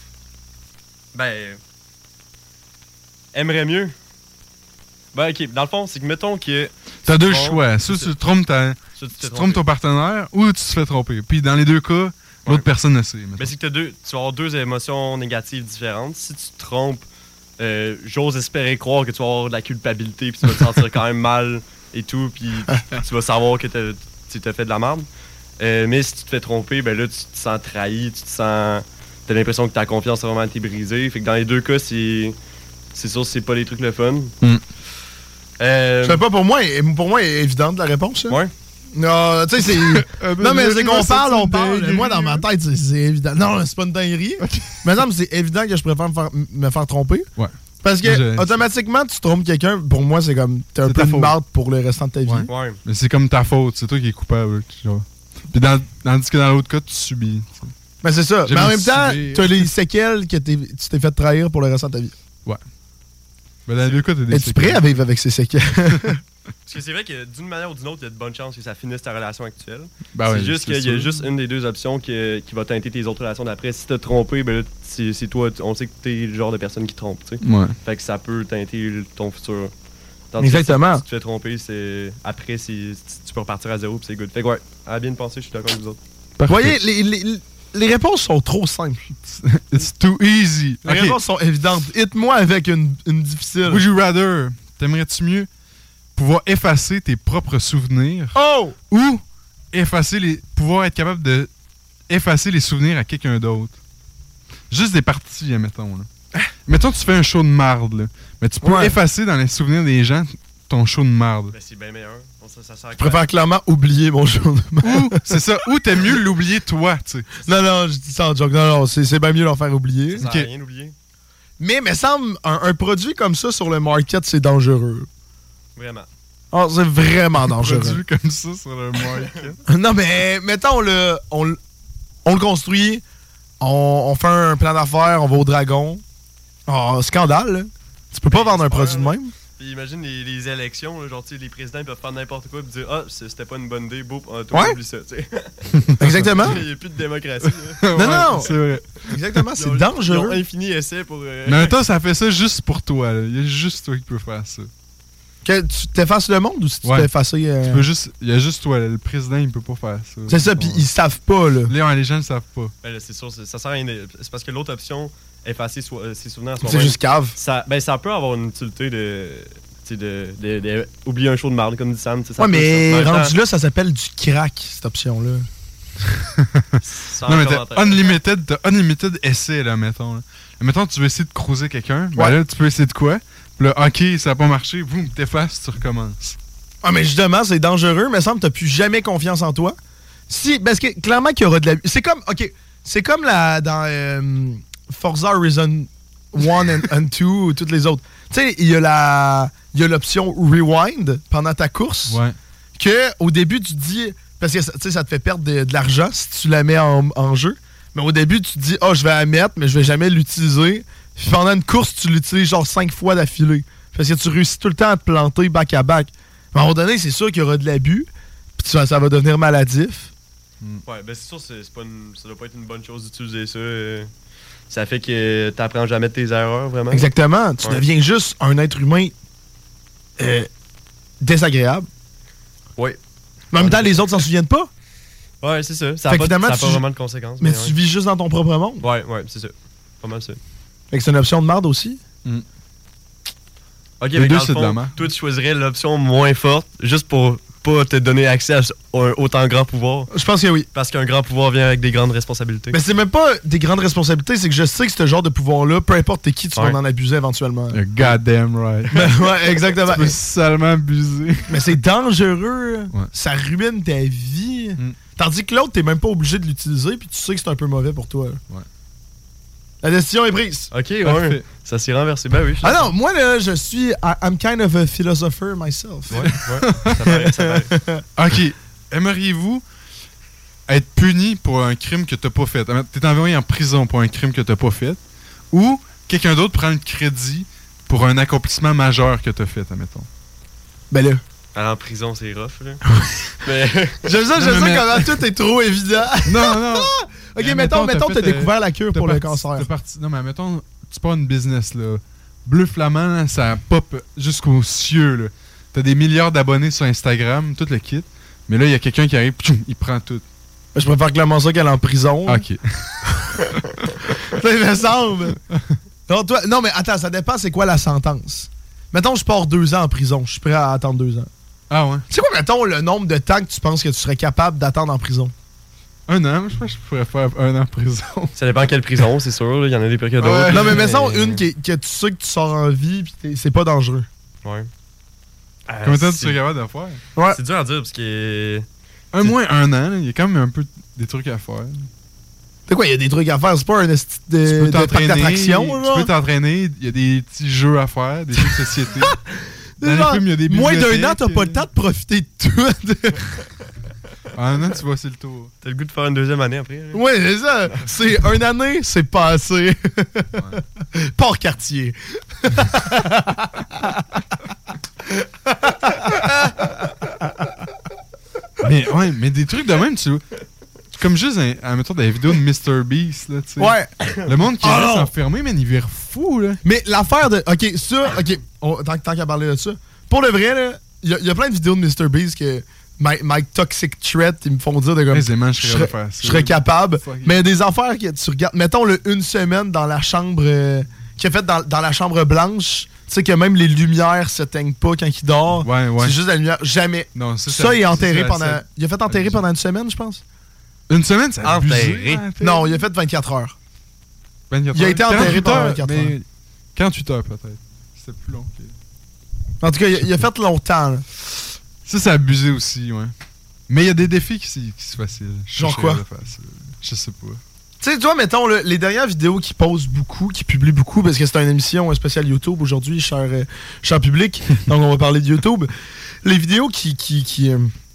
aimerais mieux. Ben, OK. Dans le fond, c'est que mettons que... T'as deux choix. Soit tu trompes ton partenaire ou tu te fais tromper. Puis dans les deux cas, l'autre personne ne sait. Mais c'est que tu vas avoir deux émotions négatives différentes. Si tu te trompes, j'ose espérer croire que tu vas avoir de la culpabilité puis tu vas te sentir quand même mal et tout. Puis tu vas savoir que tu t'as fait de la merde. Mais si tu te fais tromper, ben là, tu te sens trahi. T'as l'impression que ta confiance a vraiment été brisée. Fait que dans les deux cas, c'est sûr que c'est pas les trucs le fun. Je sais pas, pour moi, est évidente la réponse. Hein? Ouais. Non, tu sais, c'est. Non, mais c'est qu'on parle, on parle. Moi, dans ma tête, c'est évident. Non, c'est pas une dinguerie. Mais non, mais c'est évident que je préfère me faire tromper. Ouais. Parce que automatiquement, tu trompes quelqu'un, pour moi, c'est comme. T'es un peu une marde pour le restant de ta vie. Ouais. Mais c'est comme ta faute, c'est toi qui es coupable. Genre. Puis tandis que dans l'autre cas, tu subis. T'sais. Ben c'est ça. Mais en même temps, t'as les séquelles que tu t'es fait trahir pour le restant de ta vie. Ouais. Ben dans les deux cas, t'as des Es-tu prêt à vivre avec ces séquelles? Parce que c'est vrai que d'une manière ou d'une autre, il y a de bonnes chances que ça finisse ta relation actuelle. Ben c'est juste qu'il y a juste une des deux options qui va teinter tes autres relations d'après. Si t'as trompé, ben là, c'est toi, on sait que t'es le genre de personne qui trompe, tu sais. Ouais. Fait que ça peut teinter ton futur. Exactement. Si tu te fais tromper, c'est après, tu peux repartir à zéro puis c'est good. Fait que ouais, à bien penser, je suis d'accord avec vous autres. Vous voyez, les réponses sont trop simples. It's too easy. Les réponses sont évidentes. Hit-moi avec une difficile. Would you rather? T'aimerais-tu mieux pouvoir effacer tes propres souvenirs ou pouvoir être capable de effacer les souvenirs à quelqu'un d'autre? Juste des parties, mettons. Là. Mettons que tu fais un show de marde, là. Mais tu peux effacer dans les souvenirs des gens ton show de marde. Ben, c'est bien meilleur. Ça sert je préfère clairement oublier mon show de marde. C'est ça. Ou t'aimes mieux l'oublier toi, tu sais. Non, je dis ça en joke. Non, c'est bien mieux d'en faire oublier. Ça sert à rien d'oublier. Mais me semble, un produit comme ça sur le market, c'est dangereux. Vraiment. Oh, c'est vraiment dangereux. Un produit comme ça sur le market. Non, mais mettons, on le construit, on fait un plan d'affaires, on va au Dragon. Oh, scandale, là. Tu peux pas vendre un produit de même. Puis imagine les élections, là, genre, les présidents peuvent faire n'importe quoi et dire « Ah, c'était pas une bonne idée, boum, toi, oublie ça. » Exactement. Il n'y a plus de démocratie. Non. C'est vrai. Exactement, c'est dangereux. Ils ont infini essai pour... Mais attends, ça fait ça juste pour toi. Là. Il y a juste toi qui peux faire ça. Que tu t'effaces le monde ou si tu t'es effacé... Tu peux juste... Il y a juste toi. Là. Le président, il peut pas faire ça. C'est ça, puis ils savent pas. Là. Les gens le savent pas. Ben, là, c'est sûr, ça sert à rien. C'est parce que l'autre option... effacer ses souvenirs à soi-même. C'est juste cave. Ça peut avoir une utilité de oublier un show de marde, comme dit Sam. Ouais, mais rendu là, ça s'appelle du crack, cette option-là. Non, mais t'as unlimited essai, là, mettons. Là. Mettons, tu veux essayer de croiser quelqu'un. Ben là, tu peux essayer de quoi? Puis là, OK, ça n'a pas marché. Boum, t'effaces, tu recommences. Ah, mais justement, c'est dangereux. Mais semble que t'as plus jamais confiance en toi. Parce que clairement qu'il y aura de l'abus. C'est comme, OK, c'est comme dans Forza Horizon 1 and 2 ou toutes les autres. Tu sais, il y a l'option rewind pendant ta course. Ouais. Que au début, tu te dis... Parce que ça te fait perdre de l'argent si tu la mets en jeu. Mais au début, tu te dis, je vais la mettre, mais je vais jamais l'utiliser. Puis pendant une course, tu l'utilises genre 5 fois d'affilée. Parce que tu réussis tout le temps à te planter back-à-back. Mais à un moment donné, c'est sûr qu'il y aura de l'abus. Puis ça va devenir maladif. Ouais, ben c'est sûr, ça doit pas être une bonne chose d'utiliser ça. Ça fait que t'apprends jamais de tes erreurs, vraiment. Exactement. Tu deviens juste un être humain désagréable. Oui. Mais en même temps, les autres s'en souviennent pas. Ouais, c'est ça. Ça n'a pas vraiment de conséquences. Mais tu vis juste dans ton propre monde. Ouais, c'est ça. Pas mal ça. Fait que c'est une option de merde aussi. Ok, mais dans le fond, toi, tu choisirais l'option moins forte juste pour pas te donner accès à un autant grand pouvoir. Je pense que oui. Parce qu'un grand pouvoir vient avec des grandes responsabilités. Mais c'est même pas des grandes responsabilités, c'est que je sais que ce genre de pouvoir-là, peu importe t'es qui, tu vas en abuser éventuellement. You're goddamn right. Ouais, exactement. Tu peux seulement abuser. Mais c'est dangereux. Ouais. Ça ruine ta vie. Tandis que l'autre, t'es même pas obligé de l'utiliser, puis tu sais que c'est un peu mauvais pour toi. Ouais. La décision est prise. Ok, ouais. Ça s'est renversé. Ben oui. Ah non, moi, là, je suis... I'm kind of a philosopher myself. Ouais. Ça paraît. Ok. Aimeriez-vous être puni pour un crime que t'as pas fait? T'es envoyé en prison pour un crime que t'as pas fait? Ou quelqu'un d'autre prend le crédit pour un accomplissement majeur que t'as fait, admettons? Ben là... Alors, en prison, c'est rough, là. J'aime ça comment tout est trop évident. Non. Ok, mettons t'as découvert la cure pour le cancer. Non, mais mettons, tu pars une business, là. Bleu flamand, là, ça pop jusqu'aux cieux, là. T'as des milliards d'abonnés sur Instagram, tout le kit. Mais là, il y a quelqu'un qui arrive, il prend tout. Je préfère clairement ça qu'elle est en prison. Ok. Ça me semble. Non, mais attends, ça dépend c'est quoi la sentence. Mettons, je pars 2 ans en prison. Je suis prêt à attendre 2 ans. Ah ouais? C'est quoi, mettons, le nombre de temps que tu penses que tu serais capable d'attendre en prison? 1 an? Je pense que je pourrais faire 1 an en prison. Ça dépend quelle prison, c'est sûr. Il y en a des pires que d'autres. Ouais. Non, mais mettons une que tu sais que tu sors en vie puis c'est pas dangereux. Ouais. Combien de temps tu serais capable de faire? Ouais. C'est dur à dire parce que... Moins un an, il y a quand même un peu des trucs à faire. C'est quoi, il y a des trucs à faire? C'est pas un de parc d'attraction? Tu peux t'entraîner, il y a des petits jeux à faire, des jeux de société. Dans les films, il y a des moins bibliothèques. d'un an, t'as pas le temps de profiter de tout. En un an, tu vas, c'est le tour. T'as le goût de faire une deuxième année après? Hein? Oui, c'est ça. C'est une année, c'est pas assez. Port-Cartier. mais des trucs de même, tu vois. Comme juste, admettons, des vidéos de MrBeast, là, tu sais. Ouais. Le monde qui reste enfermé, mais il vire fou, là. Mais l'affaire de... tant qu'à parler de ça. Pour le vrai, là, il y a plein de vidéos de MrBeast que... My Toxic Threat, ils me font dire de comme... Aisément, je serais capable. Mais il y a des affaires que tu regardes... Mettons, une semaine dans la chambre... qu'il a fait dans la chambre blanche... Tu sais que même les lumières se teignent pas quand il dort. Ouais. C'est juste la lumière. Jamais. Non, ça, il est enterré pendant... Il a fait enterrer pendant une semaine, je pense. Une semaine, c'est enterré. Non, il a fait 24 heures. 24 il a été enterré pendant 24 heures. 48 heures, peut-être. C'était plus long. En tout cas, il a fait longtemps. Là. Ça, c'est abusé aussi, ouais. Mais il y a des défis qui sont faciles. Genre quoi? Je sais pas. Tu sais, toi, mettons, les dernières vidéos qui posent beaucoup, qui publient beaucoup, parce que c'est une émission spéciale YouTube aujourd'hui, cher public, donc on va parler de YouTube. Les vidéos qui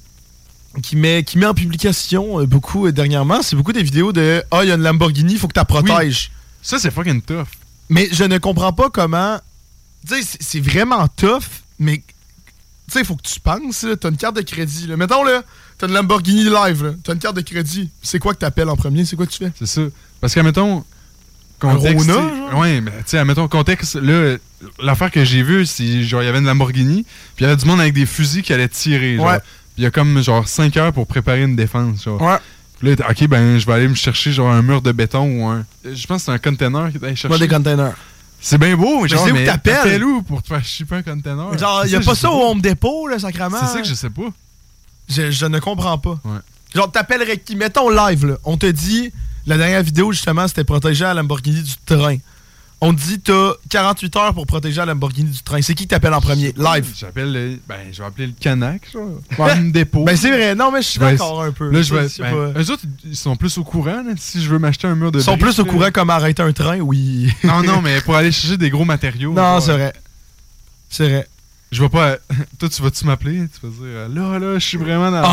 met en publication beaucoup dernièrement, c'est beaucoup des vidéos de « Ah, il y a une Lamborghini, il faut que tu la protèges. Oui. Ça, c'est fucking tough. Mais je ne comprends pas comment... Tu sais, c'est vraiment tough, mais... Tu sais, il faut que tu penses, t'as une carte de crédit. Là. Mettons, là, t'as une Lamborghini live, t'as une carte de crédit. C'est quoi que t'appelles en premier? C'est quoi que tu fais? C'est ça. Parce que, mettons, contexte... Oui, mais tu sais, mettons, contexte, là, l'affaire que j'ai vue, c'est genre, il y avait une Lamborghini, puis il y avait du monde avec des fusils qui allaient tirer, genre. Ouais. Puis il y a comme, genre, 5 heures pour préparer une défense, genre. Ouais. Puis là, OK, ben, je vais aller me chercher, genre, un mur de béton ou un... Je pense que c'est un container qui t'allait chercher. Pas des containers. C'est bien beau, mais genre, mais t'appelles où pour te faire shipper un container? Genre, il y a pas ça au Home Depot, là, sacrément. C'est ça que je sais pas. Je ne comprends pas. Ouais. Genre, t'appellerais qui? Mettons live, là. On te dit, la dernière vidéo, justement, c'était protéger la Lamborghini du train. On te dit, t'as 48 heures pour protéger la Lamborghini du train. C'est qui t'appelle en premier? Live. Je vais appeler le Canac, genre. Home Depot. Ben, c'est vrai. Non, mais je suis d'accord un peu. Là, eux autres, ils sont plus au courant, là, si je veux m'acheter un mur de Ils sont plus au courant comme arrêter un train, oui. Non, mais pour aller chercher des gros matériaux. Non, c'est vrai. C'est vrai. Je vais pas... Toi, tu vas-tu m'appeler? Tu vas dire, là, je suis vraiment dans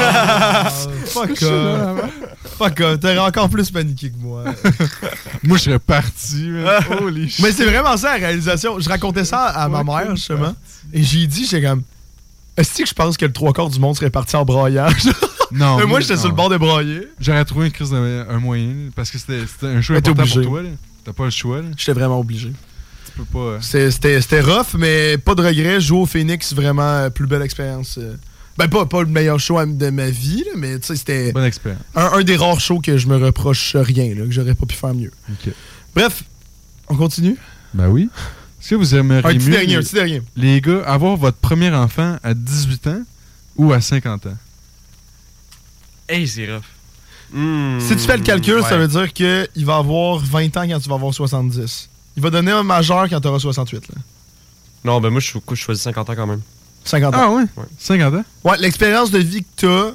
Fuck off. T'aurais encore plus paniqué que moi. Moi, je serais parti. Holy shit. Mais c'est vraiment ça, la réalisation. Je racontais ça à ma mère, justement. Et j'ai dit, j'étais comme... Est-ce que je pense que le 3/4 du monde serait parti en broyage? Non. Mais moi, j'étais sur le bord de broyer. J'aurais trouvé un moyen, parce que c'était un choix important pour toi. T'as pas le choix. J'étais vraiment obligé. Tu peux pas... C'était rough, mais pas de regret. Jouer au Phoenix, vraiment plus belle expérience. Ben, pas le meilleur show de ma vie, là, mais tu sais, c'était... Bonne expérience. Un des rares shows que je me reproche rien, là, que j'aurais pas pu faire mieux. OK. Bref, on continue? Ben oui. Est-ce que vous aimeriez un petit dernier. Les gars, avoir votre premier enfant à 18 ans ou à 50 ans? Hey, c'est rough. Si tu fais le calcul, ça veut dire qu'il va avoir 20 ans quand tu vas avoir 70. Il va donner un majeur quand tu auras 68. Là. Non, ben moi, je choisis 50 ans quand même. 50 ans. Ah ouais? 50 ans? Ouais, l'expérience de vie que t'as...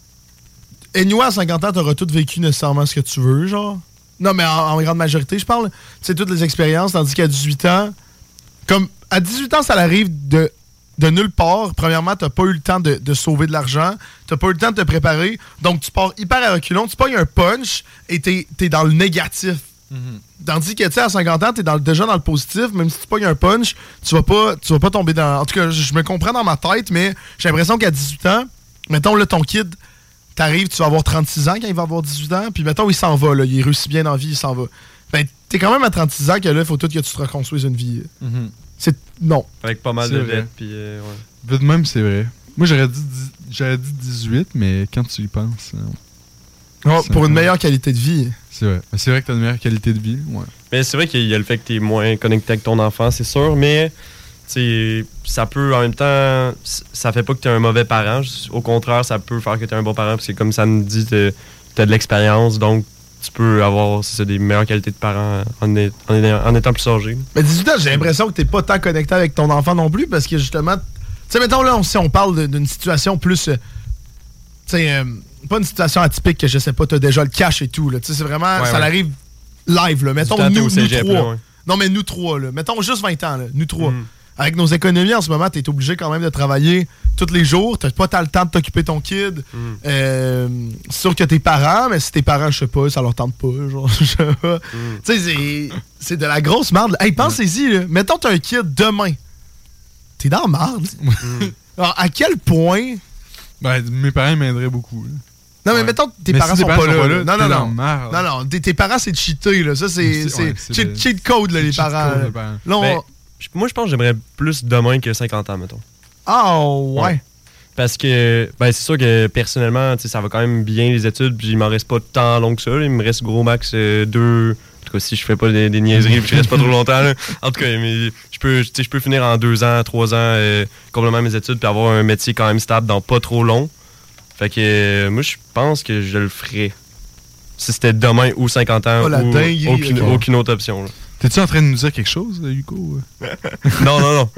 Et nous, à 50 ans, t'auras tout vécu nécessairement ce que tu veux, genre. Non, mais en grande majorité, je parle. Tu sais, toutes les expériences, tandis qu'à 18 ans... Comme, à 18 ans, ça arrive de nulle part. Premièrement, t'as pas eu le temps de sauver de l'argent. T'as pas eu le temps de te préparer. Donc, tu pars hyper à reculons. Tu pognes un punch et t'es dans le négatif. Tandis que, tu sais, à 50 ans, t'es déjà dans le positif. Même si tu pognes un punch, tu vas pas tomber dans... En tout cas, je me comprends dans ma tête, mais j'ai l'impression qu'à 18 ans, mettons, là, ton kid, t'arrives, tu vas avoir 36 ans quand il va avoir 18 ans, puis mettons, il s'en va, là, il réussit bien dans la vie, il s'en va. Ben, t'es quand même à 36 ans que là, il faut tout que tu te reconstruises une vie. C'est... Non. Avec pas mal de dettes, puis ouais. Vu de même, c'est vrai. Moi, j'aurais dit 18, mais quand tu y penses... pour une meilleure qualité de vie. C'est vrai. C'est vrai que t'as une meilleure qualité de vie, ouais. Mais c'est vrai qu'il y a le fait que t'es moins connecté avec ton enfant, c'est sûr, mais ça peut, en même temps, ça fait pas que t'es un mauvais parent. Au contraire, ça peut faire que t'es un bon parent, parce que comme ça nous dit, t'as de l'expérience, donc tu peux avoir des meilleures qualités de parent en étant plus âgé. Mais 18 ans, j'ai l'impression que t'es pas tant connecté avec ton enfant non plus, parce que justement, tu sais, mettons là, si on parle d'une situation plus... Tu sais, pas une situation atypique que je sais pas, t'as déjà le cash et tout. C'est vraiment, ça arrive live. Là. Mettons, nous trois. Là, non, mais nous trois. Là. Mettons juste 20 ans. Là. Nous trois. Avec nos économies en ce moment, t'es obligé quand même de travailler tous les jours. T'as pas le temps de t'occuper de ton kid. C'est sûr que tes parents, mais si tes parents, je sais pas, ça leur tente pas. Genre, je sais pas. Tu sais, c'est de la grosse merde. Hey, pensez-y. Là. Mettons, t'as un kid demain. T'es dans la merde. Alors, à quel point... Ben, mes parents m'aideraient beaucoup. Là. Non, mais mettons tes parents sont pas là. Non. Tes parents, c'est cheaté. Là. Ça, c'est cheat code, là, les parents. Là, moi, je pense que j'aimerais plus demain que 50 ans, mettons. Ah, ouais. Parce que, c'est sûr que personnellement, ça va quand même bien les études, puis il m'en reste pas tant long que ça. Là. Il me reste gros max 2. En tout cas, si je fais pas des niaiseries, puis je reste pas trop longtemps. Là. En tout cas, mais je peux finir en 2 ans, 3 ans, complètement mes études, puis avoir un métier quand même stable dans pas trop long. Fait que moi, je pense que je le ferais. Si c'était demain ou 50 ans, ou aucune autre option. Là. T'es-tu en train de nous dire quelque chose, Hugo? Non.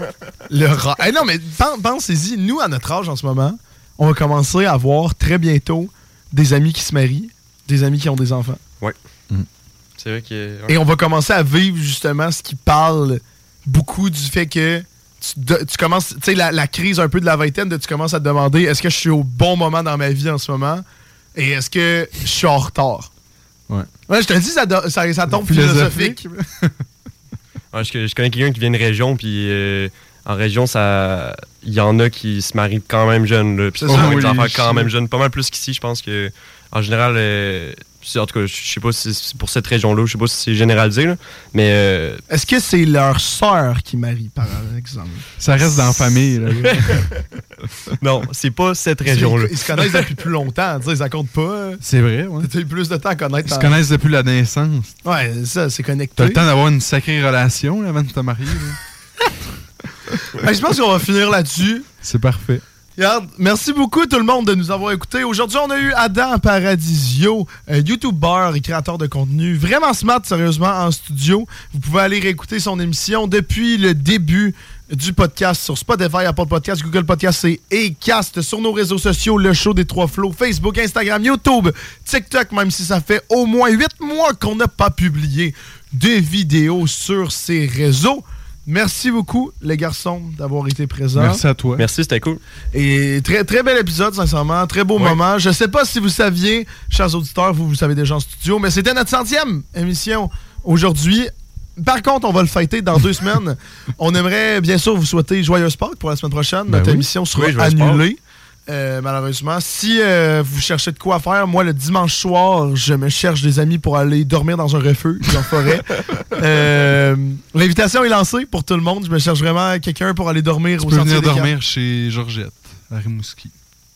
Non, mais pensez-y, nous, à notre âge en ce moment, on va commencer à avoir très bientôt des amis qui se marient, des amis qui ont des enfants. Ouais. C'est vrai que... Et on va commencer à vivre justement ce qui parle beaucoup du fait que tu commences, tu sais, la crise un peu de la vingtaine, tu commences à te demander est-ce que je suis au bon moment dans ma vie en ce moment et est-ce que je suis en retard? Ouais, je te dis, ça tombe philosophique. Ouais, je connais quelqu'un qui vient de région, puis en région, il y en a qui se marient quand même jeunes. Puis ont des enfants quand même jeunes. Pas mal plus qu'ici, je pense que en général, en tout cas, je sais pas si c'est pour cette région-là, je sais pas si c'est généralisé, là, mais... Est-ce que c'est leur sœur qui marie, par exemple? Ça reste dans la famille, là. Non, c'est pas cette région-là. Ils se connaissent depuis plus longtemps, tu sais, ça compte pas. C'est vrai, ouais. T'as eu plus de temps à connaître. Ils se connaissent depuis la naissance. Ouais, ça, c'est connecté. T'as le temps d'avoir une sacrée relation, là, avant de te marier, là. Je pense qu'on va finir là-dessus. C'est parfait. Regarde, merci beaucoup tout le monde de nous avoir écoutés. Aujourd'hui, on a eu Adam Paradisio, YouTuber et créateur de contenu. Vraiment smart, sérieusement, en studio. Vous pouvez aller réécouter son émission depuis le début du podcast sur Spotify, Apple Podcast, Google Podcast et Acast. Sur nos réseaux sociaux, le show des Trois Flots, Facebook, Instagram, YouTube, TikTok, même si ça fait au moins 8 mois qu'on n'a pas publié de vidéos sur ces réseaux. Merci beaucoup, les garçons, d'avoir été présents. Merci à toi. Merci, c'était cool. Et très, très bel épisode, sincèrement. Très beau moment. Je sais pas si vous saviez, chers auditeurs, vous savez déjà en studio, mais c'était notre 100e émission aujourd'hui. Par contre, on va le fêter dans 2 semaines. On aimerait, bien sûr, vous souhaiter joyeuse Pâques pour la semaine prochaine. Notre émission sera annulée. Malheureusement, si vous cherchez de quoi faire, moi le dimanche soir, je me cherche des amis pour aller dormir dans un refuge en forêt. L'invitation est lancée pour tout le monde. Je me cherche vraiment quelqu'un pour aller dormir au Sentier des Camps. Tu peux venir dormir chez Georgette, à Rimouski.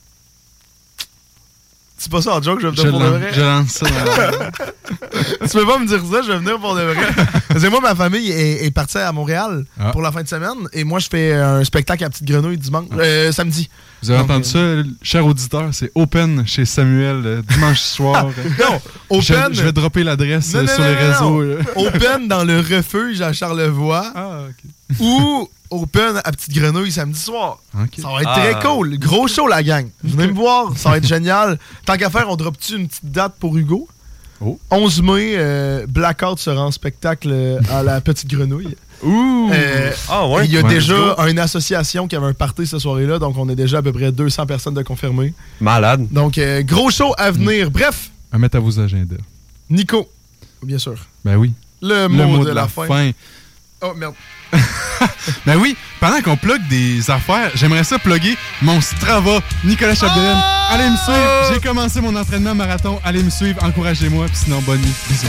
C'est pas ça en joke, je vais venir pour de vrai. Je lance ça. Tu peux pas me dire ça, je vais venir pour de vrai. Parce que moi, ma famille est partie à Montréal pour la fin de semaine et moi, je fais un spectacle à Petite Grenouille dimanche, samedi. Vous avez entendu ça, cher auditeur, c'est open chez Samuel dimanche soir. Non, open. Je vais dropper l'adresse sur les réseaux. Open dans le refuge à Charlevoix. Ou open à Petite Grenouille samedi soir. Ça va être très cool. Gros show, la gang. Venez me voir, ça va être génial. Tant qu'à faire, on drop-tu une petite date pour Hugo? 11 mai, Blackout sera en spectacle à la Petite Grenouille. Ouh! Il y a déjà une association qui avait un party ce soir-là, donc on est déjà à peu près 200 personnes de confirmées. Malade. Donc, gros show à venir. Bref. À mettre à vos agendas. Nico, bien sûr. Ben oui. Le mot de la fin. Oh, merde. Ben oui, pendant qu'on plug des affaires, j'aimerais ça plugger mon Strava, Nicolas Chapdelaine. Allez me suivre, j'ai commencé mon entraînement marathon. Allez me suivre, encouragez-moi, puis sinon, bonne nuit. Bisous.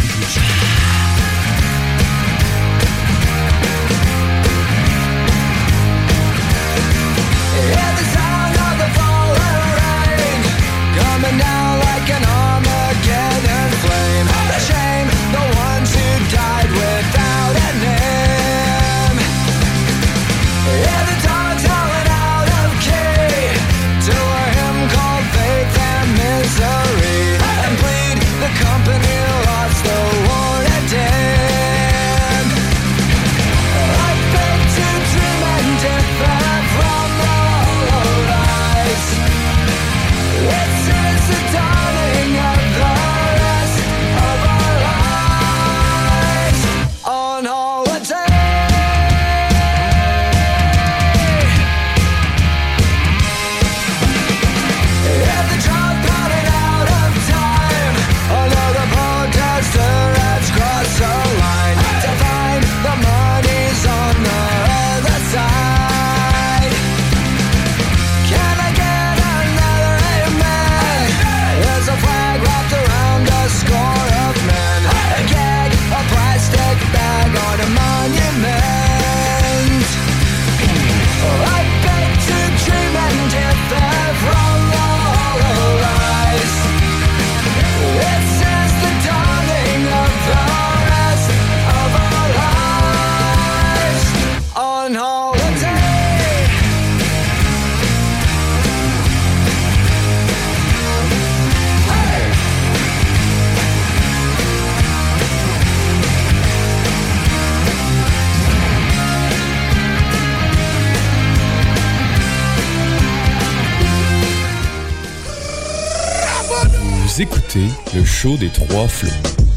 écoutez le show des trois flots.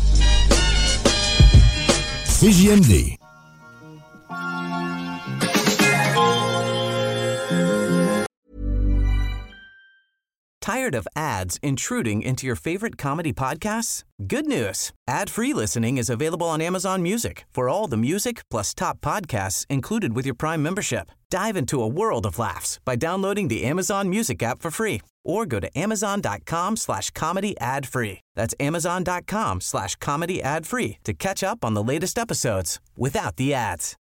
CJMD. Tired of ads intruding into your favorite comedy podcasts? Good news. Ad-free listening is available on Amazon Music for all the music plus top podcasts included with your Prime membership. Dive into a world of laughs by downloading the Amazon Music app for free or go to amazon.com/comedy ad-free. That's amazon.com/comedy ad-free to catch up on the latest episodes without the ads.